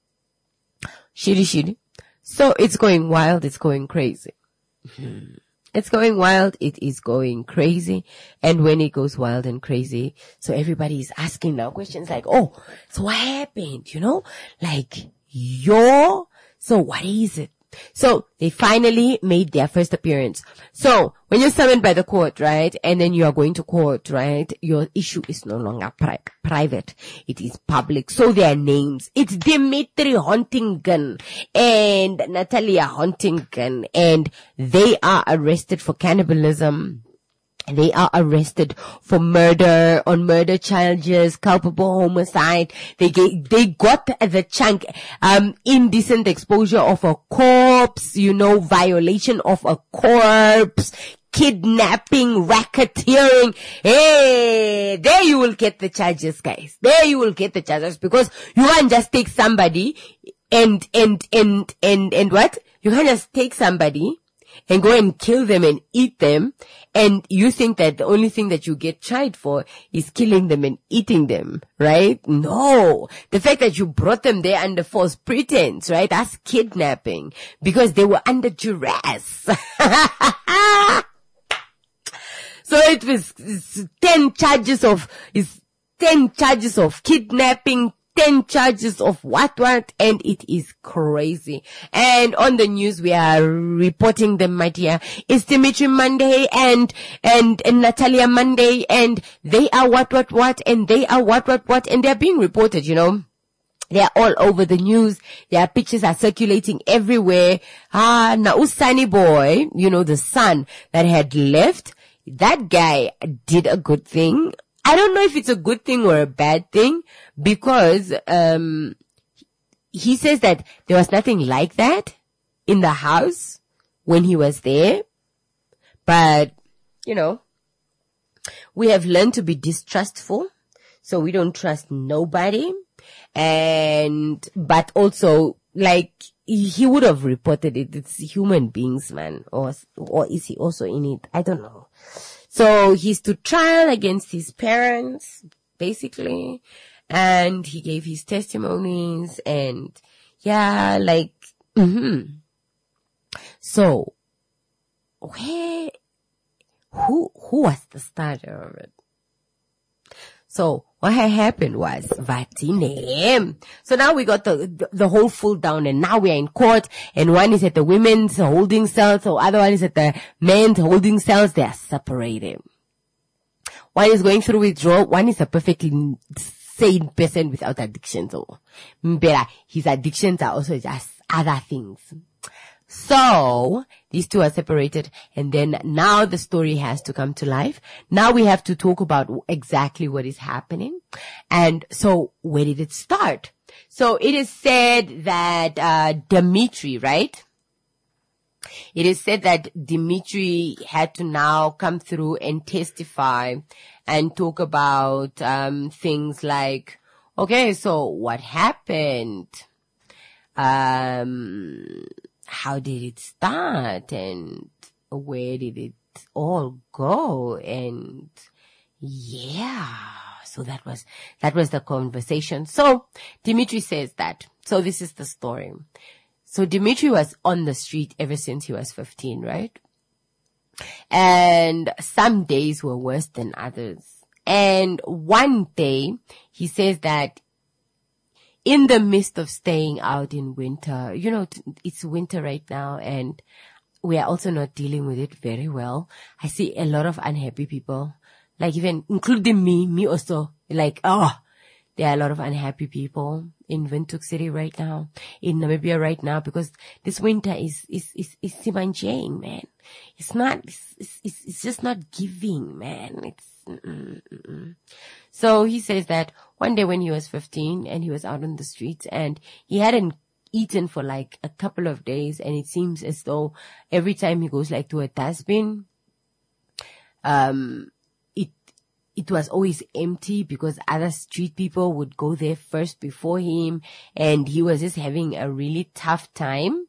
Shitty, shitty. So it's going wild. It's going crazy. Mm-hmm. It's going wild. It is going crazy. And when it goes wild and crazy, so everybody is asking now questions like, oh, so what happened? You know, like, yo, so what is it? So they finally made their first appearance. So when you're summoned by the court, right, and then you are going to court, right, your issue is no longer pri- private. It is public. So their names, it's Dimitri Huntington and Natalia Huntington, and they are arrested for cannibalism. They are arrested for murder, on murder charges, culpable homicide. They get, they got the chunk, um, indecent exposure of a corpse, you know, violation of a corpse, kidnapping, racketeering. Hey, there you will get the charges, guys. There you will get the charges because you can't just take somebody and, and, and, and, and what? You can't just take somebody and go and kill them and eat them, and you think that the only thing that you get tried for is killing them and eating them, right? No. The fact that you brought them there under false pretense, right? That's kidnapping because they were under duress. So it was ten charges of, is ten charges of kidnapping, ten charges of what what, and it is crazy. And on the news we are reporting them, my dear. It's Dimitri Monday and, and, and Natalia Monday, and they are what what what, and they are what what what, and they're being reported, you know. They are all over the news. Their pictures are circulating everywhere. Ah, now Sunny boy, you know, the son that had left, that guy did a good thing. I don't know if it's a good thing or a bad thing because, um, he says that there was nothing like that in the house when he was there. But, you know, we have learned to be distrustful. So we don't trust nobody. And, but also, like, he would have reported it. It's human beings, man. Or, or is he also in it? I don't know. So he's to trial against his parents, basically, and he gave his testimonies, and yeah, like, mm-hmm. So, where, who, who was the starter of it? So what had happened was Vatine. So now we got the, the the whole full down, and now we are in court, and one is at the women's holding cells, so other one is at the men's holding cells. They are separated. One is going through withdrawal. One is a perfectly sane person without addiction. So, but his addictions are also just other things. So, these two are separated, and then now the story has to come to life. Now we have to talk about exactly what is happening. And so, where did it start? So, it is said that, uh, Dimitri, right? It is said that Dimitri had to now come through and testify and talk about, um, things like, okay, so what happened? Um, how did it start, and where did it all go? And yeah, so that was, that was the conversation. So Dimitri says that. So this is the story. So Dimitri was on the street ever since he was fifteen, right? And some days were worse than others. And one day he says that in the midst of staying out in winter, you know, it's winter right now, and we are also not dealing with it very well. I see a lot of unhappy people, like even including me, me also, like, oh, there are a lot of unhappy people in Windhoek City right now, in Namibia right now, because this winter is, is, is, is simanjang, man. It's not, it's, it's, it's just not giving, man. It's, mm-mm, mm-mm. So he says that one day when he was fifteen and he was out on the streets and he hadn't eaten for like a couple of days, and it seems as though every time he goes like to a dustbin, um, it, it was always empty because other street people would go there first before him, and he was just having a really tough time.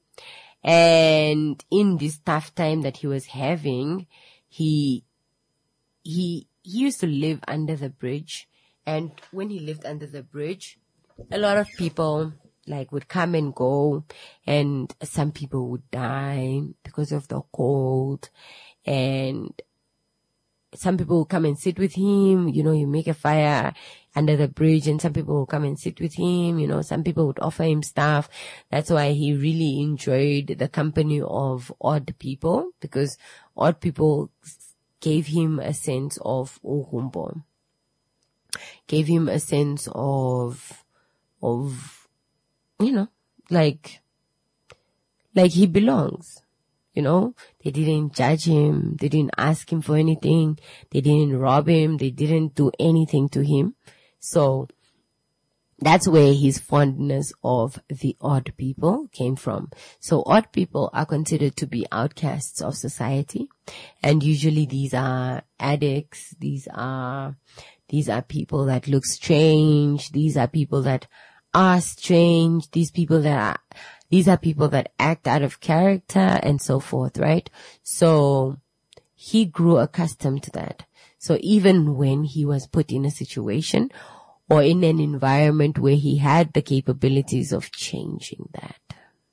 And in this tough time that he was having, he, he, he used to live under the bridge. And when he lived under the bridge, a lot of people like would come and go, and some people would die because of the cold, and some people will come and sit with him. You know, you make a fire under the bridge, and some people will come and sit with him. You know, some people would offer him stuff. That's why he really enjoyed the company of odd people, because odd people gave him a sense of uhumbo, gave him a sense of, of, you know, like, like he belongs. You know, they didn't judge him. They didn't ask him for anything. They didn't rob him. They didn't do anything to him. So that's where his fondness of the odd people came from. So odd people are considered to be outcasts of society. And usually these are addicts. These are, these are people that look strange. These are people that are strange. These people that are, These are people that act out of character and so forth, right? So he grew accustomed to that. So even when he was put in a situation or in an environment where he had the capabilities of changing that,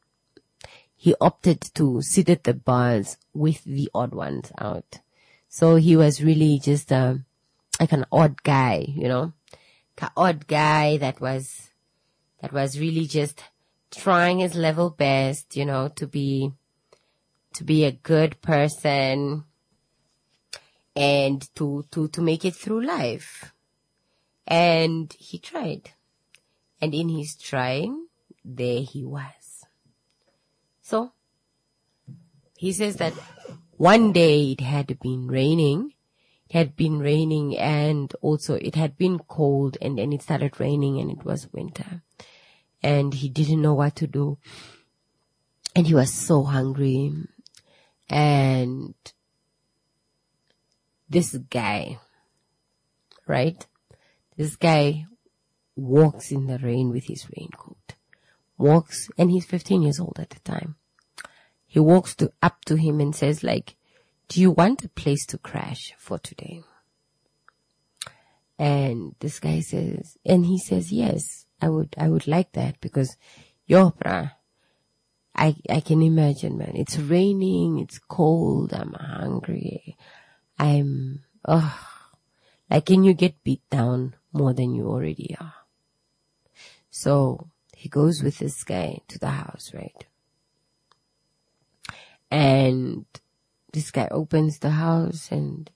he opted to sit at the bars with the odd ones out. So he was really just a, like an odd guy, you know, an odd guy that was, that was really just trying his level best, you know, to be, to be a good person and to, to, to make it through life. And he tried. And in his trying, there he was. So, he says that one day it had been raining. It had been raining, and also it had been cold, and then it started raining, and it was winter. And he didn't know what to do. And he was so hungry. And this guy, right? This guy walks in the rain with his raincoat. Walks, and he's fifteen years old at the time. He walks to, up to him and says like, do you want a place to crash for today? And this guy says, and he says, yes. I would, I would like that, because, yo, brah, I, I can imagine, man. It's raining, it's cold, I'm hungry, I'm, oh, Like, can you get beat down more than you already are? So he goes with this guy to the house, right? And this guy opens the house and,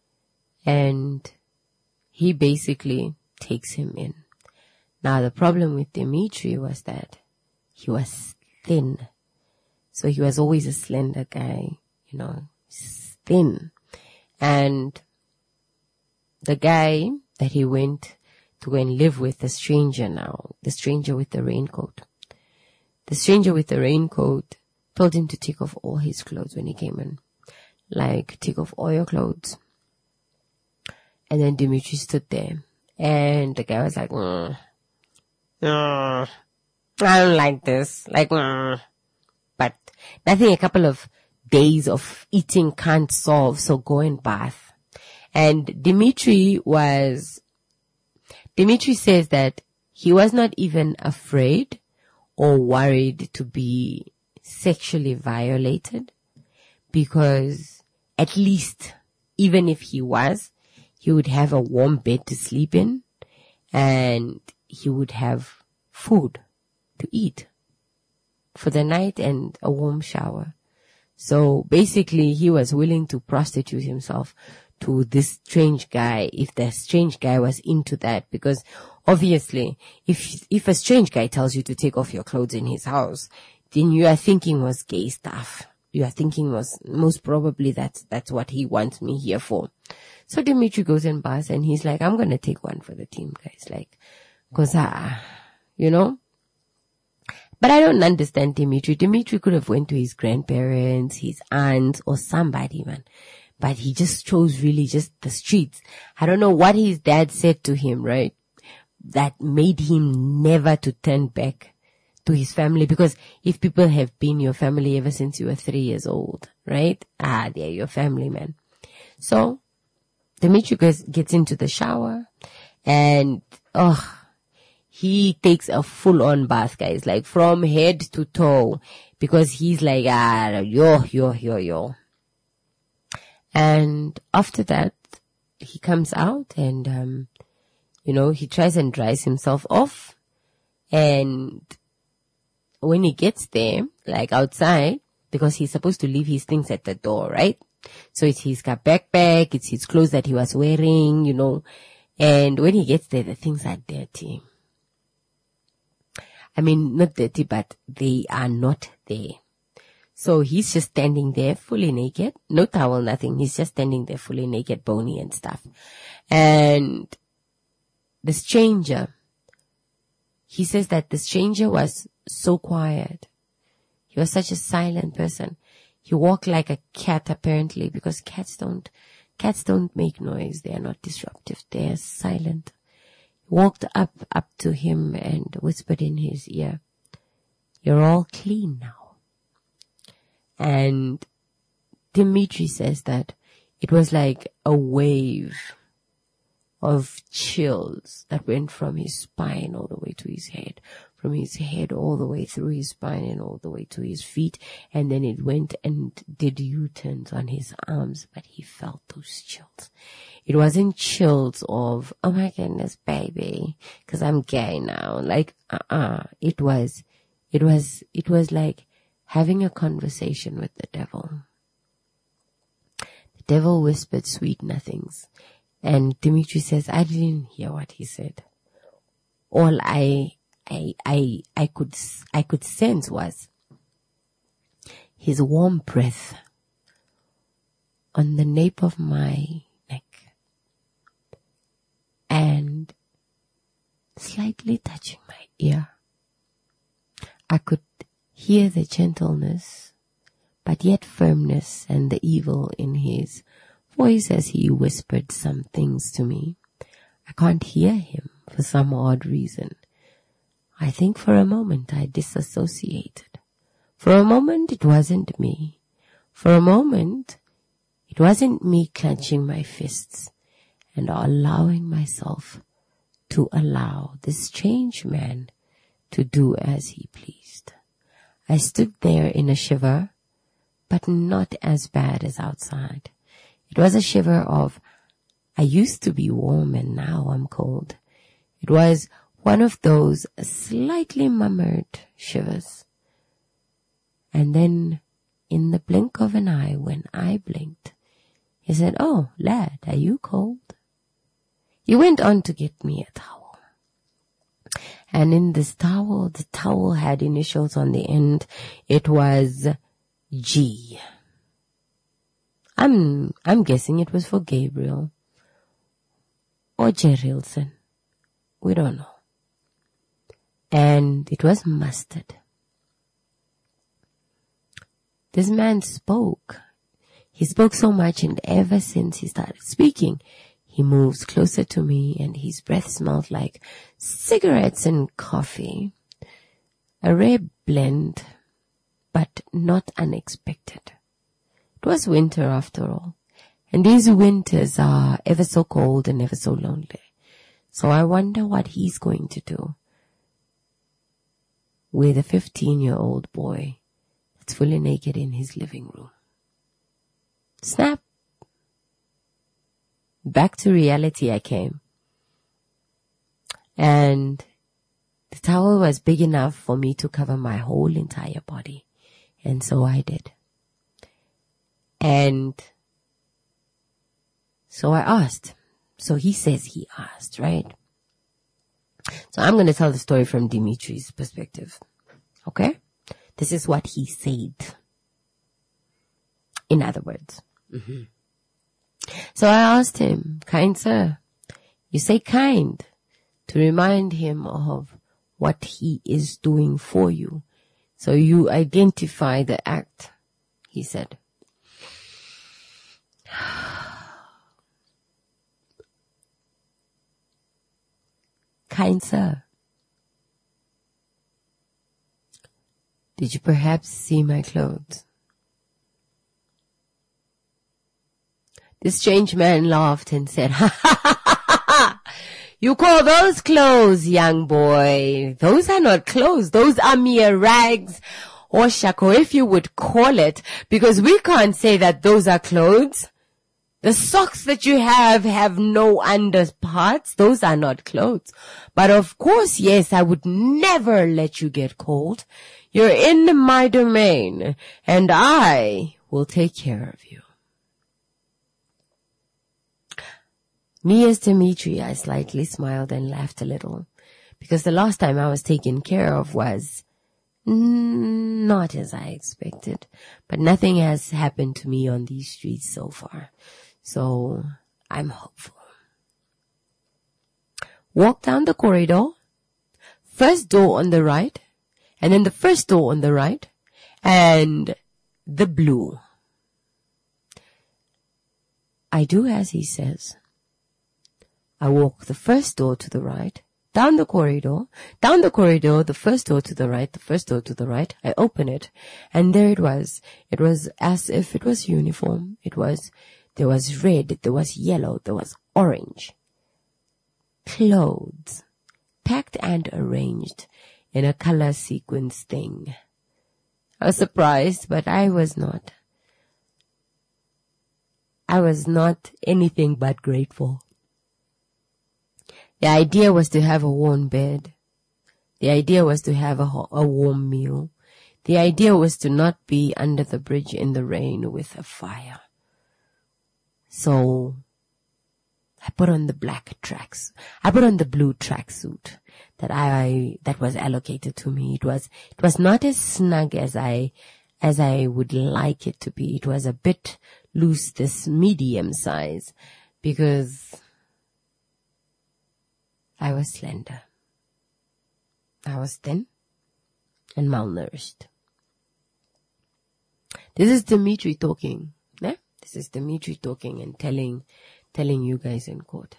and he basically takes him in. Now the problem with Dimitri was that he was thin. So he was always a slender guy, you know, thin. And the guy that he went to go and live with, the stranger now, the stranger with the raincoat. The stranger with the raincoat told him to take off all his clothes when he came in. Like, take off all your clothes. And then Dimitri stood there. And the guy was like, mm, mm, I don't like this. Like, mm. But nothing a couple of days of eating can't solve, so go and bath. And Dimitri was, Dimitri says that he was not even afraid or worried to be sexually violated, because at least, even if he was, he would have a warm bed to sleep in and he would have food to eat for the night and a warm shower. So basically he was willing to prostitute himself to this strange guy if the strange guy was into that, because obviously if if a strange guy tells you to take off your clothes in his house, then you are thinking was gay stuff. You are thinking was most probably that's that's what he wants me here for. So Dimitri goes and baths and he's like, I'm gonna take one for the team, guys. Like, cause ah, you know. But I don't understand Dimitri. Dimitri could have went to his grandparents, his aunts, or somebody, man. But he just chose really just the streets. I don't know what his dad said to him, right? That made him never to turn back to his family. Because if people have been your family ever since you were three years old, right? Ah, they're your family, man. So, Dimitri gets, gets into the shower and, oh, he takes a full-on bath, guys, like from head to toe, because he's like, ah, yo, yo, yo, yo. And after that, he comes out and, um, you know, he tries and dries himself off. And when he gets there, like outside, because he's supposed to leave his things at the door, right? So it's his backpack, it's his clothes that he was wearing, you know. And when he gets there, the things are dirty. I mean, not dirty, but they are not there. So he's just standing there fully naked. No towel, nothing. He's just standing there fully naked, bony and stuff. And the stranger, he says that the stranger was so quiet. He was such a silent person. He walked like a cat, apparently, because cats don't, cats don't make noise. They are not disruptive. They are silent. He walked up, up to him and whispered in his ear, "You're all clean now." And Dimitri says that it was like a wave of chills that went from his spine all the way to his head, from his head all the way through his spine and all the way to his feet. And then it went and did U-turns on his arms, but he felt those chills. It wasn't chills of, oh my goodness, baby, because I'm gay now. Like, uh-uh. It was, it was, it was like having a conversation with the devil. The devil whispered sweet nothings. And Dimitri says, I didn't hear what he said. All I, I, I, I could, I could sense was his warm breath on the nape of my neck and slightly touching my ear. I could hear the gentleness, but yet firmness and the evil in his voice as he whispered some things to me. I can't hear him for some odd reason. I think for a moment I disassociated. For a moment it wasn't me. For a moment it wasn't me clenching my fists and allowing myself to allow this strange man to do as he pleased. I stood there in a shiver, but not as bad as outside. It was a shiver of, I used to be warm and now I'm cold. It was one of those slightly murmured shivers. And then, in the blink of an eye, when I blinked, he said, "Oh, lad, are you cold?" He went on to get me a towel. And in this towel, the towel had initials on the end. It was G. I'm, I'm guessing it was for Gabriel. Or Gerilson. We don't know. And it was mustard. This man spoke. He spoke so much, and ever since he started speaking, he moves closer to me, and his breath smelled like cigarettes and coffee. A rare blend, but not unexpected. It was winter after all, and these winters are ever so cold and ever so lonely. So I wonder what he's going to do with a fifteen-year-old boy that's fully naked in his living room. Snap. Back to reality I came. And the towel was big enough for me to cover my whole entire body. And so I did. And so I asked. So he says he asked, right? So I'm going to tell the story from Dimitri's perspective. Okay? This is what he said. In other words. Mm-hmm. So I asked him, "Kind sir, you say kind to remind him of what he is doing for you. So you identify the act," he said. "Kind sir, did you perhaps see my clothes?" This strange man laughed and said, "Ha ha ha ha ha! You call those clothes, young boy? Those are not clothes. Those are mere rags, or shako, if you would call it, because we can't say that those are clothes. The socks that you have have no underparts. Those are not clothes. But of course, yes, I would never let you get cold. You're in my domain, and I will take care of you." Me as Dimitri, I slightly smiled and laughed a little, because the last time I was taken care of was not as I expected. But nothing has happened to me on these streets so far, so I'm hopeful. Walk down the corridor, first door on the right, and then the first door on the right, and the blue. I do as he says. I walk the first door to the right, down the corridor, down the corridor, the first door to the right, the first door to the right. I open it, and there it was. It was as if it was uniform. It was, there was red, there was yellow, there was orange. Clothes, packed and arranged in a color sequence thing. I was surprised, but I was not. I was not anything but grateful. The idea was to have a warm bed. The idea was to have a, a warm meal. The idea was to not be under the bridge in the rain with a fire. So I put on the black tracks. I put on the blue tracksuit that I that was allocated to me. It was it was not as snug as I as I would like it to be. It was a bit loose, this medium size, because I was slender. I was thin and malnourished. This is Dimitri talking. Eh? This is Dimitri talking and telling, telling you guys in court.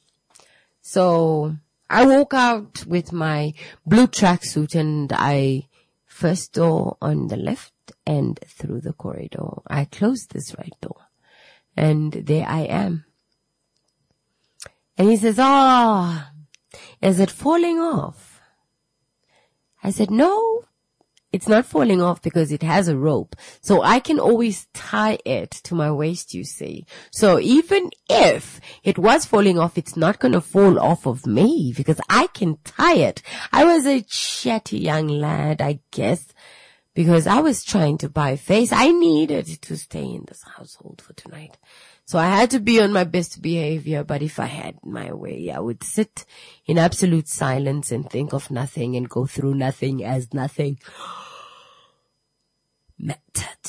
So I walk out with my blue tracksuit, and I first door on the left and through the corridor. I close this right door, and there I am. And he says, "Ah, oh, is it falling off?" I said, "No, It's not falling off because it has a rope. So I can always tie it to my waist, you see. So even if it was falling off, it's not going to fall off of me because I can tie it. I was a chatty young lad, I guess, because I was trying to buy face. I needed to stay in this household for tonight. So I had to be on my best behavior, but if I had my way, I would sit in absolute silence and think of nothing and go through nothing as nothing mattered.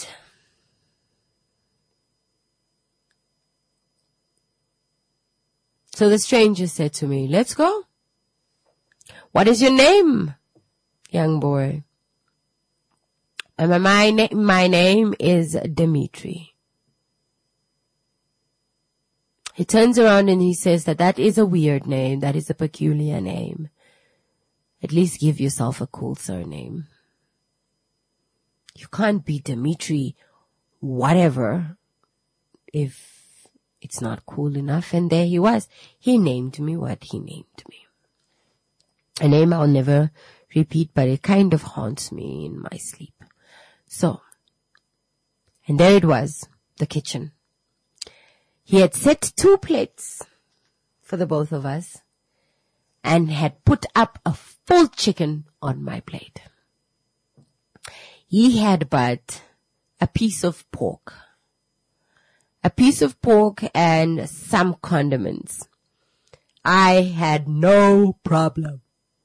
So the stranger said to me, let's go. What is your name, young boy? And my, my, na- my name is Dimitri. He turns around and he says that that is a weird name. That is a peculiar name. At least give yourself a cool surname. You can't be Dimitri whatever if it's not cool enough. And there he was. He named me what he named me. A name I'll never repeat, but it kind of haunts me in my sleep. So, and there it was, the kitchen. He had set two plates for the both of us and had put up a full chicken on my plate. He had but a piece of pork, a piece of pork and some condiments. I had no problem.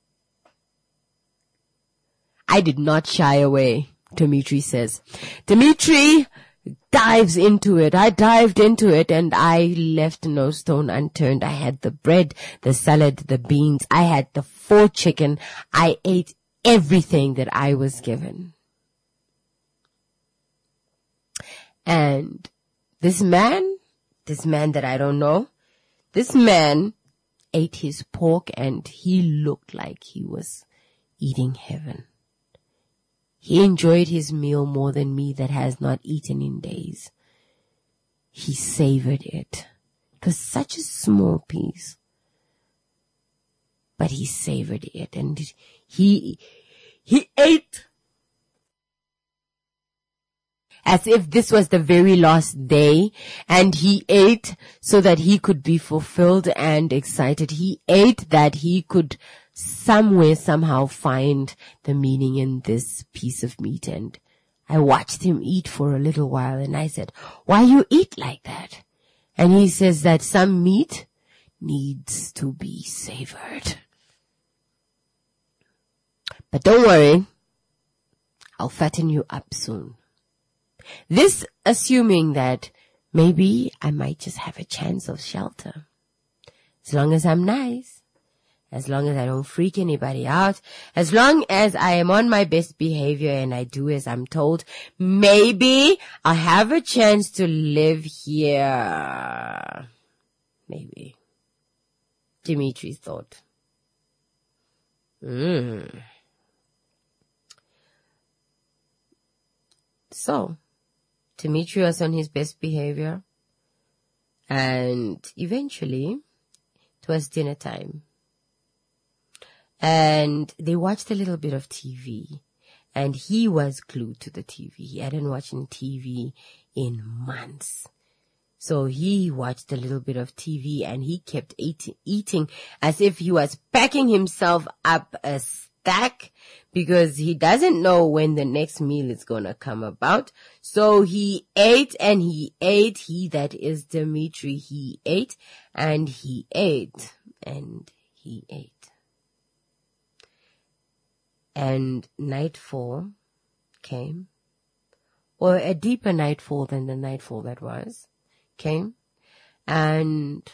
I did not shy away, Dimitri says. Dimitri dives into it. I dived into it and I left no stone unturned. I had the bread, the salad, the beans. I had the full chicken. I ate everything that I was given. And this man, this man that I don't know, this man ate his pork and he looked like he was eating heaven. He enjoyed his meal more than me that has not eaten in days. He savored it. It was such a small piece. But he savored it and he, he ate as if this was the very last day, and he ate so that he could be fulfilled and excited. He ate that he could somewhere, somehow find the meaning in this piece of meat. And I watched him eat for a little while and I said, why you eat like that? And he says that some meat needs to be savored. But don't worry, I'll fatten you up soon. This assuming that maybe I might just have a chance of shelter. As long as I'm nice. As long as I don't freak anybody out, as long as I am on my best behavior and I do as I'm told, maybe I'll have a chance to live here. Maybe. Dimitri thought. Mm. So, Dimitri was on his best behavior, and eventually it was dinner time. And they watched a little bit of T V, and he was glued to the T V. He hadn't watched T V in months. So he watched a little bit of T V and he kept eat- eating as if he was packing himself up a stack because he doesn't know when the next meal is going to come about. So he ate and he ate. He, that is Dimitri, he ate and he ate and he ate. And nightfall came, or a deeper nightfall than the nightfall that was, came, and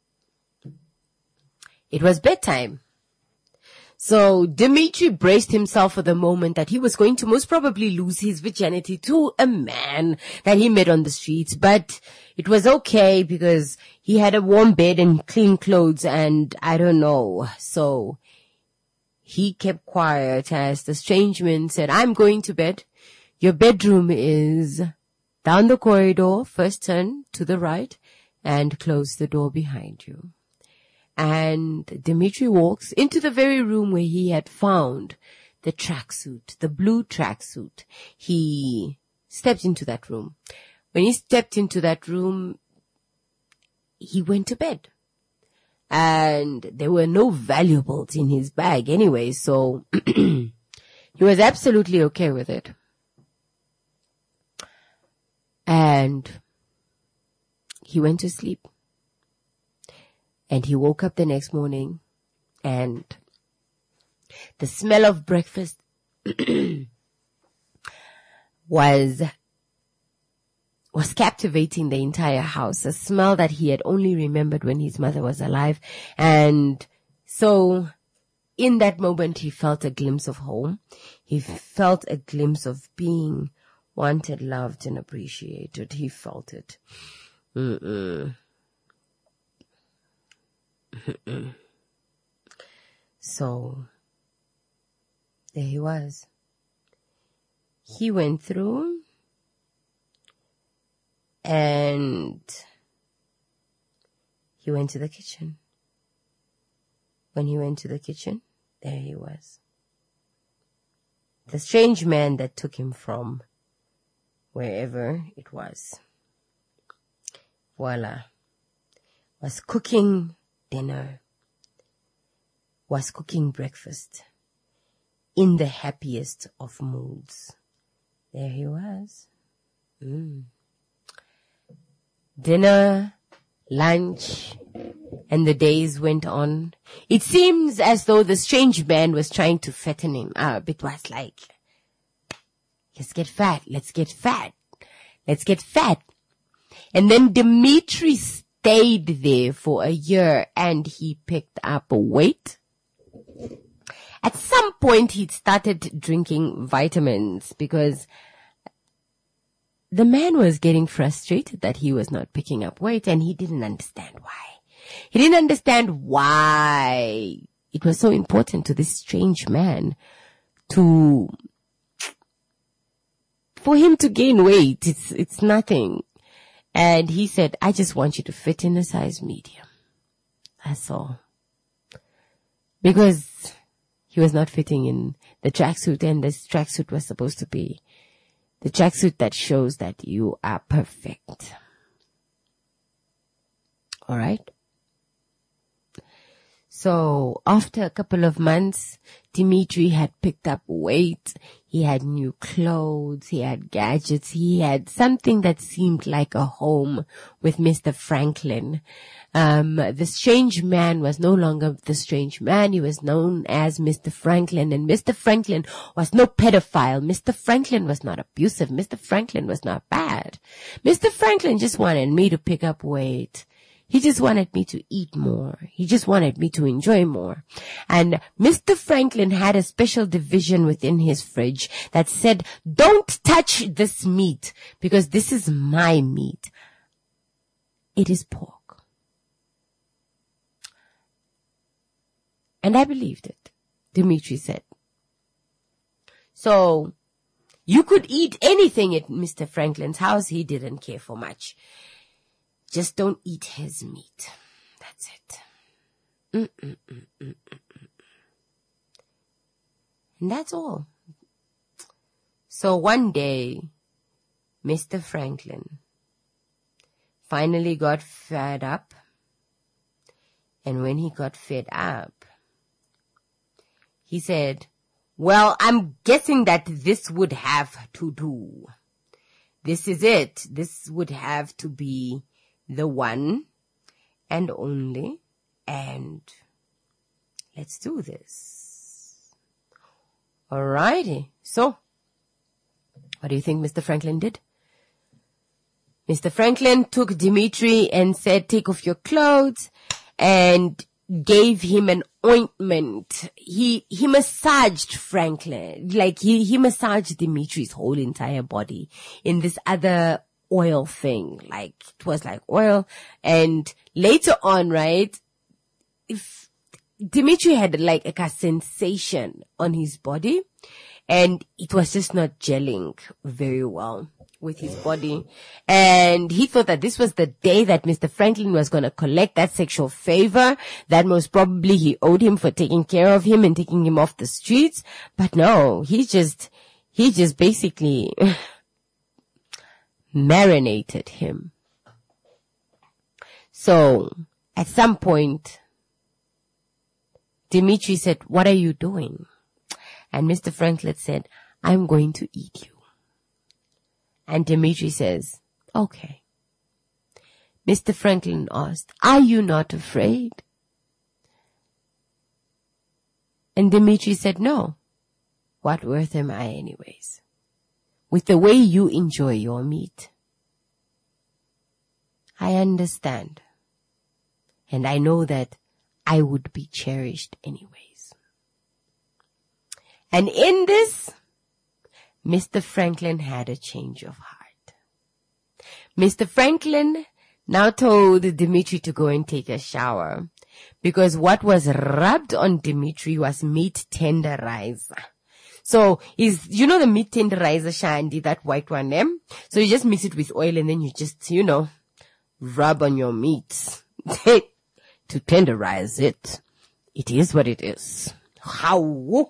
it was bedtime. So Dimitri braced himself for the moment that he was going to most probably lose his virginity to a man that he met on the streets, but it was okay because he had a warm bed and clean clothes and I don't know, so he kept quiet as the strange man said, I'm going to bed. Your bedroom is down the corridor, first turn to the right and close the door behind you. And Dimitri walks into the very room where he had found the tracksuit, the blue tracksuit. He stepped into that room. When he stepped into that room, he went to bed. And there were no valuables in his bag anyway, so he was absolutely okay with it. And he went to sleep. And he woke up the next morning, and the smell of breakfast was was captivating the entire house, a smell that he had only remembered when his mother was alive. And so in that moment, he felt a glimpse of home. He felt a glimpse of being wanted, loved, and appreciated. He felt it. Mm-mm. Mm-mm. So there he was. He went through, and he went to the kitchen. When he went to the kitchen, there he was. The strange man that took him from wherever it was, voila, was cooking dinner, was cooking breakfast in the happiest of moods. There he was. Mm. Dinner, lunch, and the days went on. It seems as though the strange man was trying to fatten him up. It was like, let's get fat, let's get fat, let's get fat. And then Dimitri stayed there for a year, and he picked up a weight. At some point, he'd started drinking vitamins because the man was getting frustrated that he was not picking up weight, and he didn't understand why. He didn't understand why it was so important to this strange man to, for him to gain weight. It's, it's nothing. And he said, I just want you to fit in a size medium. That's all. Because he was not fitting in the tracksuit, and this tracksuit was supposed to be the tracksuit that shows that you are perfect. All right. So after a couple of months, Dimitri had picked up weight. He had new clothes. He had gadgets. He had something that seemed like a home with Mister Franklin. Um, the strange man was no longer the strange man. He was known as Mister Franklin, and Mister Franklin was no pedophile. Mister Franklin was not abusive. Mister Franklin was not bad. Mister Franklin just wanted me to pick up weight. He just wanted me to eat more. He just wanted me to enjoy more. And Mister Franklin had a special division within his fridge that said, don't touch this meat because this is my meat. It is pork. And I believed it, Dimitri said. So you could eat anything at Mister Franklin's house. He didn't care for much. Just don't eat his meat. That's it. Mm-mm-mm-mm-mm. And that's all. So one day, Mister Franklin finally got fed up. And when he got fed up, he said, well, I'm guessing that this would have to do. This is it. This would have to be the one and only, and let's do this. Alrighty. So, what do you think Mister Franklin did? Mister Franklin took Dimitri and said, take off your clothes, and gave him an ointment. He, he massaged Franklin, like he, he massaged Dimitri's whole entire body in this other oil thing. Like, it was like oil. And later on, right, if Dimitri had like a sensation on his body, and it was just not gelling very well with his body. And he thought that this was the day that Mister Franklin was going to collect that sexual favor that most probably he owed him for taking care of him and taking him off the streets. But no, he just, he just basically marinated him. So at some point, Dimitri said, "What are you doing?" And Mister Franklin said, "I'm going to eat you." And Dimitri says, "Okay." Mister Franklin asked, "Are you not afraid?" And Dimitri said, "No. What worth am I anyways? With the way you enjoy your meat. I understand. And I know that I would be cherished anyways." And in this, Mister Franklin had a change of heart. Mister Franklin now told Dimitri to go and take a shower, because what was rubbed on Dimitri was meat tenderizer. So is, you know the meat tenderizer, Shandy, that white one, eh? So you just mix it with oil and then you just, you know, rub on your meat to tenderize it. It is what it is. How? Well.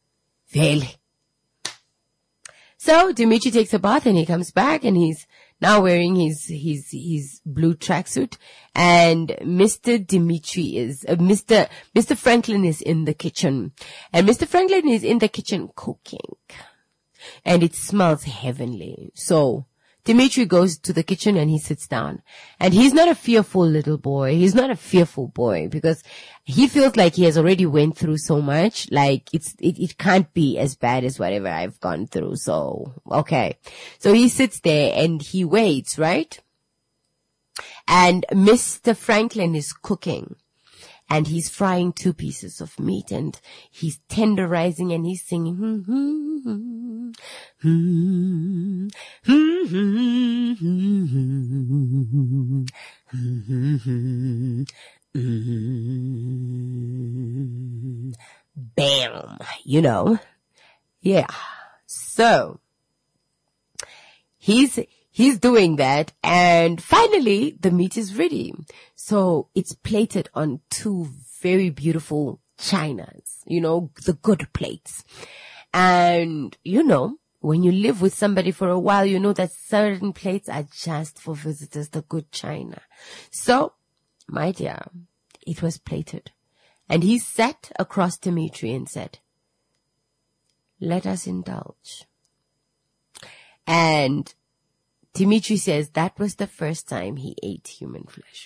So Dimitri takes a bath and he comes back and he's now wearing his, his, his blue tracksuit, and Mister Dimitri is, uh, Mister, Mister Franklin is in the kitchen, and Mister Franklin is in the kitchen cooking, and it smells heavenly. So Dimitri goes to the kitchen and he sits down, and he's not a fearful little boy. He's not a fearful boy because he feels like he has already went through so much. Like it's, it, it can't be as bad as whatever I've gone through. So, okay. So he sits there and he waits, right? And Mister Franklin is cooking. And he's frying two pieces of meat and he's tenderizing and he's singing. Hmm, hmm, hmm, hmm, hmm, hmm, hmm, hmm, bam, you know. Yeah. So he's He's doing that, and finally the meat is ready. So it's plated on two very beautiful chinas, you know, the good plates. And, you know, when you live with somebody for a while, you know that certain plates are just for visitors, the good china. So, my dear, it was plated. And he sat across Dimitri and said, "Let us indulge." And Dimitri says that was the first time he ate human flesh.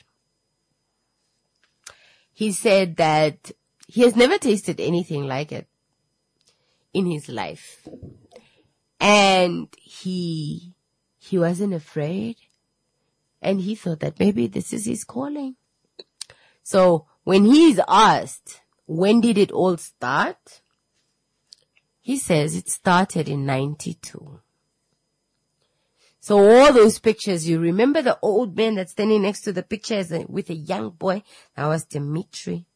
He said that he has never tasted anything like it in his life. And he, he wasn't afraid. And he thought that maybe this is his calling. So when he's asked, when did it all start? He says it started in ninety-two. So all those pictures, you remember the old man that's standing next to the picture as a, with a young boy? That was Dimitri.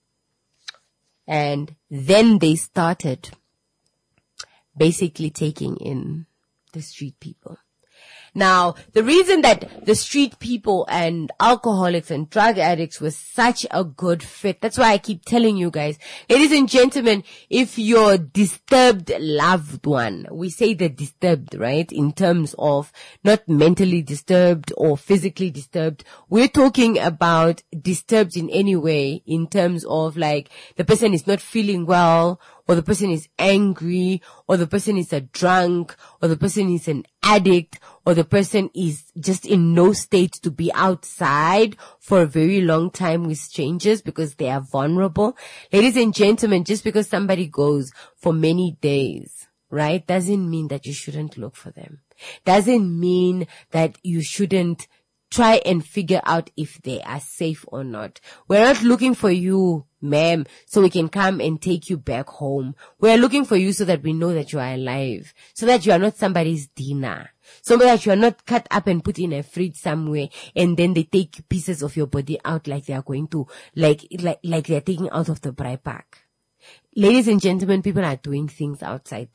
And then they started basically taking in the street people. Now, the reason that the street people and alcoholics and drug addicts was such a good fit, that's why I keep telling you guys, ladies and gentlemen, if your disturbed loved one, we say the disturbed, right, in terms of not mentally disturbed or physically disturbed, we're talking about disturbed in any way in terms of like the person is not feeling well, or the person is angry, or the person is a drunk, or the person is an addict, or the person is just in no state to be outside for a very long time with strangers because they are vulnerable. Ladies and gentlemen, just because somebody goes for many days, right, doesn't mean that you shouldn't look for them. Doesn't mean that you shouldn't try and figure out if they are safe or not. We're not looking for you, ma'am, so we can come and take you back home. We're looking for you so that we know that you are alive, so that you are not somebody's dinner, so that you are not cut up and put in a fridge somewhere and then they take pieces of your body out like they are going to, like, like, like they are taking out of the braai pack. Ladies and gentlemen, people are doing things outside there.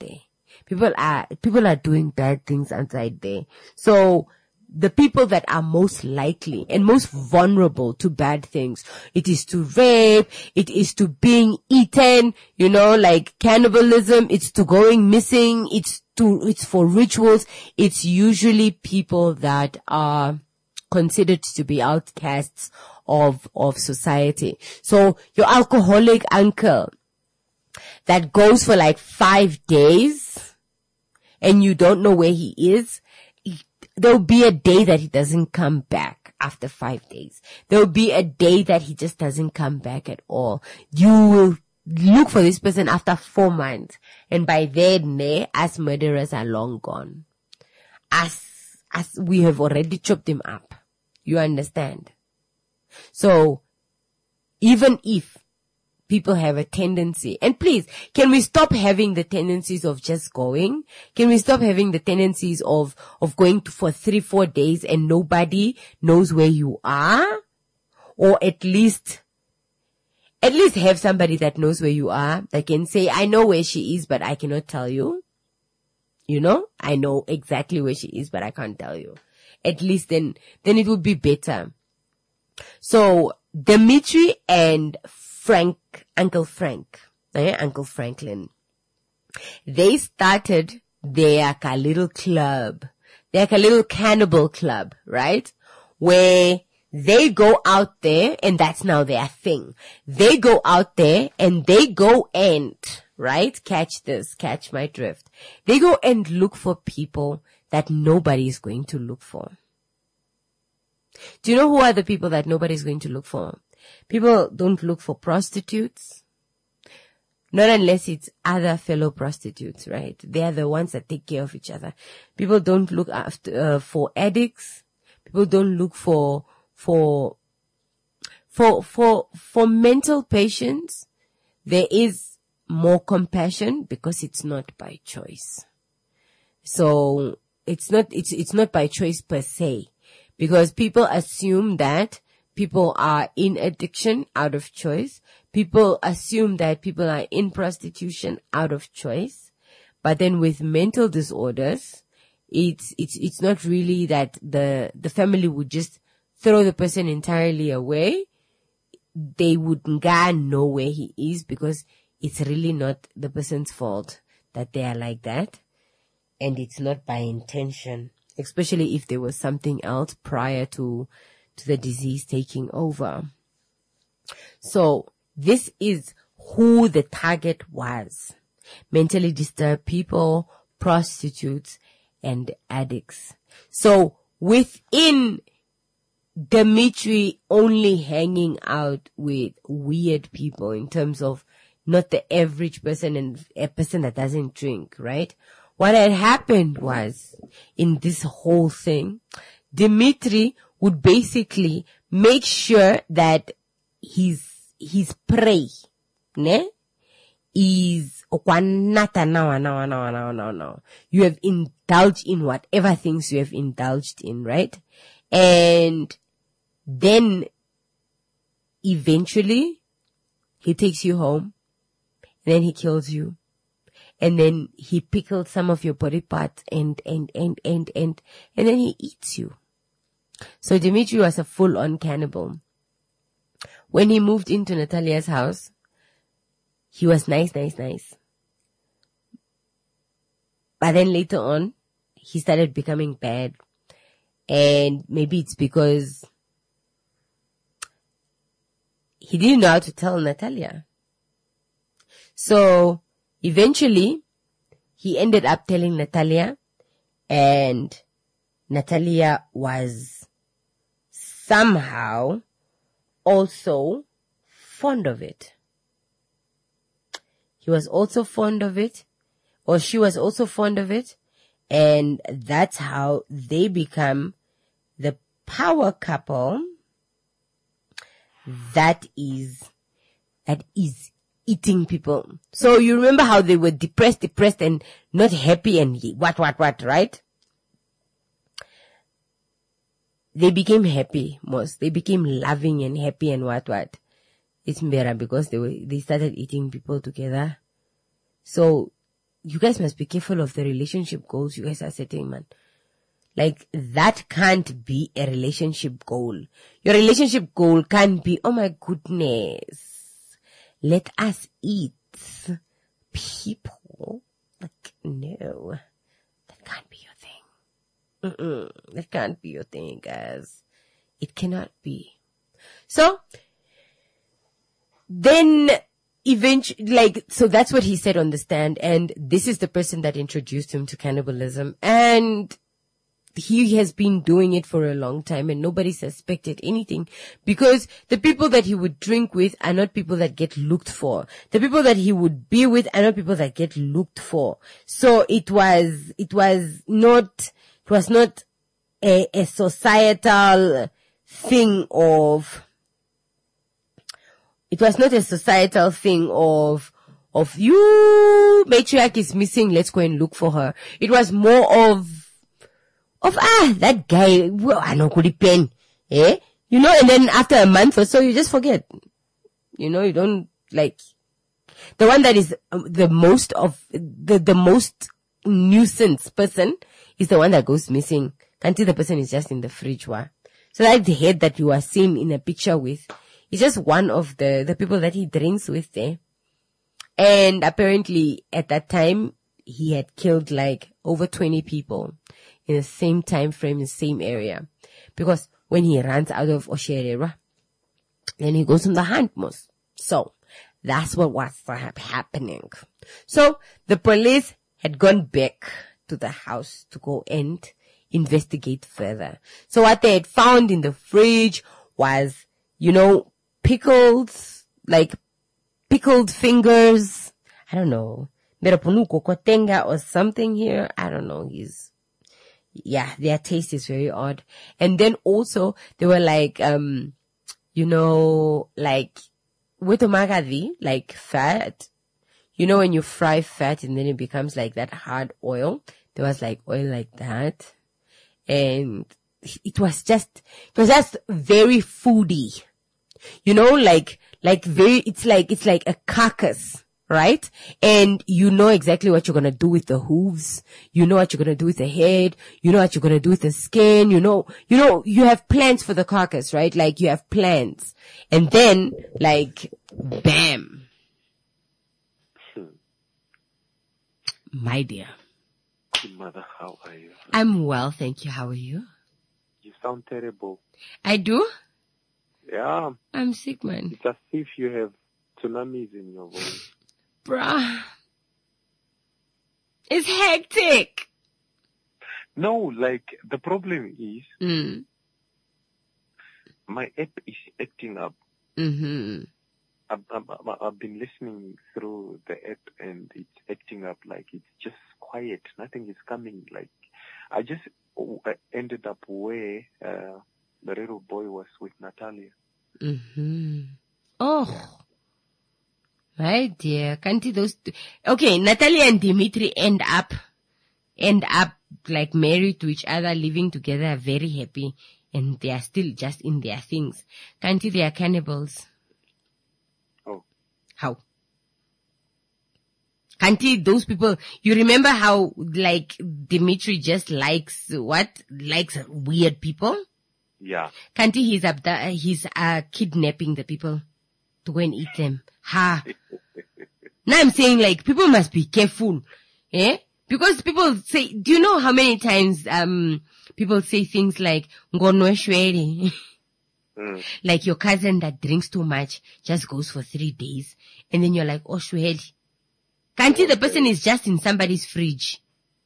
People are, people are doing bad things outside there. So the people that are most likely and most vulnerable to bad things, it is to rape, it is to being eaten, you know, like cannibalism, it's to going missing, it's to, it's for rituals. It's usually people that are considered to be outcasts of, of society. So your alcoholic uncle that goes for like five days and you don't know where he is, there'll be a day that he doesn't come back after five days. There'll be a day that he just doesn't come back at all. You will look for this person after four months. And by then, us murderers are long gone. As, as we have already chopped him up. You understand? So, even if people have a tendency, and please, can we stop having the tendencies of just going? Can we stop having the tendencies of, of going to, for three, four days and nobody knows where you are? Or at least, at least have somebody that knows where you are, that can say, I know where she is, but I cannot tell you. You know, I know exactly where she is, but I can't tell you. At least then, then it would be better. So, Dimitri and Frank, Uncle Frank, eh, Uncle Franklin, they started their like a little club, they're like a little cannibal club, right? Where they go out there, and that's now their thing. They go out there and they go and, right? Catch this, catch my drift. They go and look for people that nobody is going to look for. Do you know who are the people that nobody is going to look for? People don't look for prostitutes. Not unless it's other fellow prostitutes, right? They are the ones that take care of each other. People don't look after, uh, for addicts. People don't look for, for, for, for, for mental patients. There is more compassion because it's not by choice. So, it's not, it's, it's not by choice per se. Because people assume that people are in addiction out of choice. People assume that people are in prostitution out of choice. But then with mental disorders, it's, it's, it's not really that the, the family would just throw the person entirely away. They would know where he is because it's really not the person's fault that they are like that. And it's not by intention, especially if there was something else prior to, to the disease taking over. So this is who the target was. Mentally disturbed people, prostitutes, and addicts. So within Dimitri only hanging out with weird people in terms of not the average person and a person that doesn't drink, right? What had happened was, in this whole thing, Dimitri would basically make sure that his, his prey, ne, is, you have indulged in whatever things you have indulged in, right? And then, eventually, he takes you home, and then he kills you. And then he pickled some of your body parts and, and, and, and, and, and then he eats you. So Dimitri was a full-on cannibal. When he moved into Natalia's house, he was nice, nice, nice. But then later on, he started becoming bad. And maybe it's because he didn't know how to tell Natalia. So, eventually, he ended up telling Natalia, and Natalia was somehow also fond of it. He was also fond of it, or she was also fond of it, and that's how they become the power couple that is, that is eating people. So you remember how they were depressed, depressed and not happy and what, what, what, right? They became happy most. They became loving and happy and what, what. It's Mbera because they were, they started eating people together. So you guys must be careful of the relationship goals you guys are setting, man. Like, that can't be a relationship goal. Your relationship goal can't be, oh my goodness, let us eat people. Like, no, that can't be your thing. Mm-mm, that can't be your thing, guys. It cannot be. So, then eventually, like, so that's what he said on the stand, and this is the person that introduced him to cannibalism, and he has been doing it for a long time and nobody suspected anything because the people that he would drink with are not people that get looked for. The people that he would be with are not people that get looked for. So it was, it was not, it was not a, a societal thing of, it was not a societal thing of, of you, matriarch is missing, let's go and look for her. It was more of, Of, ah, that guy, well, I know, could he pen, eh? You know, and then after a month or so, you just forget. You know, you don't, like, the one that is the most of, the, the most nuisance person is the one that goes missing. Can't see the person is just in the fridge, wa? So that the head that you are seeing in a picture with is just one of the, the people that he drinks with there. And apparently at that time, he had killed like over twenty people. In the same time frame, in the same area. Because when he runs out of Osherera, then he goes on the hunt most. So, that's what was happening. So, the police had gone back to the house to go and investigate further. So what they had found in the fridge was, you know, pickles, like pickled fingers. I don't know. Merapunuko kotenga or something here. I don't know. He's, yeah, their taste is very odd. And then also they were like, um, you know, like with magadi, like fat. You know, when you fry fat and then it becomes like that hard oil. There was like oil like that. And it was just, it was just very foody. You know, like, like very, it's like, it's like a carcass. Right? And you know exactly what you're going to do with the hooves. You know what you're going to do with the head. You know what you're going to do with the skin. You know, you know, you have plans for the carcass, right? Like you have plans. And then, like, bam. My dear. Good mother, how are you? I'm well, thank you. How are you? You sound terrible. I do? Yeah. I'm sick, man. It's as if you have tsunamis in your voice. Bruh. It's hectic. No, like, the problem is, mm. my app is acting up. Mm-hmm. I've, I've, I've been listening through the app and it's acting up, like, it's just quiet. Nothing is coming. Like, I just I ended up where uh, the little boy was with Natalia. Mm-hmm. Oh. My dear, can't you those two? Okay, Natalia and Dimitri end up, end up like married to each other, living together, very happy, and they are still just in their things. Can't you, they are cannibals? Oh. How? Can't you, those people, you remember how, like, Dimitri just likes, what? Likes weird people? Yeah. Can't you, he's up there, he's, uh, kidnapping the people to go and eat them. Ha. Now I'm saying like people must be careful. Eh? Because people say, do you know how many times um people say things like ngono shweri? Mm. Like your cousin that drinks too much just goes for three days and then you're like, oh shweri. Can't you, the person is just in somebody's fridge.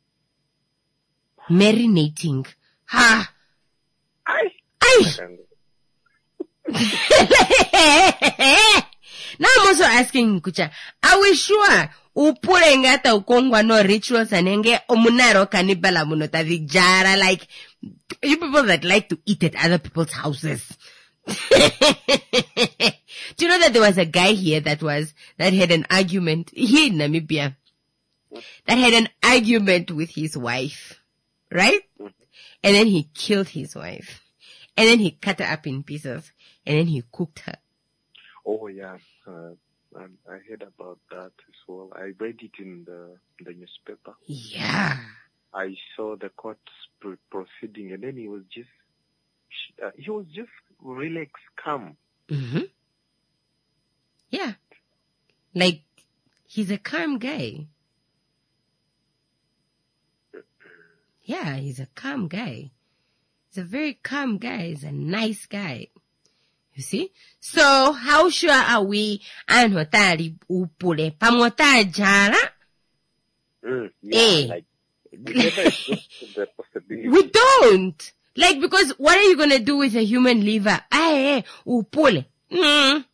Marinating. Ha. Aye. Aye. Now I'm also asking Kucha, are we sure upure ngata ukongwa no rituals anenge omunaro kanibala munota vijara, like you people that like to eat at other people's houses. Do you know that there was a guy here that was, that had an argument here in Namibia, that had an argument with his wife, right? And then he killed his wife. And then he cut her up in pieces. And then he cooked her. Oh, yeah. Uh, and I heard about that as well. I read it in the the newspaper. Yeah. I saw the court pr- proceeding, and then he was just uh, he was just relaxed, calm. Mm-hmm. Yeah. Like, he's a calm guy. Yeah, he's a calm guy. He's a very calm guy. He's a nice guy. You see? So, how sure are we? Ano tari upule pamota jara? Mm, yeah, Eh. like, we never exhausted the possibility. We don't. Like, because what are you gonna do with a human liver? Ah, eh, upule. Hmm.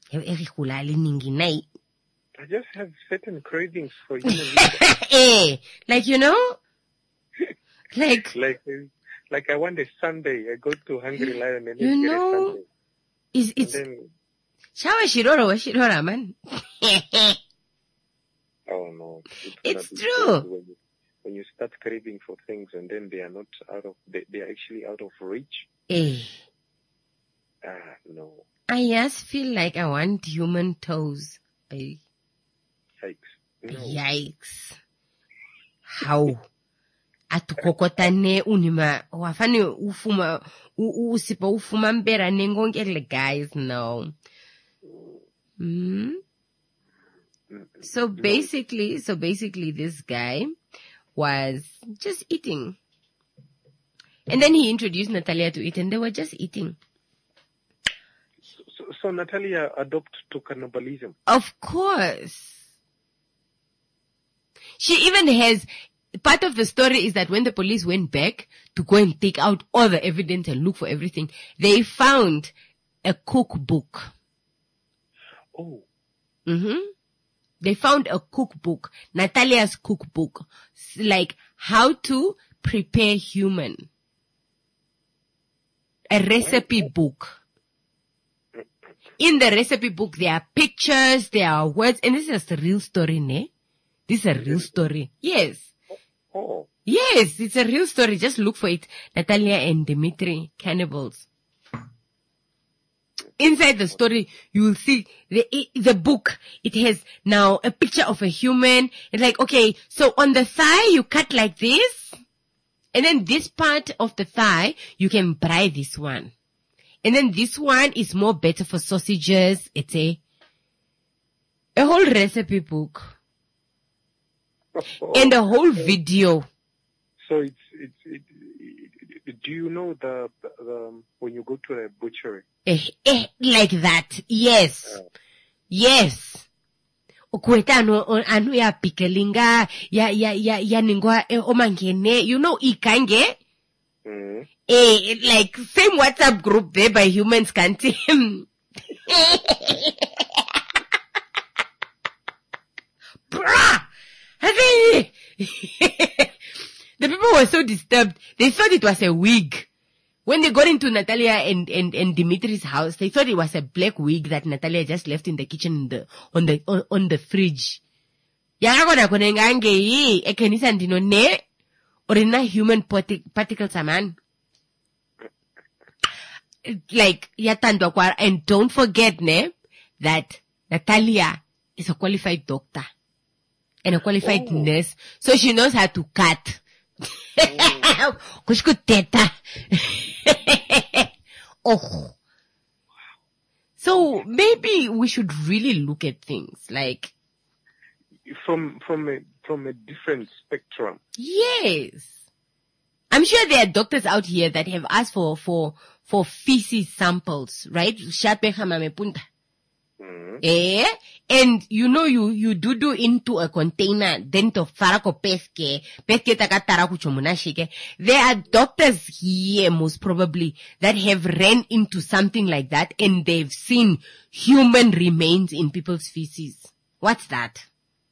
I just have certain cravings for human liver. Eh, like, you know? Like, like, like I want a Sunday. I go to Hungry Lion and you then get a know, Sunday. it's, it's, And then, shawa shiroro wa shirora, man. oh no. It's It's, true. gonna be when you, when you start craving for things and then they are not out of, they, they are actually out of reach. Eh. Ah, no. I just feel like I want human toes. Eh. Yikes. No. Yikes. How? Atukokotane unima wafani ufuma u- usipa ufuma mbera nengongele, guys. No. Hmm? So basically, so basically this guy was just eating. And then he introduced Natalia to it and they were just eating. So, so Natalia adopted to cannibalism. Of course. She even has, part of the story is that when the police went back to go and take out all the evidence and look for everything, they found a cookbook. Oh. Mm-hmm. They found a cookbook, Natalia's cookbook, like how to prepare human. A recipe book. In the recipe book, there are pictures, there are words, and this is a real story, ne? This is a real story. Yes. Oh. Yes, it's a real story. Just look for it. Natalia and Dimitri, cannibals. Inside the story, you will see the the book. It has now a picture of a human. It's like, okay, so on the thigh, you cut like this. And then this part of the thigh, you can braai this one. And then this one is more better for sausages. It's a, a whole recipe book. Oh. And a whole video. So it's, it's, it, it, do you know the, the, um, when you go to a butchery? Eh, eh, like that. Yes. Uh. Yes. Ukweta anu, anu ya pikelinga, ya, ya, ya, ya ningwa, eh, omangene, you know, ikange? Mm. Eh, like, same WhatsApp group there by humans can't him. Bruh! The people were so disturbed. They thought it was a wig. When they got into Natalia and, and, and Dimitri's house, they thought it was a black wig that Natalia just left in the kitchen in the, on the, on, on the fridge. Yakakona konengange ekenisa ndino ne, orina human particles aman. Like, yatandwa kwa, and don't forget ne, that Natalia is a qualified doctor. And a qualified oh. nurse. So she knows how to cut. Kushku teta. Oh. So maybe we should really look at things like from from a from a different spectrum. Yes. I'm sure there are doctors out here that have asked for for for feces samples, right? Mm-hmm. Eh? And you know, you, you do do into a container, then to farako peske, peske takatara kuchomunashike. There are doctors here, most probably, that have ran into something like that and they've seen human remains in people's feces. What's that?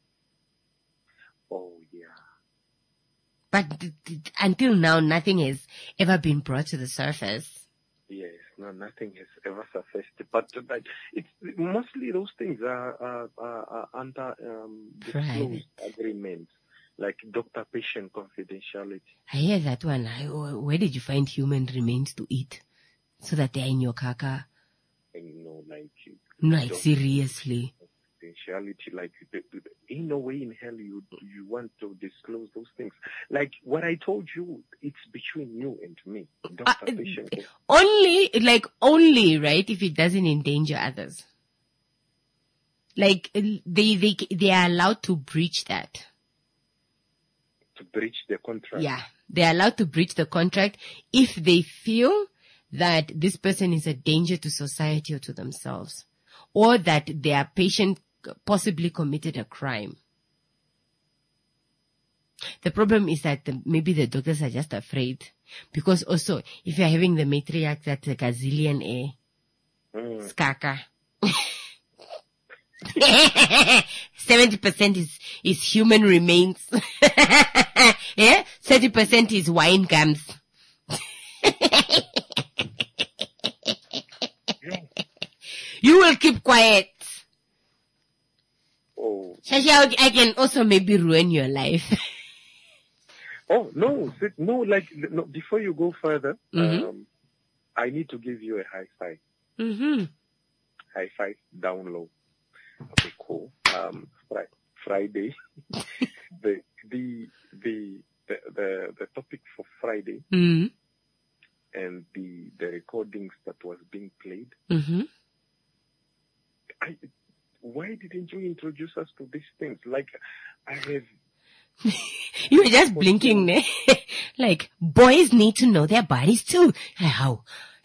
Oh, yeah. But th- th- until now, nothing has ever been brought to the surface. Yes. No, nothing has ever surfaced. But like, it's mostly those things are, are, are, are under um, disclosed agreements, like doctor-patient confidentiality. I hear that one. I, where did you find human remains to eat, so that they are in your kaka? And, you know, like, like seriously. confidentiality. Like, the, the, in no way in hell you you want to disclose those things. Like what I told you, it's between you and me, doctor patient. Uh, only, like, only, right, if it doesn't endanger others. Like, they, they, they are allowed to breach that. To breach the contract. Yeah. They are allowed to breach the contract if they feel that this person is a danger to society or to themselves, or that their patient possibly committed a crime. The problem is that the, maybe the doctors are just afraid, because also if you're having the matriarch that's a gazillion A, mm. skaka. seventy percent is, is human remains. Yeah? thirty percent is wine gums. You will keep quiet. Oh. Shasha, I can also maybe ruin your life. Oh, no, no, like, no, before you go further, mm-hmm. um, I need to give you a high five. Mm-hmm. High five, down low. Okay, cool. Um, fri- Friday, the, the, the, the, the, the topic for Friday, mm-hmm. and the, the recordings that was being played, mm-hmm. I, why didn't you introduce us to these things? Like, I have... You were just blinking, ne? Like, boys need to know their bodies too. How?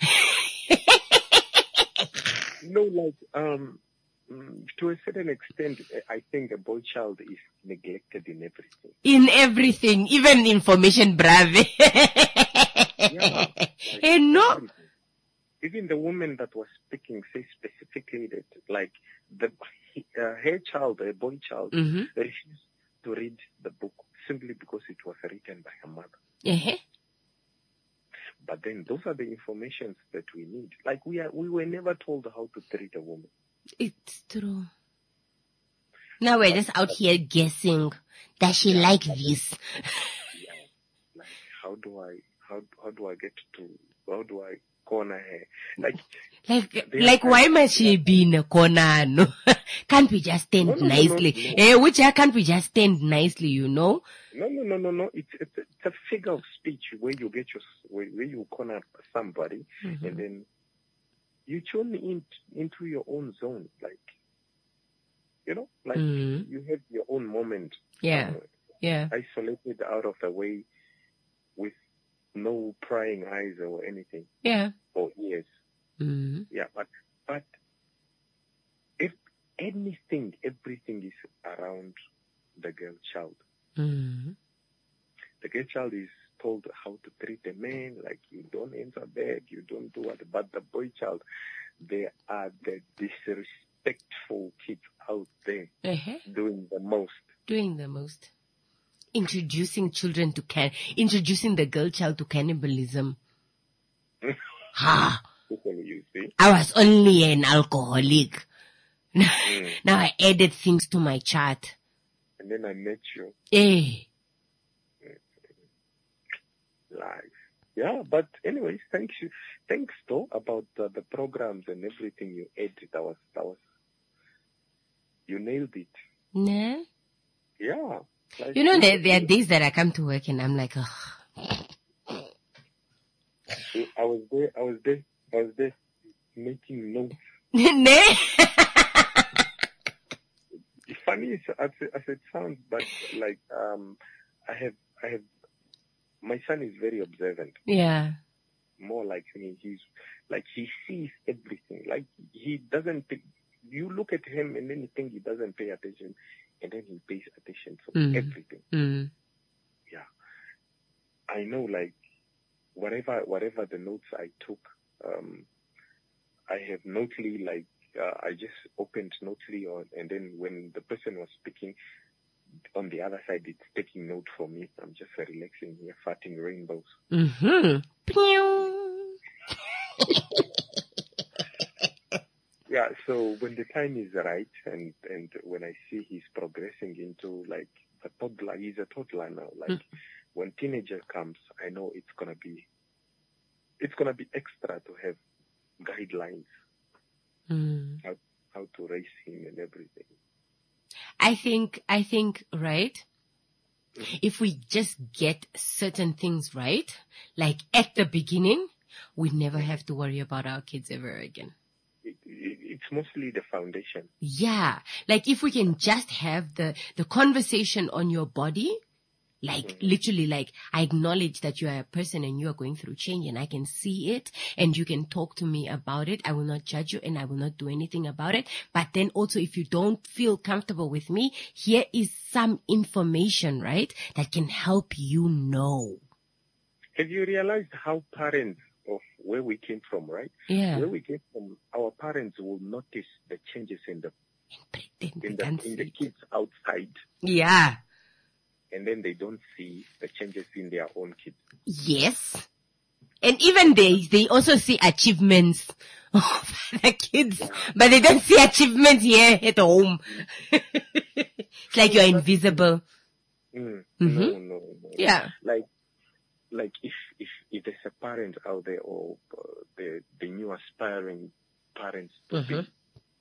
No, like, um, to a certain extent, I think a boy child is neglected in everything. In everything, even information, brave. Yeah. Like, and no. Everything. Even the woman that was speaking says specifically that, like, the uh, her child, a boy child, mm-hmm. refused to read the book simply because it was written by her mother. Uh-huh. But then those are the informations that we need. Like, we are, we were never told how to treat a woman. It's true. Now we're just out here guessing. Does she yeah, like this? Yeah. Like, how do I, how, how do I get to, how do I corner her? Like, like, like why must she be in a corner? No? Can't we just stand no, no, nicely? No, no, no. Eh, which can't we just stand nicely, you know? No, no, no, no, no. It's, it's, it's a figure of speech where you get your, where, where you corner somebody, mm-hmm. and then you tune in into your own zone, like, you know, like mm-hmm. you have your own moment. Yeah, uh, yeah. Isolated out of the way, with no prying eyes or anything. Yeah. Or ears. Mm-hmm. Yeah, but but if anything, everything is around the girl child. Mm-hmm. The girl child is told how to treat a man, like you don't answer back, you don't do what. But the boy child, they are the disrespectful kids out there, uh-huh. doing the most. Doing the most. Introducing children to can, introducing the girl child to cannibalism. Ha! You see? I was only an alcoholic. Mm. Now I added things to my chart. And then I met you. Eh. Life. Yeah, but anyways, thanks you. Thanks though about uh, the programs and everything you added. That was, that was, you nailed it. Nah. Yeah. Like, you know, there, there are days that I come to work and I'm like, ugh. I was there, I was there, I was there making notes. Ne? Funny as, as it sounds, but like, um, I have, I have, my son is very observant. Yeah. More like me. He's like, he sees everything. Like, he doesn't think, you look at him and then you think he doesn't pay attention, and then he pays attention for mm. everything. Mm. Yeah. I know, like, whatever, whatever the notes I took, um, I have Notely, like, uh, I just opened Notely on, and then when the person was speaking, on the other side, it's taking note for me. I'm just uh, relaxing here, farting rainbows. Mm-hmm. Yeah, so when the time is right, and, and when I see he's progressing into, like, a toddler, he's a toddler now, like, mm. when teenager comes, I know it's gonna be, it's gonna be extra to have guidelines, mm. how, how to raise him and everything. I think, I think, right? If we just get certain things right, like at the beginning, we never have to worry about our kids ever again. It, it, it's mostly the foundation. Yeah. Like if we can just have the, the conversation on your body, like mm-hmm. literally like I acknowledge that you are a person and you are going through change and I can see it and you can talk to me about it. I will not judge you and I will not do anything about it. But then also if you don't feel comfortable with me, here is some information, right, that can help you know. Have you realized how parents of where we came from, right? Yeah. Where we came from, our parents will notice the changes in the, in the, in the kids outside. Yeah. And then they don't see the changes in their own kids. Yes. And even they, they also see achievements of the kids, yeah. But they don't see achievements here at home. It's like you're invisible. Mm, mm-hmm. No, no, no. Yeah. Like, like if, if, if there's a parent out there or uh, the, the new aspiring parents to mm-hmm. be,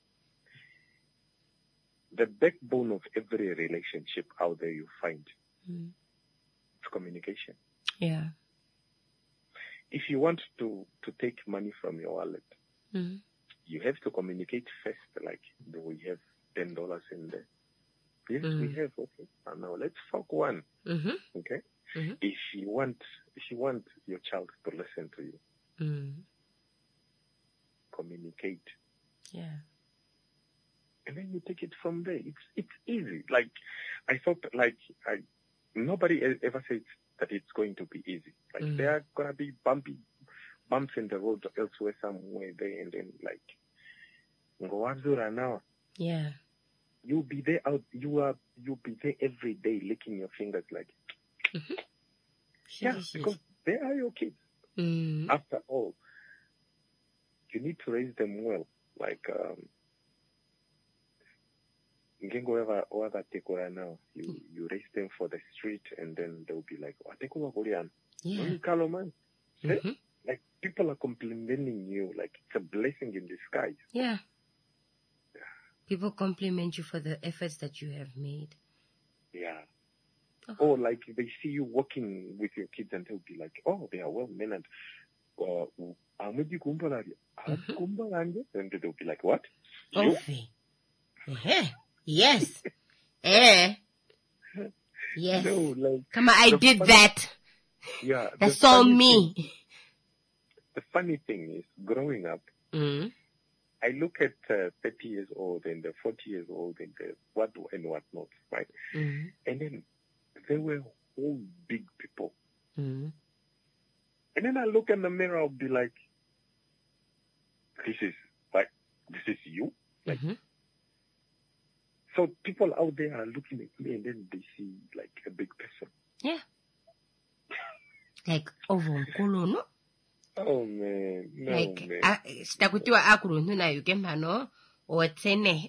the backbone of every relationship out there you find mm. is communication. Yeah. If you want to, to take money from your wallet, mm. you have to communicate first, like, do we have ten dollars in there? Yes, mm. we have. Okay. And now let's fuck one. Mm-hmm. Okay. Mm-hmm. If you want, if you want your child to listen to you, mm. communicate. Yeah. And then you take it from there. It's it's easy. Like I thought, like I nobody ever says that it's going to be easy. Like mm. there are gonna be bumpy bumps in the road elsewhere somewhere there, and then like Ngowazura now. Yeah. You'll be there out. You are you'll be there every day, licking your fingers, like. Mm-hmm. Yeah, because they are your kids. Mm. After all, you need to raise them well. Like. um Ngengo whether tekora now, you you raise them for the street, and then they'll be like, "What tekora Korean? Yeah. Mm-hmm. Like people are complimenting you, like it's a blessing in disguise. Yeah. People compliment you for the efforts that you have made. Yeah. Oh. Or like they see you walking with your kids, and they'll be like, "Oh, they are well mannered." Uh, mm-hmm. And they'll be like, "What? You?" Okay. Uh-huh. Yes. Eh. Yes. No, like, come on, I did funny, that. Yeah. That's all me. Thing, the funny thing is, growing up, mm-hmm. I look at uh, thirty years old and the forty years old and the what and what not, right? Mm-hmm. And then they were all big people. Mm-hmm. And then I look in the mirror, I'll be like, this is, like, this is you? Like, mm-hmm. So people out there are looking at me and then they see like a big person. Yeah. Like over Nkulu, no? Oh man, no like, man. Like, sitakutiwa akuru ntuna yuke mano or tene.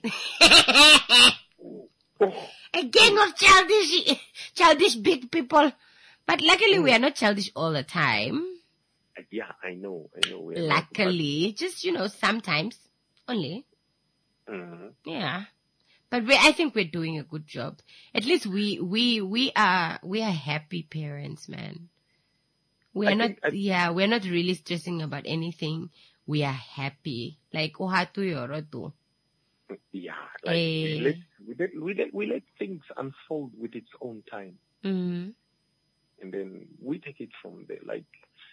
A gang of childish, childish big people. But luckily mm. we are not childish all the time. Yeah, I know, I know. We are luckily, not, just, you know, sometimes only. Mm-hmm. Yeah. But we, I think we're doing a good job. At least we, we, we are, we are happy parents, man. We are I not, I, yeah, we're not really stressing about anything. We are happy. Like, ohatu yorotu. Yeah, like, we, let, we, let, we, let, we let things unfold with its own time. Mm-hmm. And then we take it from there. Like,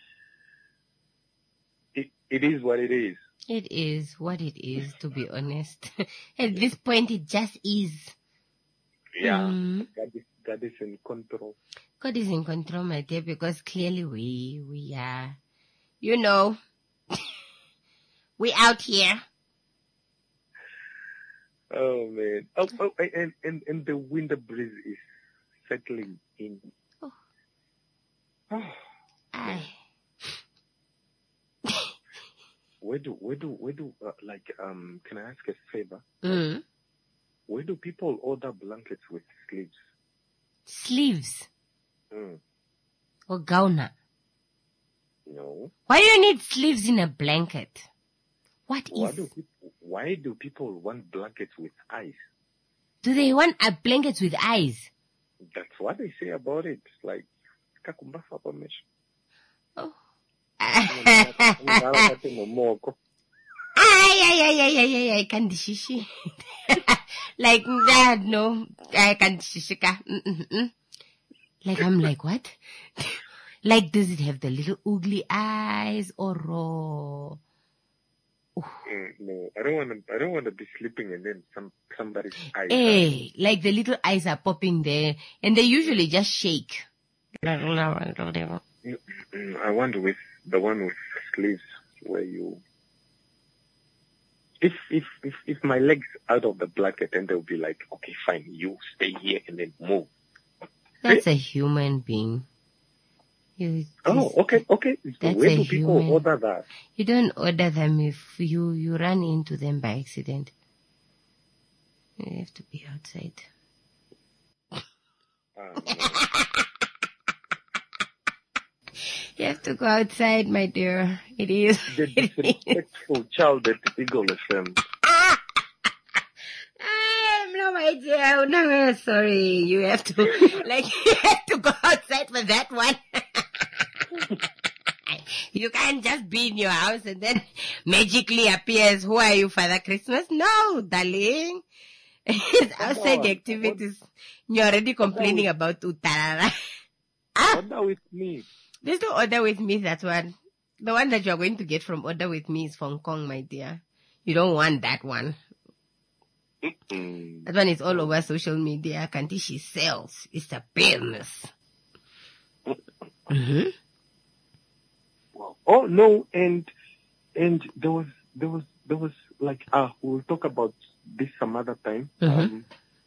it, it is what it is. It is what it is, to be honest. At this point, it just is. Yeah. Mm. God is, God is in control. God is in control, my dear, because clearly we, we are, you know, we out here. Oh, man. Oh, oh, and, and, and the winter breeze is settling in. Oh. Oh. I... Where do, where do, where do, uh, like, um, can I ask a favor? Mm. Where do people order blankets with sleeves? Sleeves? Mm. Or gauna? No. Why do you need sleeves in a blanket? What why is... Do people, why do people want blankets with eyes? Do they want uh, blankets with eyes? That's what they say about it. Like, kakumba fapamesh. Oh. Ay, ay, ay, ay, ay, ay, ay, kandishishi. Like, that, no, I can't shishika. Like, I'm like, what? Like, does it have the little oogly eyes or raw? Mm, no, I don't want to. I don't want to be sleeping and then some somebody's eyes. Hey, like the little eyes are popping there, and they usually just shake. I want with the one with sleeves where you. If if if if my legs out of the blanket, then they'll be like, okay, fine, you stay here and then move. That's a human being. You, oh, okay, okay. That's Where a do people human. order that? You don't order them if you, you run into them by accident. You have to be outside. Um, You have to go outside, my dear. It is. the disrespectful child at Eagle F M. I'm no, my dear. No, sorry. You have to, like, you have to go outside for that one. You can't just be in your house and then magically appears, who are you, Father Christmas? No, darling. It's outside the activities. You're already complaining about Utarara. Order with me. There's no order with me, that one. The one that you're going to get from Order with Me is from Hong Kong, my dear. You don't want that one. Mm-mm. That one is all over social media. Kantishi sells. It's a business. Mm-hmm. Oh no, and and there was there was there was like ah, we'll talk about this some other time. Mm-hmm. Um,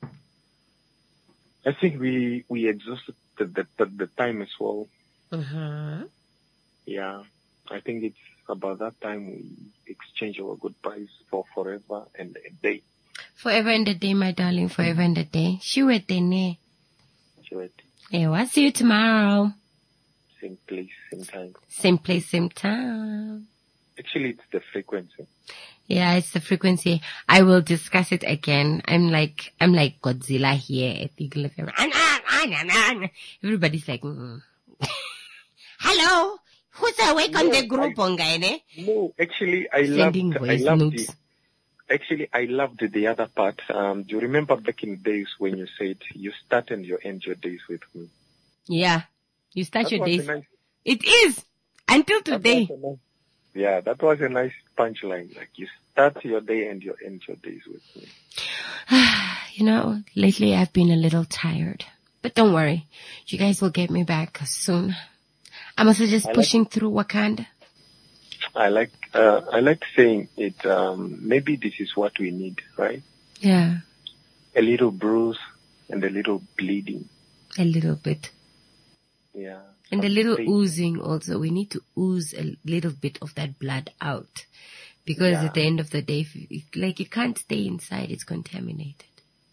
I think we we exhausted the the, the, the time as well. Mm-hmm. Yeah, I think it's about that time we exchange our goodbyes for forever and a day. Forever and a day, my darling. Forever and a day. Shiwetene. Shiwete. Hey, I'll see you tomorrow. Same place, same time. Same place, same time. Actually, it's the frequency. Yeah, it's the frequency. I will discuss it again. I'm like, I'm like Godzilla here at Eagle F M. Everybody's like, mm. Hello? Who's awake No, on the group, I, Ongaine? No, actually, I Sending loved, I voice loved notes. the, actually, I loved the other part. Um, do you remember back in the days when you said you start and you end your days with me? Yeah. You start That your was days. a nice- It is. Until that today. was a nice- Yeah, that was a nice punchline. Like you start your day and you end your days with me. You know, lately I've been a little tired. But don't worry. You guys will get me back soon. I'm also just I like- pushing through Wakanda. I like, uh, I like saying it. Um, maybe this is what we need, right? Yeah. A little bruise and a little bleeding. A little bit. Yeah. And a little Pain. oozing also. We need to ooze a little bit of that blood out. Because Yeah. at the end of the day, if it, like it can't stay inside, it's contaminated.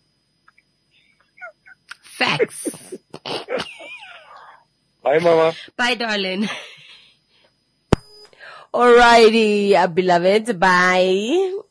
Facts. Bye, Mama. Bye, darling. Alrighty, uh, beloved. Bye.